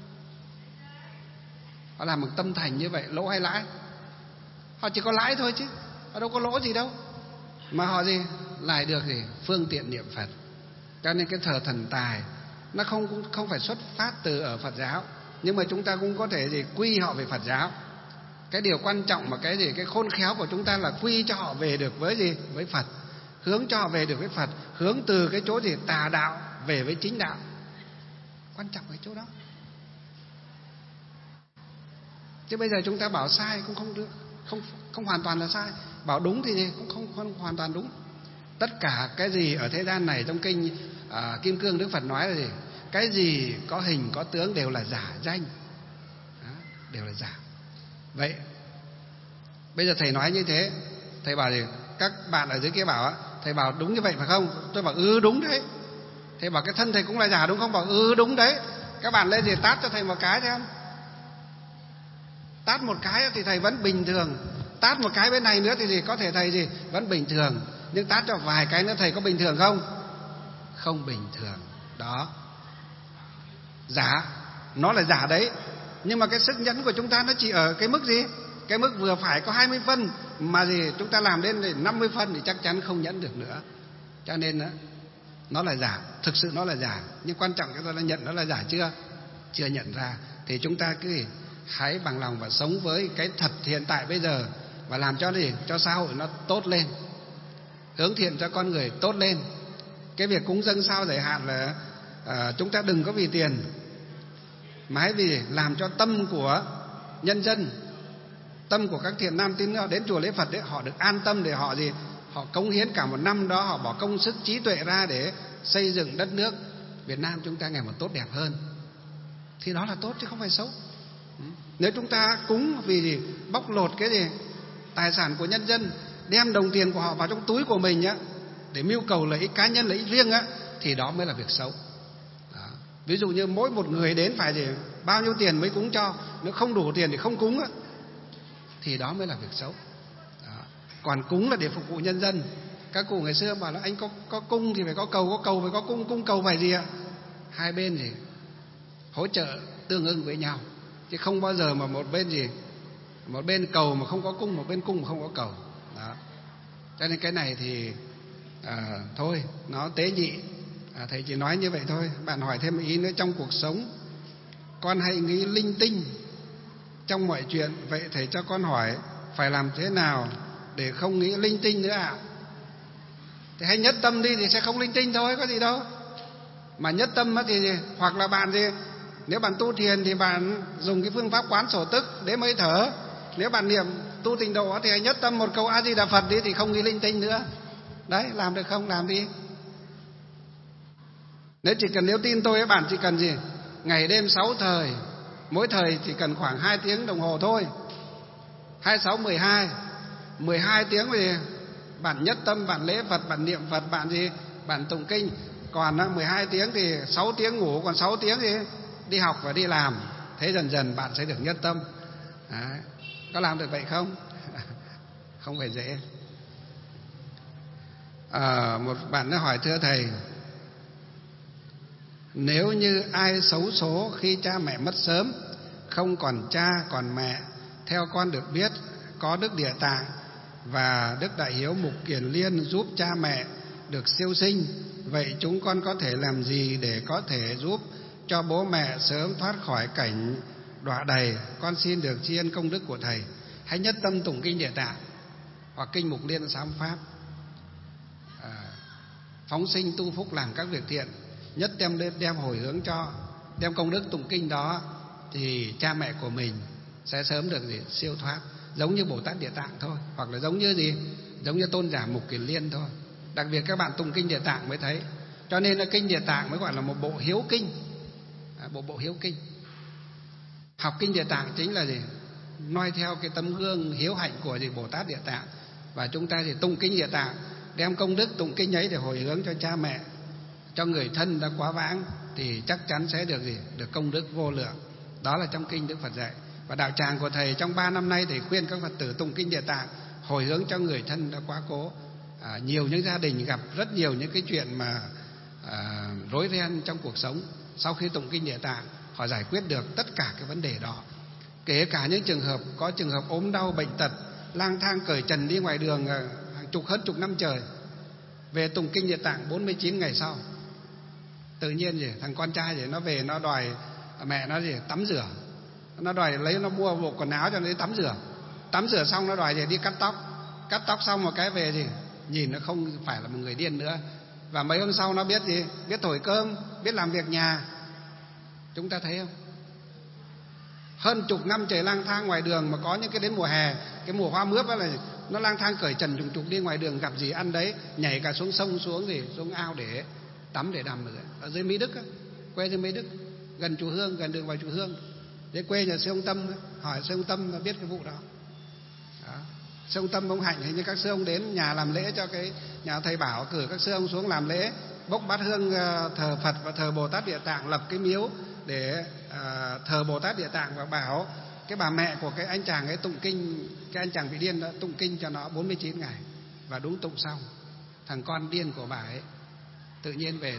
Họ làm một tâm thành như vậy, lỗ hay lãi? Họ chỉ có lãi thôi chứ họ đâu có lỗ gì đâu. Mà họ gì lại được gì phương tiện niệm Phật. Cho nên cái thờ thần tài nó không phải xuất phát từ ở Phật giáo, nhưng mà chúng ta cũng có thể gì quy họ về Phật giáo. Cái điều quan trọng mà cái gì, cái khôn khéo của chúng ta là quy cho họ về được với gì, với Phật, hướng cho họ về được với Phật, hướng từ cái chỗ gì tà đạo về với chính đạo. Quan trọng cái chỗ đó. Chứ bây giờ chúng ta bảo sai cũng không được, không hoàn toàn là sai, bảo đúng thì gì cũng không hoàn toàn đúng. Tất cả cái gì ở thế gian này, trong kinh Kim Cương Đức Phật nói là gì, cái gì có hình có tướng đều là giả danh. Đó, đều là giả. Vậy bây giờ thầy nói như thế, thầy bảo gì, các bạn ở dưới kia bảo thầy bảo đúng như vậy phải không? Tôi bảo đúng đấy. Thầy bảo cái thân thầy cũng là giả đúng không? Bảo đúng đấy. Các bạn lên thì tát cho thầy một cái xem. Tát một cái thì thầy vẫn bình thường, tát một cái bên này nữa thì gì có thể thầy gì vẫn bình thường, nhưng tát cho vài cái nữa thầy có bình thường không? Không bình thường. Đó, giả, nó là giả đấy. Nhưng mà cái sức nhẫn của chúng ta nó chỉ ở cái mức gì, cái mức vừa phải có 20 phân, mà gì chúng ta làm đến 50 phân thì chắc chắn không nhẫn được nữa. Cho nên đó, nó là giả, thực sự nó là giả. Nhưng quan trọng chúng ta đã nhận nó là giả chưa nhận ra, thì chúng ta cứ hãy bằng lòng và sống với cái thật hiện tại bây giờ, và làm cho gì, cho xã hội nó tốt lên, hướng thiện cho con người tốt lên. Cái việc cúng dâng sao giải hạn là chúng ta đừng có vì tiền, mà hãy vì làm cho tâm của nhân dân, tâm của các thiện nam tín nữ đến chùa lễ Phật đấy, họ được an tâm, để họ gì, họ cống hiến cả một năm đó, họ bỏ công sức trí tuệ ra để xây dựng đất nước Việt Nam chúng ta ngày một tốt đẹp hơn, thì đó là tốt chứ không phải xấu. Nếu chúng ta cúng vì gì? Bóc lột cái gì? Tài sản của nhân dân, đem đồng tiền của họ vào trong túi của mình á, để mưu cầu lợi ích cá nhân, lợi ích riêng á, thì đó mới là việc xấu. Đó. Ví dụ như mỗi một người đến phải gì? Bao nhiêu tiền mới cúng cho, nếu không đủ tiền thì không cúng á, thì đó mới là việc xấu. Đó. Còn cúng là để phục vụ nhân dân. Các cụ ngày xưa bảo là anh có cung thì phải có cầu, có cầu phải có cung, cung cầu phải gì ạ? Hai bên gì? Hỗ trợ tương ưng với nhau, chứ không bao giờ mà một bên gì? Một bên cầu mà không có cung, một bên cung mà không có cầu. Đó. Cho nên cái này thì thôi, nó tế nhị. Thầy chỉ nói như vậy thôi. Bạn hỏi thêm một ý nữa, trong cuộc sống con hay nghĩ linh tinh trong mọi chuyện, vậy thầy cho con hỏi phải làm thế nào để không nghĩ linh tinh nữa ạ? Thì hãy nhất tâm đi thì sẽ không linh tinh thôi, có gì đâu. Mà nhất tâm thì hoặc là bạn gì, nếu bạn tu thiền thì bạn dùng cái phương pháp quán sổ tức để mới thở. Nếu bạn niệm tu tịnh độ thì hãy nhất tâm một câu A Di Đà Phật đi, thì không nghĩ linh tinh nữa. Đấy, làm được không? Làm đi. Nếu tin tôi, bạn chỉ cần gì? Ngày đêm 6 thời, mỗi thời chỉ cần khoảng 2 tiếng đồng hồ thôi. 26, 12 12 tiếng thì bạn nhất tâm, bạn lễ Phật, bạn niệm Phật, bạn gì? Bạn tụng kinh. Còn 12 tiếng thì 6 tiếng ngủ, còn 6 tiếng thì đi học và đi làm. Thế dần dần bạn sẽ được nhất tâm. Đấy. Có làm được vậy không? Không phải dễ. Một bạn đã hỏi: thưa thầy, nếu như ai xấu số khi cha mẹ mất sớm, không còn cha còn mẹ, theo con được biết có Đức Địa Tạng và Đức Đại Hiếu Mục Kiền Liên giúp cha mẹ được siêu sinh, vậy chúng con có thể làm gì để có thể giúp cho bố mẹ sớm thoát khỏi cảnh đọa đầy? Con xin được tri ân công đức của thầy. Hãy nhất tâm tụng kinh Địa Tạng hoặc kinh Mục Liên Sám Pháp, phóng sinh tu phúc làm các việc thiện, nhất đem hồi hướng cho, đem công đức tụng kinh đó, thì cha mẹ của mình sẽ sớm được gì? Siêu thoát, giống như Bồ Tát Địa Tạng thôi, hoặc là giống như gì? Giống như tôn giả Mục Kiền Liên thôi. Đặc biệt các bạn tụng kinh Địa Tạng mới thấy. Cho nên là kinh Địa Tạng mới gọi là một bộ hiếu kinh. Bộ hiếu kinh. Học kinh Địa Tạng chính là gì? Noi theo cái tấm gương hiếu hạnh của gì? Bồ Tát Địa Tạng. Và chúng ta thì tụng kinh Địa Tạng, đem công đức tụng kinh ấy để hồi hướng cho cha mẹ, cho người thân đã quá vãng, thì chắc chắn sẽ được gì? Được công đức vô lượng. Đó là trong kinh Đức Phật dạy. Và đạo tràng của thầy trong 3 năm nay thầy khuyên các Phật tử tụng kinh Địa Tạng, hồi hướng cho người thân đã quá cố. Nhiều những gia đình gặp rất nhiều những cái chuyện mà rối ren trong cuộc sống, sau khi tụng kinh Địa Tạng họ giải quyết được tất cả cái vấn đề đó. Kể cả những trường hợp có trường hợp ốm đau bệnh tật, lang thang cởi trần đi ngoài đường hơn chục năm trời, về tụng kinh Địa Tạng 49 ngày sau, tự nhiên gì thằng con trai gì nó về, nó đòi mẹ nó gì tắm rửa, nó đòi nó mua bộ quần áo cho nó đi tắm rửa xong nó đòi gì đi cắt tóc xong một cái về gì nhìn nó không phải là một người điên nữa. Và mấy hôm sau nó biết gì? Biết thổi cơm, biết làm việc nhà. Chúng ta thấy không? Hơn chục năm trời lang thang ngoài đường, mà có những cái đến mùa hè, cái mùa hoa mướp đó là nó lang thang cởi trần trùng trục đi ngoài đường, gặp gì ăn đấy, nhảy cả xuống sông, xuống ao để tắm, để đầm ở dưới Mỹ Đức á, quê dưới Mỹ Đức, gần chùa Hương, gần đường vào chùa Hương. Để quê nhà sư ông Tâm, hỏi sư ông Tâm biết cái vụ đó. Sư ông Tâm ông Hạnh, hình như các sư ông đến nhà làm lễ cho cái nhà thầy Bảo, cử các sư ông xuống làm lễ, bốc bát hương thờ Phật và thờ Bồ Tát Địa Tạng, lập cái miếu để thờ Bồ Tát Địa Tạng, và bảo cái bà mẹ của cái anh chàng ấy tụng kinh, cái anh chàng bị điên đó, tụng kinh cho nó 49 ngày. Và đúng tụng xong, thằng con điên của bà ấy tự nhiên về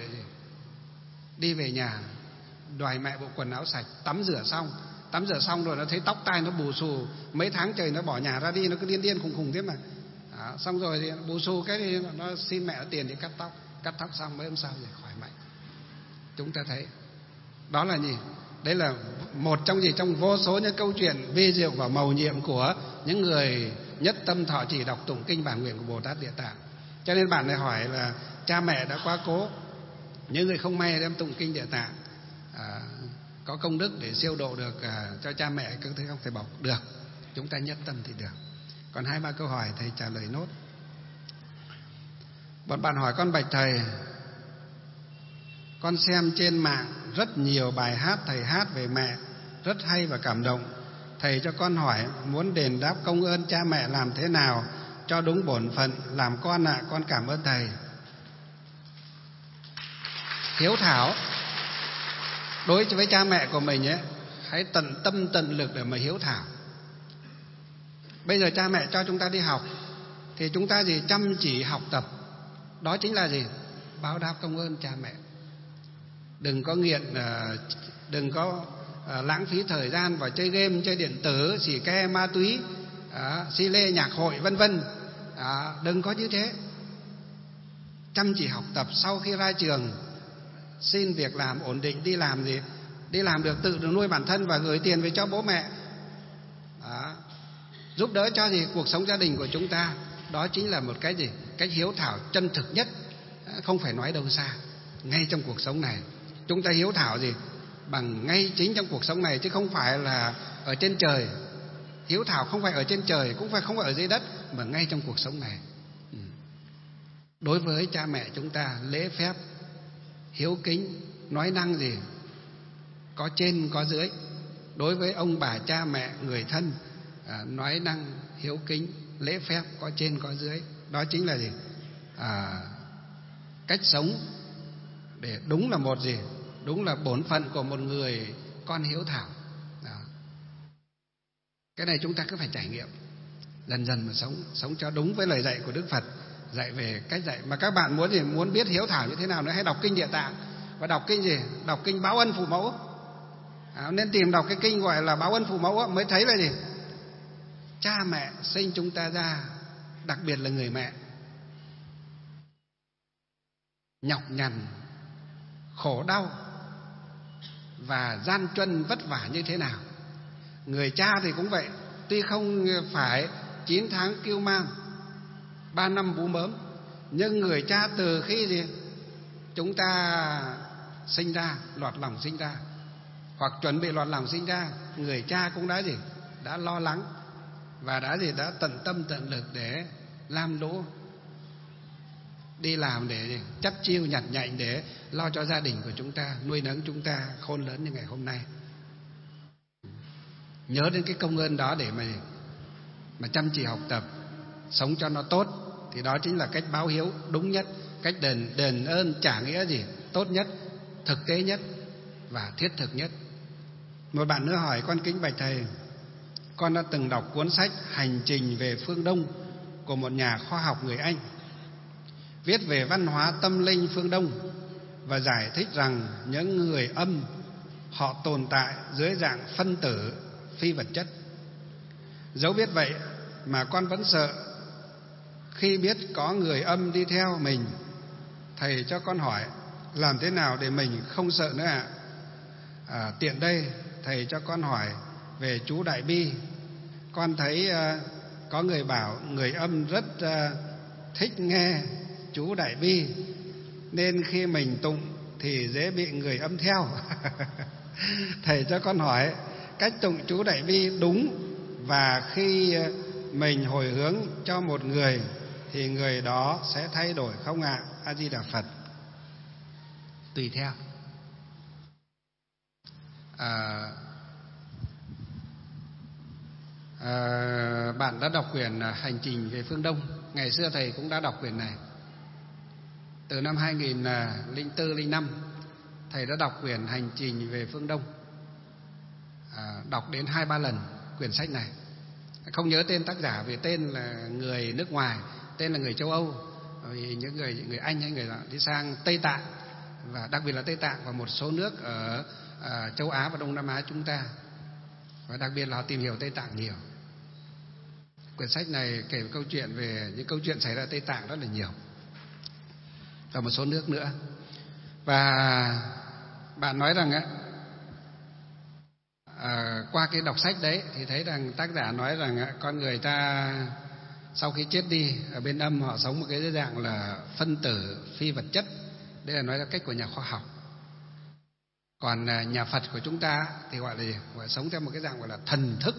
đi về nhà đòi mẹ bộ quần áo sạch, tắm rửa xong rồi nó thấy tóc tai nó bù xù, mấy tháng trời nó bỏ nhà ra đi, nó cứ điên khùng thế mà. Xong rồi thì bù xù cái thì nó xin mẹ tiền để cắt tóc xong mấy hôm sau thì khỏi mạnh. Chúng ta thấy đó là gì? Đấy là một trong vô số những câu chuyện vi diệu và mầu nhiệm của những người nhất tâm thọ trì đọc tụng kinh bản nguyện của Bồ Tát Địa Tạng. Cho nên bạn này hỏi là cha mẹ đã quá cố, những người không may đem tụng kinh Địa Tạng có công đức để siêu độ được cho cha mẹ, các thứ không thể bảo được. Chúng ta nhất tâm thì được. Còn 2-3 câu hỏi thầy trả lời nốt. Một bạn hỏi con: bạch thầy, con xem trên mạng rất nhiều bài hát thầy hát về mẹ, rất hay và cảm động. Thầy cho con hỏi, muốn đền đáp công ơn cha mẹ làm thế nào cho đúng bổn phận làm con ạ? Con cảm ơn thầy. Hiếu thảo đối với cha mẹ của mình ấy, hãy tận tâm tận lực để mà hiếu thảo. Bây giờ cha mẹ cho chúng ta đi học thì chúng ta chăm chỉ học tập. Đó chính là báo đáp công ơn cha mẹ. Đừng có nghiện, đừng có lãng phí thời gian vào chơi game, chơi điện tử, xì ke, ma túy, xi lê, nhạc hội vân vân. Đừng có như thế. Chăm chỉ học tập, sau khi ra trường xin việc làm ổn định, đi làm được tự được nuôi bản thân và gửi tiền về cho bố mẹ. Giúp đỡ cho cuộc sống gia đình của chúng ta. Đó chính là một cách hiếu thảo chân thực nhất, không phải nói đâu xa. Ngay trong cuộc sống này chúng ta hiếu thảo bằng ngay chính trong cuộc sống này, chứ không phải là ở trên trời. Hiếu thảo không phải ở trên trời, cũng không phải ở dưới đất, mà ngay trong cuộc sống này. Đối với cha mẹ chúng ta lễ phép, hiếu kính, nói năng có trên có dưới. Đối với ông bà cha mẹ người thân, nói năng hiếu kính, lễ phép, có trên có dưới. Đó chính là cách sống để đúng là đúng là bổn phận của một người con hiếu thảo. Cái này chúng ta cứ phải trải nghiệm dần dần mà sống cho đúng với lời dạy của Đức Phật, dạy về cách dạy. Mà các bạn muốn biết hiếu thảo như thế nào nữa, hãy đọc kinh Địa Tạng. Và đọc kinh đọc kinh Báo Ân Phụ Mẫu. Nên tìm đọc cái kinh gọi là Báo Ân Phụ Mẫu mới thấy là cha mẹ sinh chúng ta ra, đặc biệt là người mẹ, nhọc nhằn, khổ đau và gian truân vất vả như thế nào. Người cha thì cũng vậy, tuy không phải 9 tháng cưu mang, 3 năm vú mớm, nhưng người cha từ khi chúng ta sinh ra, lọt lòng sinh ra, hoặc chuẩn bị lọt lòng sinh ra, người cha cũng đã lo lắng và đã tận tâm tận lực để lam lũ, đi làm để chắt chiu nhặt nhạnh để lo cho gia đình của chúng ta, nuôi nấng chúng ta khôn lớn như ngày hôm nay. Nhớ đến cái công ơn đó để mà chăm chỉ học tập, sống cho nó tốt, thì đó chính là cách báo hiếu đúng nhất, cách đền ơn trả nghĩa tốt nhất, thực tế nhất và thiết thực nhất. Một bạn nữa hỏi con: kính bạch thầy, con đã từng đọc cuốn sách Hành trình về phương Đông của một nhà khoa học người Anh, viết về văn hóa tâm linh phương Đông và giải thích rằng những người âm họ tồn tại dưới dạng phân tử phi vật chất. Dẫu biết vậy mà con vẫn sợ khi biết có người âm đi theo mình. Thầy cho con hỏi làm thế nào để mình không sợ nữa ạ? Tiện đây thầy cho con hỏi về chú Đại Bi. Con thấy có người bảo người âm rất thích nghe chú Đại Bi, nên khi mình tụng thì dễ bị người âm theo. Thầy cho con hỏi cách tụng chú Đại Bi đúng, và khi mình hồi hướng cho một người thì người đó sẽ thay đổi không ạ? A Di Đà Phật. Tùy theo. Bạn đã đọc quyển Hành trình về phương Đông. Ngày xưa thầy cũng đã đọc quyển này. Từ năm 2004-05 thầy đã đọc quyển Hành trình về phương Đông, đọc đến 2-3 lần quyển sách này. Không nhớ tên tác giả vì tên là người nước ngoài, tên là người châu Âu, vì những người Anh hay người đi sang Tây Tạng, và đặc biệt là Tây Tạng và một số nước ở châu Á và Đông Nam Á chúng ta, và đặc biệt là họ tìm hiểu Tây Tạng nhiều. Quyển sách này kể câu chuyện về những câu chuyện xảy ra ở Tây Tạng rất là nhiều, và một số nước nữa. Và bạn nói rằng qua cái đọc sách đấy thì thấy rằng tác giả nói rằng con người ta sau khi chết đi ở bên âm họ sống một cái dạng là phân tử phi vật chất. Đây là nói là cách của nhà khoa học. Còn nhà Phật của chúng ta thì gọi là sống theo một cái dạng gọi là thần thức.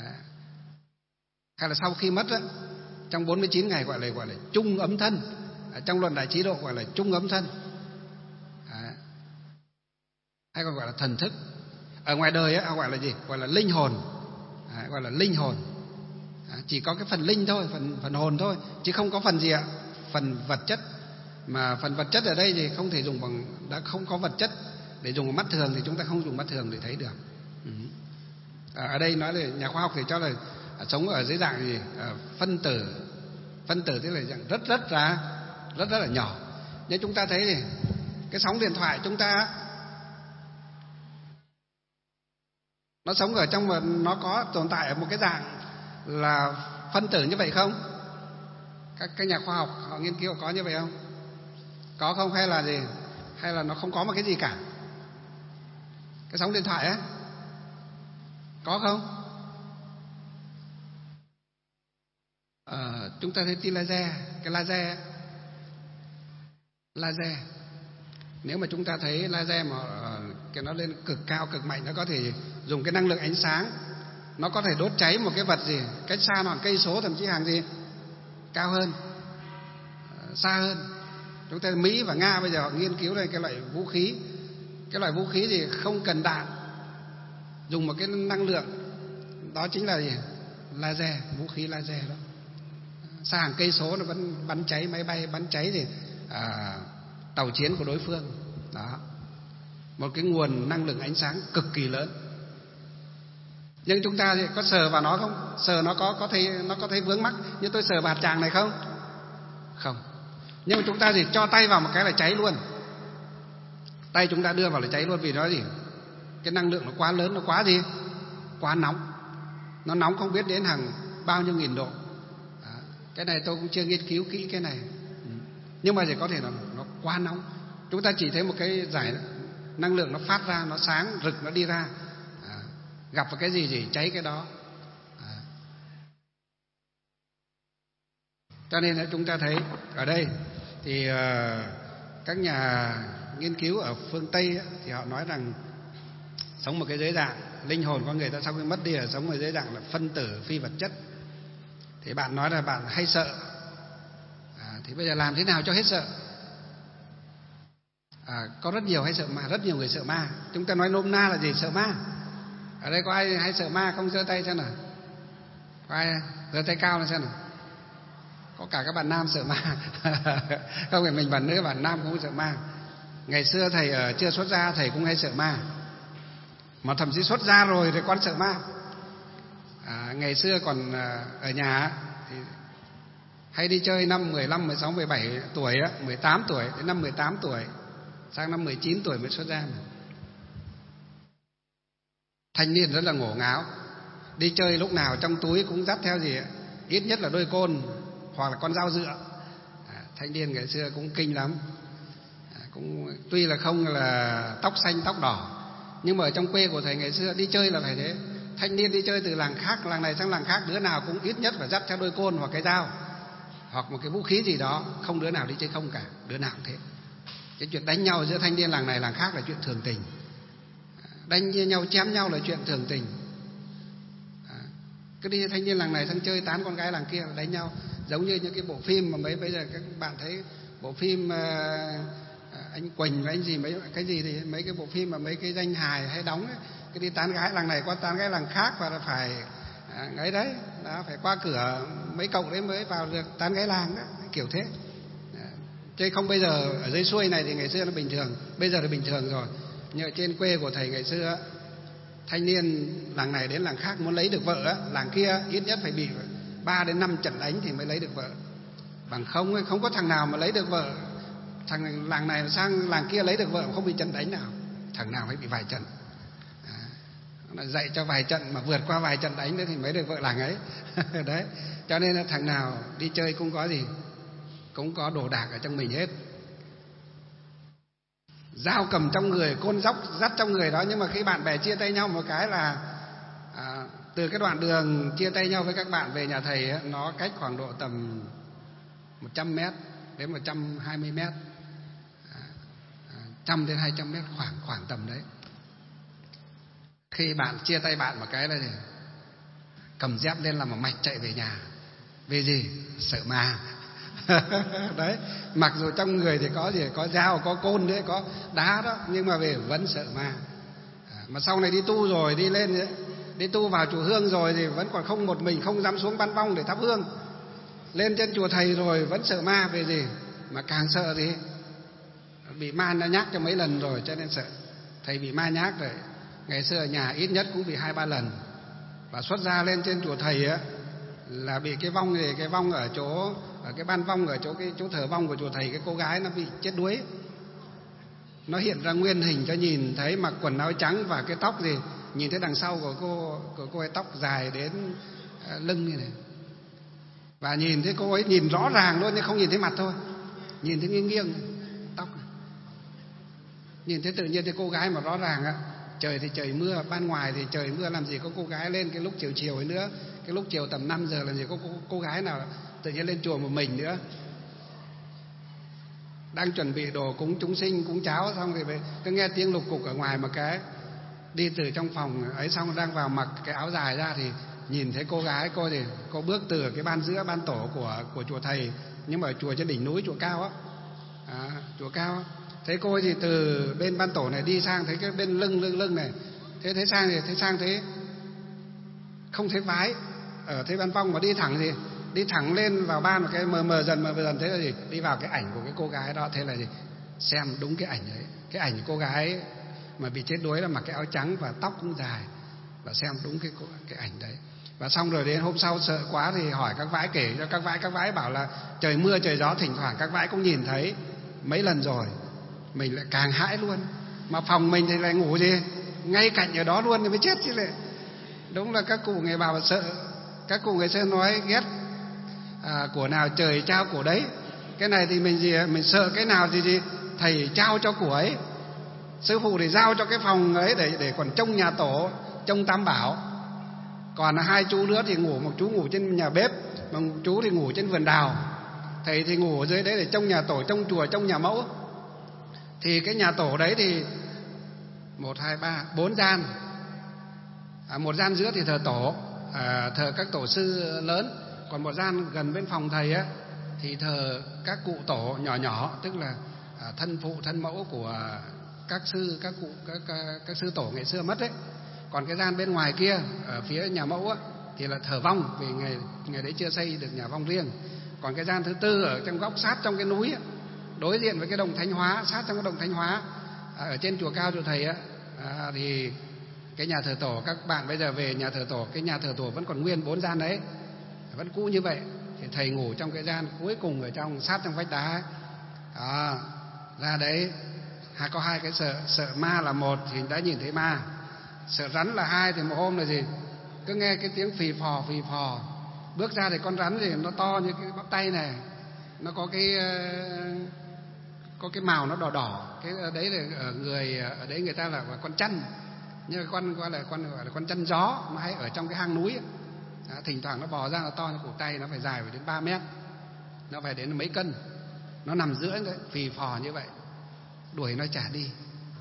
Hay là sau khi mất trong 49 ngày gọi là chung ấm thân. trong luận Đại Trí Độ gọi là trung ấm thân, hay còn gọi là thần thức. Ở ngoài đời ấy, gọi là gì? Gọi là linh hồn, gọi là linh hồn. Chỉ có cái phần linh thôi, phần hồn thôi, chứ không có phần gì ạ, phần vật chất. Mà phần vật chất ở đây thì không thể dùng bằng, đã không có vật chất để dùng bằng mắt thường thì chúng ta không dùng mắt thường để thấy được. Ở đây nói là nhà khoa học thì cho là sống ở dưới dạng gì? Phân tử. Phân tử tức là dạng rất là nhỏ. Nhưng chúng ta thấy thì cái sóng điện thoại chúng ta nó sống ở trong, mà nó có tồn tại ở một cái dạng là phân tử như vậy không? Các nhà khoa học họ nghiên cứu có như vậy không? Có không, hay là gì? Hay là nó không có một cái gì cả? Cái sóng điện thoại ấy có không? Chúng ta thấy tia laser, cái laser. Nếu mà chúng ta thấy laser mà cái nó lên cực cao, cực mạnh, nó có thể dùng cái năng lượng ánh sáng, nó có thể đốt cháy một cái vật gì cách xa nó cây số, thậm chí hàng gì cao hơn, xa hơn. Chúng ta Mỹ và Nga bây giờ họ nghiên cứu đây cái loại vũ khí, gì không cần đạn, dùng một cái năng lượng, đó chính là gì? Laser, vũ khí laser đó. Xa hàng cây số nó vẫn bắn cháy máy bay, bắn cháy gì tàu chiến của đối phương. Đó, một cái nguồn năng lượng ánh sáng cực kỳ lớn. Nhưng chúng ta thì có sờ vào nó không? Sờ nó có thấy vướng mắc như tôi sờ vào hạt tràng này không? Không. Nhưng mà chúng ta thì cho tay vào một cái là cháy luôn. Tay chúng ta đưa vào là cháy luôn, vì nó gì? Cái năng lượng nó quá lớn, nó quá gì? Quá nóng. Nó nóng không biết đến hàng bao nhiêu nghìn độ. Đó. Cái này tôi cũng chưa nghiên cứu kỹ cái này. Nhưng mà chỉ có thể là nó quá nóng. Chúng ta chỉ thấy một cái giải năng lượng nó phát ra, nó sáng rực, nó đi ra. Gặp vào cái gì cháy cái đó. Cho nên là chúng ta thấy ở đây thì các nhà nghiên cứu ở phương Tây thì họ nói rằng sống một cái giới dạng linh hồn con người ta sau khi mất đi là sống ở giới dạng là phân tử phi vật chất. Thì bạn nói là bạn hay sợ, thì bây giờ làm thế nào cho hết sợ? Có rất nhiều hay sợ ma, rất nhiều người sợ ma. Chúng ta nói nôm na là gì? Sợ ma. Ở đây có ai hay sợ ma không? Giơ tay xem nào. Có ai giơ tay cao lên xem nào. Có cả các bạn nam sợ ma. Không phải mình bạn nữ, bạn nam cũng sợ ma. Ngày xưa thầy chưa xuất gia thầy cũng hay sợ ma. Mà thậm chí xuất gia rồi thì còn sợ ma. Ngày xưa còn ở nhà thì hay đi chơi năm 15, 16, 17 tuổi, 18 tuổi, đến năm 18 tuổi, sang năm 19 tuổi mới xuất gia. Thanh niên rất là ngổ ngáo, đi chơi lúc nào trong túi cũng dắt theo gì, ít nhất là đôi côn hoặc là con dao dựa. Thanh niên ngày xưa cũng kinh lắm. Cũng tuy là không là tóc xanh tóc đỏ, nhưng mà ở trong quê của thầy ngày xưa đi chơi là phải thế. Thanh niên đi chơi từ làng khác, làng này sang làng khác, đứa nào cũng ít nhất phải dắt theo đôi côn hoặc cái dao hoặc một cái vũ khí gì đó, không đứa nào đi chơi không cả, đứa nào cũng thế. Cái chuyện đánh nhau giữa thanh niên làng này làng khác là chuyện thường tình, đánh nhau chém nhau là chuyện thường tình. Cứ đi thanh niên làng này sang chơi tán con gái làng kia đánh nhau, giống như những cái bộ phim mà bây giờ các bạn thấy bộ phim anh Quỳnh và anh gì mấy cái gì thì mấy cái bộ phim mà mấy cái danh hài hay đóng ấy, cái đi tán gái làng này qua tán gái làng khác và là phải ấy đấy, đó phải qua cửa mấy cậu đấy mới vào được tán gái làng đó, kiểu thế. Chứ không bây giờ ở dưới xuôi này thì ngày xưa nó bình thường, bây giờ là bình thường rồi. Nhưng ở trên quê của thầy ngày xưa, thanh niên làng này đến làng khác muốn lấy được vợ, làng kia ít nhất phải bị 3 đến 5 trận đánh thì mới lấy được vợ. Bằng không có thằng nào mà lấy được vợ, thằng làng này sang làng kia lấy được vợ không bị trận đánh nào, thằng nào phải bị vài trận. Dạy cho vài trận mà vượt qua vài trận đánh nữa thì mới được vợ làng ấy. Đấy, cho nên là thằng nào đi chơi cũng có gì, cũng có đồ đạc ở trong mình hết. Dao cầm trong người, côn dốc dắt trong người đó. Nhưng mà khi bạn bè chia tay nhau một cái là từ cái đoạn đường chia tay nhau với các bạn về nhà thầy ấy, nó cách khoảng độ tầm 100 mét đến 120 mét, 100 đến 200 mét, khoảng tầm đấy. Khi bạn chia tay bạn một cái là gì? Cầm dép lên làm một mạch chạy về nhà. Vì gì? Sợ ma. Đấy, mặc dù trong người thì có gì, có dao, có côn đấy, có đá đó, nhưng mà về vẫn sợ ma. Mà sau này đi tu rồi, đi lên ấy, đi tu vào chùa Hương rồi thì vẫn còn không, một mình không dám xuống Ban Vong để thắp hương. Lên trên chùa Thầy rồi vẫn sợ ma, về gì mà càng sợ thì bị ma nó nhắc cho mấy lần rồi cho nên sợ. Thầy bị ma nhắc rồi, ngày xưa ở nhà ít nhất cũng bị 2-3 lần. Và xuất gia lên trên chùa Thầy á là bị cái vong này, cái vong ở chỗ, ở cái ban vong, ở chỗ cái chỗ thờ vong của chùa Thầy, cái cô gái nó bị chết đuối. Nó hiện ra nguyên hình cho nhìn thấy, mặc quần áo trắng và cái tóc gì, nhìn thấy đằng sau của cô ấy tóc dài đến lưng như này. Và nhìn thấy cô ấy nhìn rõ ràng luôn nhưng không nhìn thấy mặt thôi, nhìn thấy nghiêng nghiêng tóc này. Nhìn thấy tự nhiên thấy cô gái mà rõ ràng á. Trời thì trời mưa, ban ngoài thì trời mưa, làm gì có cô gái lên cái lúc chiều chiều ấy nữa. Cái lúc chiều tầm 5 giờ làm gì có cô gái nào tự nhiên lên chùa một mình nữa. Đang chuẩn bị đồ cúng chúng sinh, cúng cháo xong thì cứ nghe tiếng lục cục ở ngoài một cái. Đi từ trong phòng ấy xong đang vào mặc cái áo dài ra thì nhìn thấy cô gái, cô bước từ cái ban giữa, ban tổ của chùa Thầy, nhưng mà chùa trên đỉnh núi, chùa cao á, chùa cao á. Thấy cô ấy thì từ bên ban tổ này đi sang, thấy cái bên lưng này, thế sang thế không thấy vái ở thế ban vong, mà đi thẳng gì, đi thẳng lên vào ban, một cái mờ dần thế là gì, đi vào cái ảnh của cái cô gái đó. Thế là gì, xem đúng cái ảnh đấy, cái ảnh cô gái mà bị chết đuối là mặc cái áo trắng và tóc cũng dài, và xem đúng cái ảnh đấy. Và xong rồi đến hôm sau sợ quá thì hỏi các vãi, kể cho các vãi bảo là trời mưa trời gió thỉnh thoảng các vãi cũng nhìn thấy mấy lần rồi. Mình lại càng hãi luôn, mà phòng mình thì lại ngủ gì ngay cạnh ở đó luôn thì mới chết chứ lại. Đúng là các cụ ngày bảo sợ, các cụ ngày xưa nói ghét của nào trời trao của đấy. Cái này thì mình gì, mình sợ cái nào thì gì thầy trao cho của ấy. Sư phụ thì giao cho cái phòng ấy để còn trông nhà tổ, trông tam bảo. Còn hai chú nữa thì ngủ, một chú ngủ trên nhà bếp, một chú thì ngủ trên vườn đào. Thầy thì ngủ ở dưới đấy để trông nhà tổ, trông chùa, trông nhà mẫu. Thì cái nhà tổ đấy thì 1, 2, 3, 4 gian. Một gian giữa thì thờ tổ, thờ các tổ sư lớn. Còn một gian gần bên phòng thầy á thì thờ các cụ tổ nhỏ nhỏ, tức là thân phụ thân mẫu của các sư, các cụ, các sư tổ ngày xưa mất đấy. Còn cái gian bên ngoài kia ở phía nhà mẫu á thì là thờ vong, vì ngày đấy chưa xây được nhà vong riêng. Còn cái gian thứ tư ở trong góc sát trong cái núi á, đối diện với cái đồng Thánh Hóa, sát trong cái đồng Thánh Hóa ở trên chùa cao chùa Thầy á, thì cái nhà thờ tổ, các bạn bây giờ về nhà thờ tổ, cái nhà thờ tổ vẫn còn nguyên 4 gian đấy, vẫn cũ như vậy. Thì thầy ngủ trong cái gian cuối cùng ở trong, sát trong vách đá ấy. Ra đấy có hai cái sợ ma là một thì đã nhìn thấy ma, sợ rắn là hai. Thì một hôm là gì, cứ nghe cái tiếng phì phò, bước ra thì con rắn thì nó to như cái bắp tay này, nó có cái màu nó đỏ, cái đấy là ở người ở đấy người ta là con chăn, nhưng con gọi là con chăn gió, nó hay ở trong cái hang núi ấy. Thỉnh thoảng nó bò ra, nó to như cổ tay, nó phải dài phải đến 3 mét, nó phải đến mấy cân, nó nằm giữa đấy, phì phò như vậy, đuổi nó chả đi,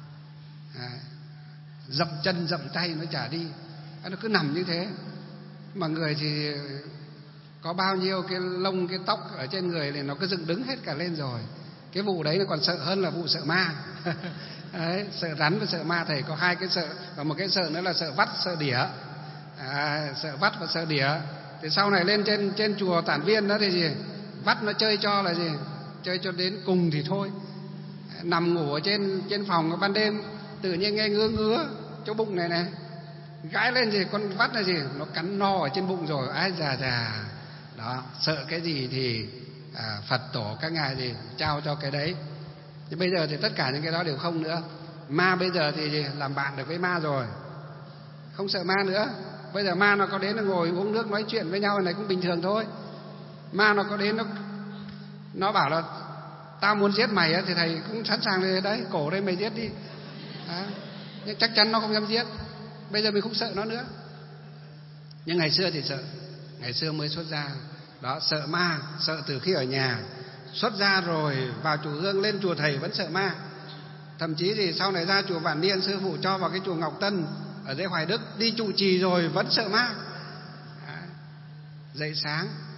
dậm chân dậm tay nó chả đi, nó cứ nằm như thế. Mà người thì có bao nhiêu cái lông cái tóc ở trên người thì nó cứ dựng đứng hết cả lên rồi. Cái vụ đấy nó còn sợ hơn là vụ sợ ma. Đấy, sợ rắn và sợ ma thầy có hai cái sợ, và một cái sợ nữa là sợ vắt, sợ đỉa. Sợ vắt và sợ đỉa. Thì sau này lên trên chùa Tản Viên đó thì gì, vắt nó chơi cho là gì, chơi cho đến cùng thì thôi. Nằm ngủ ở trên phòng ban đêm, tự nhiên nghe ngứa chỗ bụng này, gãi lên gì, con vắt là gì, nó cắn no ở trên bụng rồi, ái già đó. Sợ cái gì thì Phật tổ các ngài gì trao cho cái đấy. Nhưng bây giờ thì tất cả những cái đó đều không nữa. Ma bây giờ thì gì, làm bạn được với ma rồi, không sợ ma nữa. Bây giờ ma nó có đến nó ngồi uống nước nói chuyện với nhau này cũng bình thường thôi. Ma nó có đến nó bảo là tao muốn giết mày á, thì thầy cũng sẵn sàng rồi đấy, cổ đây mày giết đi. Nhưng chắc chắn nó không dám giết. Bây giờ mình không sợ nó nữa. Nhưng ngày xưa thì sợ, ngày xưa mới xuất gia đó, sợ ma, sợ từ khi ở nhà. Xuất gia rồi vào chùa Hương, lên chùa Thầy vẫn sợ ma. Thậm chí thì sau này ra chùa Vạn Niên, sư phụ cho vào cái chùa Ngọc Tân ở dưới Hoài Đức, đi trụ trì rồi vẫn sợ ma. Dậy sáng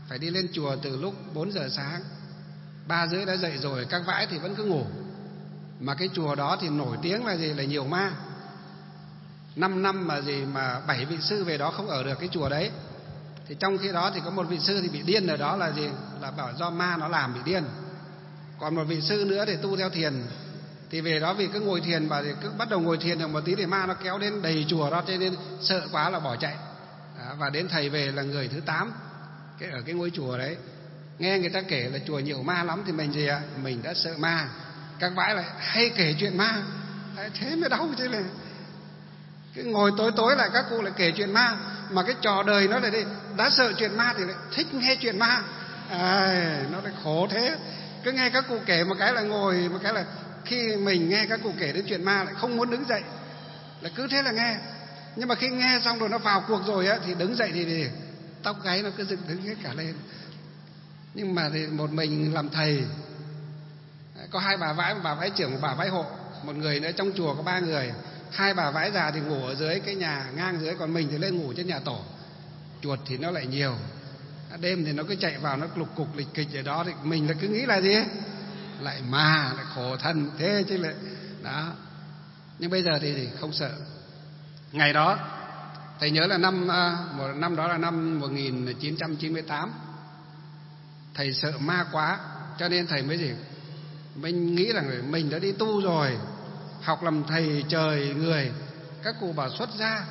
phải đi lên chùa từ lúc 4 giờ sáng, 3 rưỡi đã dậy rồi, các vãi thì vẫn cứ ngủ. Mà cái chùa đó thì nổi tiếng là gì? Là nhiều ma. 5 năm mà gì mà 7 vị sư về đó không ở được cái chùa đấy. Thì trong khi đó thì có một vị sư thì bị điên ở đó là gì? Là bảo do ma nó làm bị điên. Còn một vị sư nữa thì tu theo thiền, thì về đó vì cứ ngồi thiền và cứ bắt đầu ngồi thiền được một tí thì ma nó kéo đến đầy chùa đó, cho nên sợ quá là bỏ chạy. Và đến thầy về là người thứ 8 ở cái ngôi chùa đấy. Nghe người ta kể là chùa nhiều ma lắm thì mình gì ạ? Mình đã sợ ma. Các vãi lại hay kể chuyện ma, thế mới đau chứ này. Cái ngồi tối tối lại các cụ lại kể chuyện ma, mà cái trò đời nó lại đi, đã sợ chuyện ma thì lại thích nghe chuyện ma. Nó lại khổ thế. Cứ nghe các cụ kể một cái là ngồi, một cái là khi mình nghe các cụ kể đến chuyện ma lại không muốn đứng dậy, là cứ thế là nghe. Nhưng mà khi nghe xong rồi nó vào cuộc rồi á thì đứng dậy thì tóc gáy nó cứ dựng đứng hết cả lên. Nhưng mà thì một mình làm thầy, có 2 bà vãi, một bà vãi trưởng, một bà vãi hộ, một người nữa. Trong chùa có 3 người, 2 bà vãi già thì ngủ ở dưới cái nhà ngang dưới, còn mình thì lên ngủ trên nhà tổ. Chuột thì nó lại nhiều, đêm thì nó cứ chạy vào, nó lục cục lịch kịch ở đó, thì mình là cứ nghĩ là gì? Lại ma, lại khổ thân thế chứ lại đó. Nhưng bây giờ thì không sợ. Ngày đó thầy nhớ là năm đó là năm 1998. Thầy sợ ma quá, cho nên thầy mới gì? Mình nghĩ rằng mình đã đi tu rồi, học làm thầy trời người. Các cụ bảo xuất gia,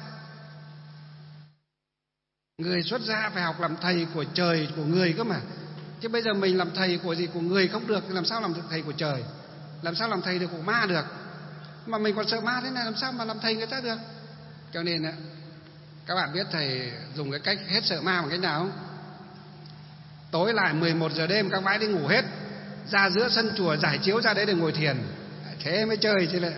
người xuất gia phải học làm thầy của trời, của người cơ mà. Chứ bây giờ mình làm thầy của gì? Của người không được thì làm sao làm được thầy của trời? Làm sao làm thầy được của ma được? Mà mình còn sợ ma thế này làm sao mà làm thầy người ta được? Cho nên các bạn biết thầy dùng cái cách hết sợ ma bằng cách nào không? Tối lại 11 giờ đêm các bãi đi ngủ hết, ra giữa sân chùa giải chiếu ra đấy để ngồi thiền. Thế mới chơi chứ lại.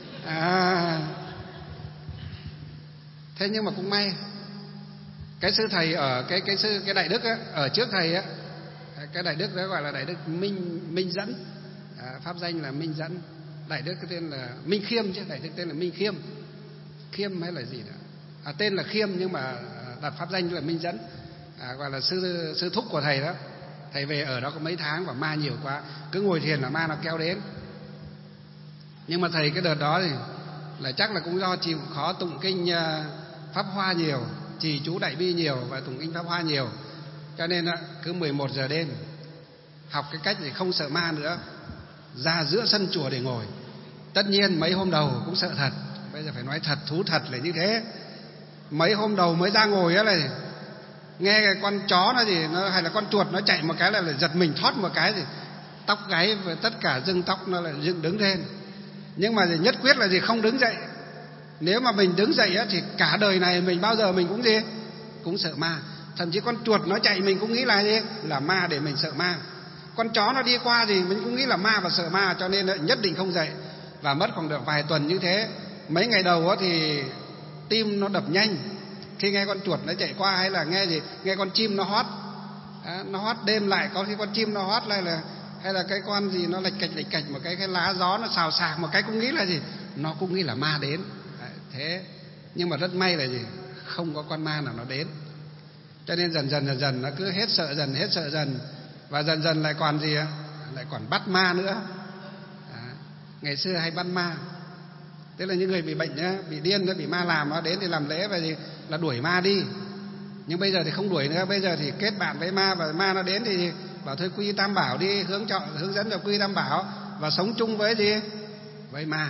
Thế nhưng mà cũng may, cái sư thầy ở cái đại đức á, ở trước thầy á, cái đại đức đó gọi là đại đức Minh Dẫn, pháp danh là Minh Dẫn. Đại đức cái tên là Minh Khiêm chứ, đại đức tên là Minh Khiêm, Khiêm hay là gì đó, tên là Khiêm nhưng mà đặt pháp danh là Minh Dẫn, gọi là sư thúc của thầy đó. Thầy về ở đó có mấy tháng và ma nhiều quá, cứ ngồi thiền là ma nó kéo đến. Nhưng mà thầy cái đợt đó thì là chắc là cũng do chịu khó tụng kinh Pháp Hoa nhiều, trì chú Đại Bi nhiều và tụng kinh Pháp Hoa nhiều, cho nên cứ 11 giờ đêm học cái cách để không sợ ma nữa, ra giữa sân chùa để ngồi. Tất nhiên mấy hôm đầu cũng sợ thật, bây giờ phải nói thật, thú thật là như thế. Mấy hôm đầu mới ra ngồi á này, nghe cái con chó nó gì nó, hay là con chuột nó chạy một cái là giật mình thoát một cái, thì tóc gáy và tất cả rưng tóc nó lại dựng đứng lên. Nhưng mà nhất quyết là gì? Không đứng dậy. Nếu mà mình đứng dậy á, thì cả đời này mình bao giờ mình cũng gì? Cũng sợ ma. Thậm chí con chuột nó chạy mình cũng nghĩ là gì? Là ma để mình sợ ma. Con chó nó đi qua gì mình cũng nghĩ là ma và sợ ma, cho nên nhất định không dậy. Và mất khoảng được vài tuần như thế. Mấy ngày đầu á thì tim nó đập nhanh khi nghe con chuột nó chạy qua, hay là nghe gì? Nghe con chim nó hót. Nó hót đêm lại, có khi con chim nó hót lại là, hay là cái con gì nó lệch cạch một cái lá gió nó xào xạc một cái cũng nghĩ là gì? Nó cũng nghĩ là ma đến. Thế nhưng mà rất may là gì? Không có con ma nào nó đến. Cho nên dần dần nó cứ hết sợ dần, và dần dần lại còn gì? Lại còn bắt ma nữa. Ngày xưa hay bắt ma, tức là những người bị bệnh nhá, bị điên, nó bị ma làm, nó đến thì làm lễ và gì là đuổi ma đi. Nhưng bây giờ thì không đuổi nữa, bây giờ thì kết bạn với ma, và ma nó đến thì bảo thôi quy Tam Bảo đi, hướng dẫn cho quy Tam Bảo và sống chung với gì? Với ma.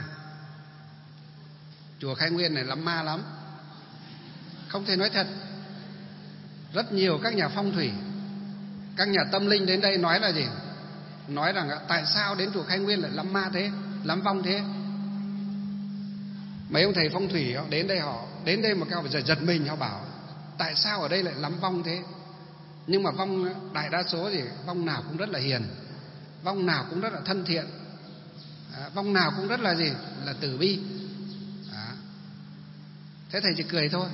Chùa Khai Nguyên này lắm ma lắm, không thể nói thật. Rất nhiều các nhà phong thủy, các nhà tâm linh đến đây nói là gì? Nói rằng tại sao đến chùa Khai Nguyên lại lắm ma thế, lắm vong thế. Mấy ông thầy phong thủy họ đến đây một cái giật mình, họ bảo tại sao ở đây lại lắm vong thế. Nhưng mà vong đại đa số gì? Vong nào cũng rất là hiền, vong nào cũng rất là thân thiện, vong nào cũng rất là gì? Là từ bi. Thế thầy chỉ cười thôi.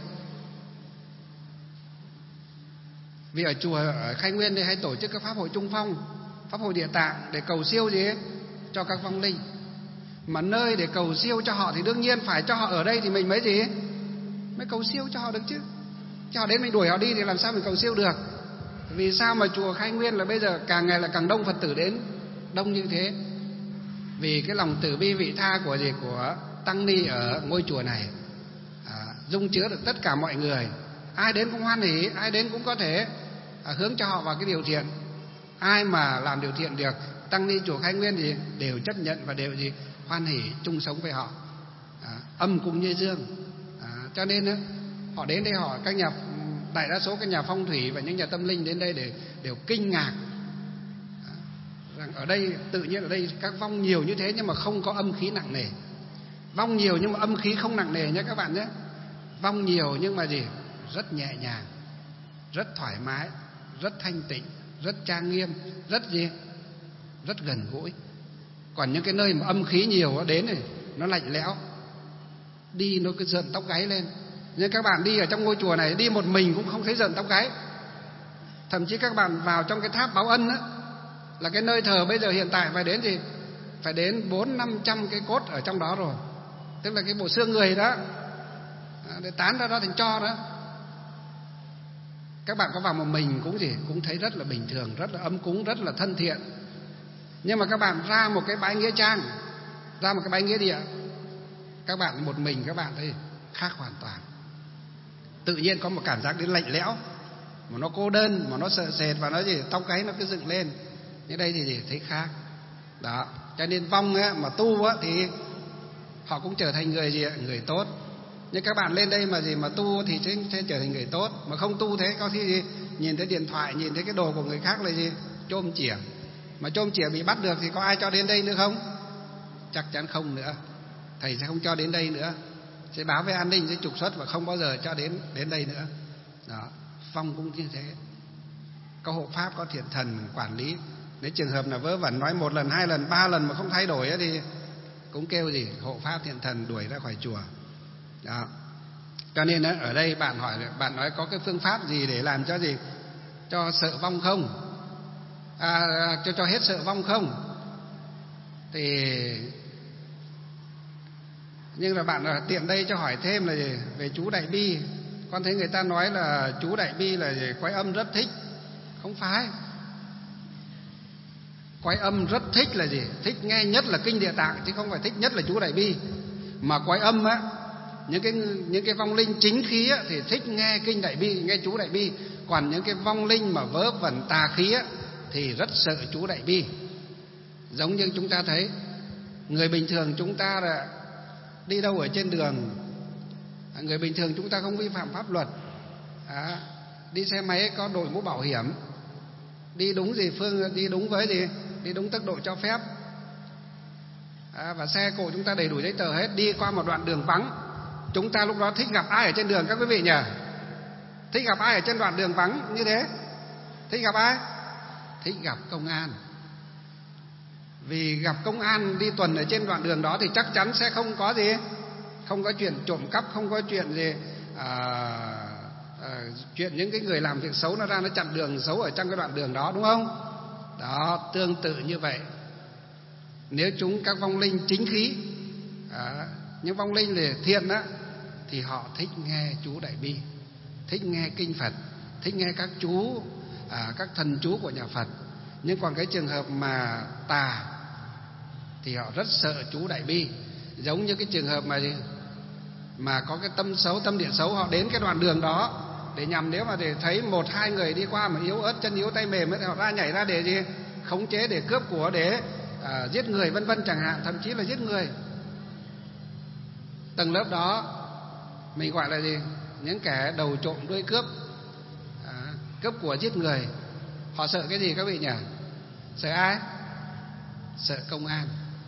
Vì ở chùa ở Khai Nguyên đây hay tổ chức các pháp hội trung phong, pháp hội địa tạng để cầu siêu gì ấy, cho các vong linh. Mà nơi để cầu siêu cho họ thì đương nhiên phải cho họ ở đây thì mình mới gì? Mới cầu siêu cho họ được chứ. Cho họ đến mình đuổi họ đi thì làm sao mình cầu siêu được? Vì sao mà chùa Khai Nguyên là bây giờ càng ngày là càng đông Phật tử đến, đông như thế? Vì cái lòng từ bi vị tha của tăng ni ở ngôi chùa này dung chứa được tất cả mọi người. Ai đến cũng hoan hỉ, ai đến cũng có thể hướng cho họ vào cái điều thiện. Ai mà làm điều thiện được, tăng ni chùa Khai Nguyên thì đều chấp nhận và đều hoan hỉ chung sống với họ, âm cũng như dương. Cho nên họ đến đây, đại đa số các nhà phong thủy và những nhà tâm linh đến đây đều kinh ngạc rằng ở đây, tự nhiên ở đây các vong nhiều như thế nhưng mà không có âm khí nặng nề. Vong nhiều nhưng mà âm khí không nặng nề nhé các bạn nhé. Vong nhiều nhưng mà rất nhẹ nhàng, rất thoải mái, rất thanh tịnh, rất trang nghiêm, rất gần gũi. Còn những cái nơi mà âm khí nhiều đến này, nó lạnh lẽo, đi nó cứ rợn tóc gáy lên. Nhưng các bạn đi ở trong ngôi chùa này, đi một mình cũng không thấy rợn tóc gáy. Thậm chí các bạn vào trong cái tháp Báo Ân á, là cái nơi thờ bây giờ hiện tại phải đến 400-500 cái cốt ở trong đó rồi. Tức là cái bộ xương người đó để tán ra đó thành tro đó. Các bạn có vào một mình cũng thấy rất là bình thường, rất là ấm cúng, rất là thân thiện. Nhưng mà các bạn ra một cái bãi nghĩa trang, ra một cái bãi nghĩa địa, các bạn một mình các bạn thấy khác hoàn toàn. Tự nhiên có một cảm giác đến lạnh lẽo, mà nó cô đơn, mà nó sợ sệt, và nó tóc gáy nó cứ dựng lên. Như đây thì thấy khác. Đó, cho nên vong mà tu thì họ cũng trở thành người tốt. Nhưng các bạn lên đây mà tu thì sẽ trở thành người tốt. Mà không tu thế có khi nhìn thấy điện thoại, nhìn thấy cái đồ của người khác là chôm chỉa. Mà chôm chỉa bị bắt được thì có ai cho đến đây nữa không? Chắc chắn không nữa. Thầy sẽ không cho đến đây nữa, sẽ báo với an ninh, sẽ trục xuất và không bao giờ cho đến đây nữa. Đó, vong cũng như thế. Có hộ pháp, có thiện thần quản lý. Nếu trường hợp là vớ vẩn nói 1 lần, 2 lần, 3 lần mà không thay đổi thì cũng kêu hộ pháp thiện thần đuổi ra khỏi chùa. Đó. Cho nên ở đây bạn nói có cái phương pháp gì để làm cho sợ vong không? Cho hết sợ vong không? Thì nhưng là bạn tiện đây cho hỏi thêm là về chú Đại Bi. Con thấy người ta nói là chú Đại Bi là Quái Âm rất thích. Không phải. Quái Âm rất thích là thích nghe nhất là kinh Địa Tạng, chứ không phải thích nhất là chú Đại Bi. Mà Quái Âm những cái vong linh chính khí thì thích nghe kinh Đại Bi, nghe chú Đại Bi. Còn những cái vong linh mà vớ vẩn tà khí thì rất sợ chú Đại Bi. Giống như chúng ta thấy người bình thường chúng ta là đi đâu ở trên đường, người bình thường chúng ta không vi phạm pháp luật, đi xe máy có đội mũ bảo hiểm, đi đúng đi đúng tốc độ cho phép, và xe cộ chúng ta đầy đủ giấy tờ hết. Đi qua một đoạn đường vắng, chúng ta lúc đó thích gặp ai ở trên đường các quý vị nhỉ? Thích gặp ai ở trên đoạn đường vắng như thế? Thích gặp ai? Thích gặp công an. Vì gặp công an đi tuần ở trên đoạn đường đó thì chắc chắn sẽ không có chuyện trộm cắp, không có chuyện chuyện những cái người làm việc xấu nó ra nó chặn đường xấu ở trong cái đoạn đường đó, đúng không? Đó, tương tự như vậy. Nếu các vong linh chính khí, những vong linh là thiện thì họ thích nghe chú Đại Bi, thích nghe kinh Phật, thích nghe các chú, các thần chú của nhà Phật. Nhưng còn cái trường hợp mà tà thì họ rất sợ chú Đại Bi. Giống như cái trường hợp mà có cái tâm xấu, tâm địa xấu, họ đến cái đoạn đường đó để nhằm, nếu mà để thấy 1-2 người đi qua mà yếu ớt, chân yếu tay mềm thì họ nhảy ra để khống chế, để cướp của, để giết người vân vân chẳng hạn, thậm chí là giết người. Tầng lớp đó mình gọi là những kẻ đầu trộm đuôi cướp, cướp của giết người. Họ sợ cái gì các vị nhỉ? Sợ ai? Sợ công an.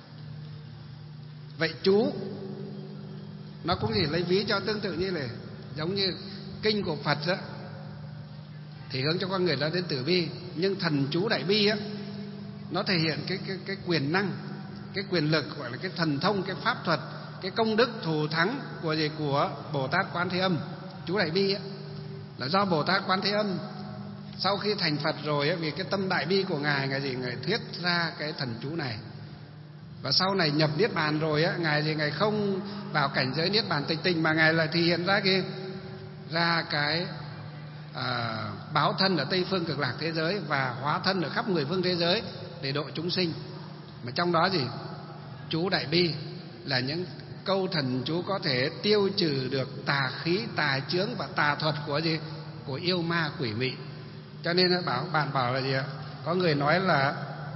Vậy chú nó cũng lấy ví cho tương tự như này, giống như kinh của Phật thì hướng cho con người đã đến tử bi, nhưng thần chú Đại Bi nó thể hiện cái quyền năng, cái quyền lực, gọi là cái thần thông, cái pháp thuật, cái công đức thù thắng của Bồ Tát Quan Thế Âm. Chú Đại Bi là do Bồ Tát Quan Thế Âm sau khi thành Phật rồi, vì cái tâm đại bi của ngài thuyết ra cái thần chú này. Và sau này nhập niết bàn rồi ngài không vào cảnh giới niết bàn tịch tình, mà ngài lại thể hiện ra cái báo thân ở Tây phương Cực Lạc thế giới và hóa thân ở khắp mười phương thế giới để độ chúng sinh. Mà trong đó gì? Chú Đại Bi là những câu thần chú có thể tiêu trừ được tà khí, tà chướng và tà thuật của gì? Của yêu ma quỷ mị. Cho nên bạn bảo là gì ạ? Có người nói là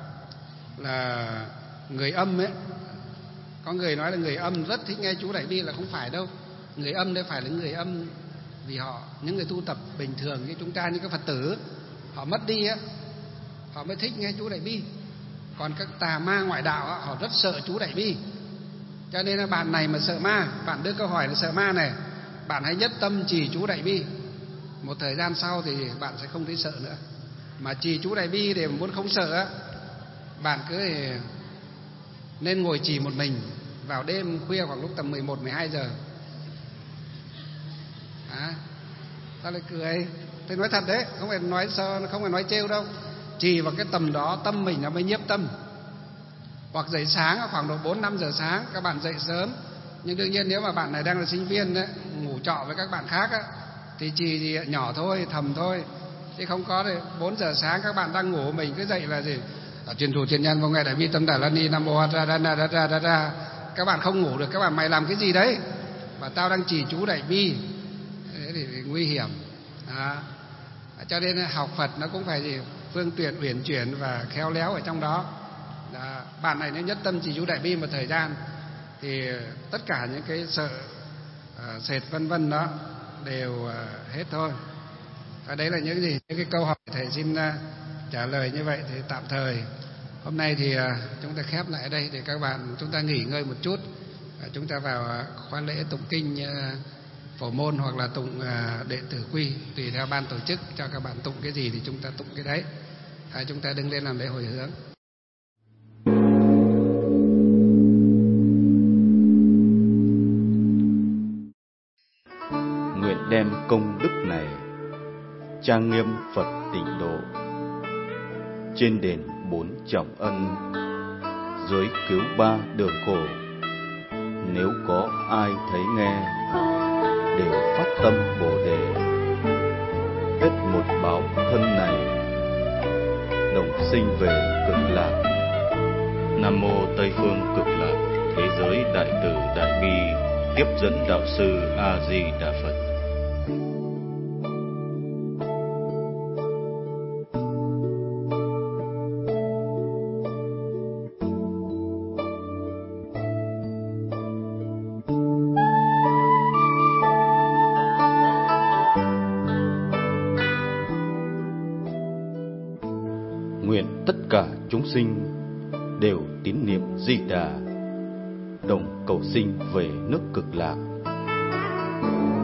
người âm ấy, có người nói là người âm rất thích nghe chú Đại Bi, là không phải đâu. Người âm đây phải là người âm vì họ, những người tu tập bình thường như chúng ta, như các Phật tử, họ mất đi á, họ mới thích nghe chú Đại Bi. Còn các tà ma ngoại đạo á, họ rất sợ chú Đại Bi. Cho nên là bạn này mà sợ ma, bạn đưa câu hỏi là sợ ma này, bạn hãy nhất tâm trì chú Đại Bi. Một thời gian sau thì bạn sẽ không thấy sợ nữa. Mà trì chú Đại Bi để muốn không sợ á, bạn cứ nên ngồi trì một mình vào đêm khuya khoảng lúc tầm 11, 12 giờ. Sao lại cười? Tôi nói thật đấy, không phải nói sao, không phải nói trêu đâu. Trì vào cái tầm đó tâm mình nó mới nhiếp tâm. Hoặc dậy sáng khoảng độ 4-5 giờ sáng, các bạn dậy sớm. Nhưng đương nhiên nếu mà bạn này đang là sinh viên đấy, ngủ trọ với các bạn khác á, thì trì gì nhỏ thôi, thầm thôi. Chứ không có 4 giờ sáng các bạn đang ngủ, mình cứ dậy là gì? Truyền thủ truyền nhân vào ngày Đại Bi Tâm Đà La Ni Nam Mô A Ra Đa Na Đa Ra Đa. Các bạn không ngủ được, các bạn mày làm cái gì đấy? Và tao đang trì chú Đại Bi. Thế thì nguy hiểm. Cho nên học Phật nó cũng phải gì? Phương tiện uyển chuyển và khéo léo ở trong đó. Bạn này nếu nhất tâm trì chú Đại Bi một thời gian thì tất cả những cái sợ sệt vân vân đó đều hết thôi. Và đấy là những gì? Những cái câu hỏi thầy xin trả lời như vậy thì tạm thời. Hôm nay thì chúng ta khép lại ở đây để các bạn chúng ta nghỉ ngơi một chút. Chúng ta vào khóa lễ tụng kinh phổ môn hoặc là tụng đệ tử quy, tùy theo ban tổ chức cho các bạn tụng cái gì thì chúng ta tụng cái đấy. Chúng ta đứng lên làm lễ hồi hướng. Nguyện đem công đức này trang nghiêm Phật Tịnh Độ, trên đền 4 trọng ân, dưới cứu 3 đường khổ. Nếu có ai thấy nghe đều phát tâm Bồ Đề, hết một báo thân này đồng sinh về Cực Lạc. Nam mô Tây phương Cực Lạc thế giới Đại Từ Đại Bi tiếp dẫn đạo sư A Di Đà Phật. Nguyện tất cả chúng sinh đều tín niệm Di Đà, đồng cầu sinh về nước Cực Lạc.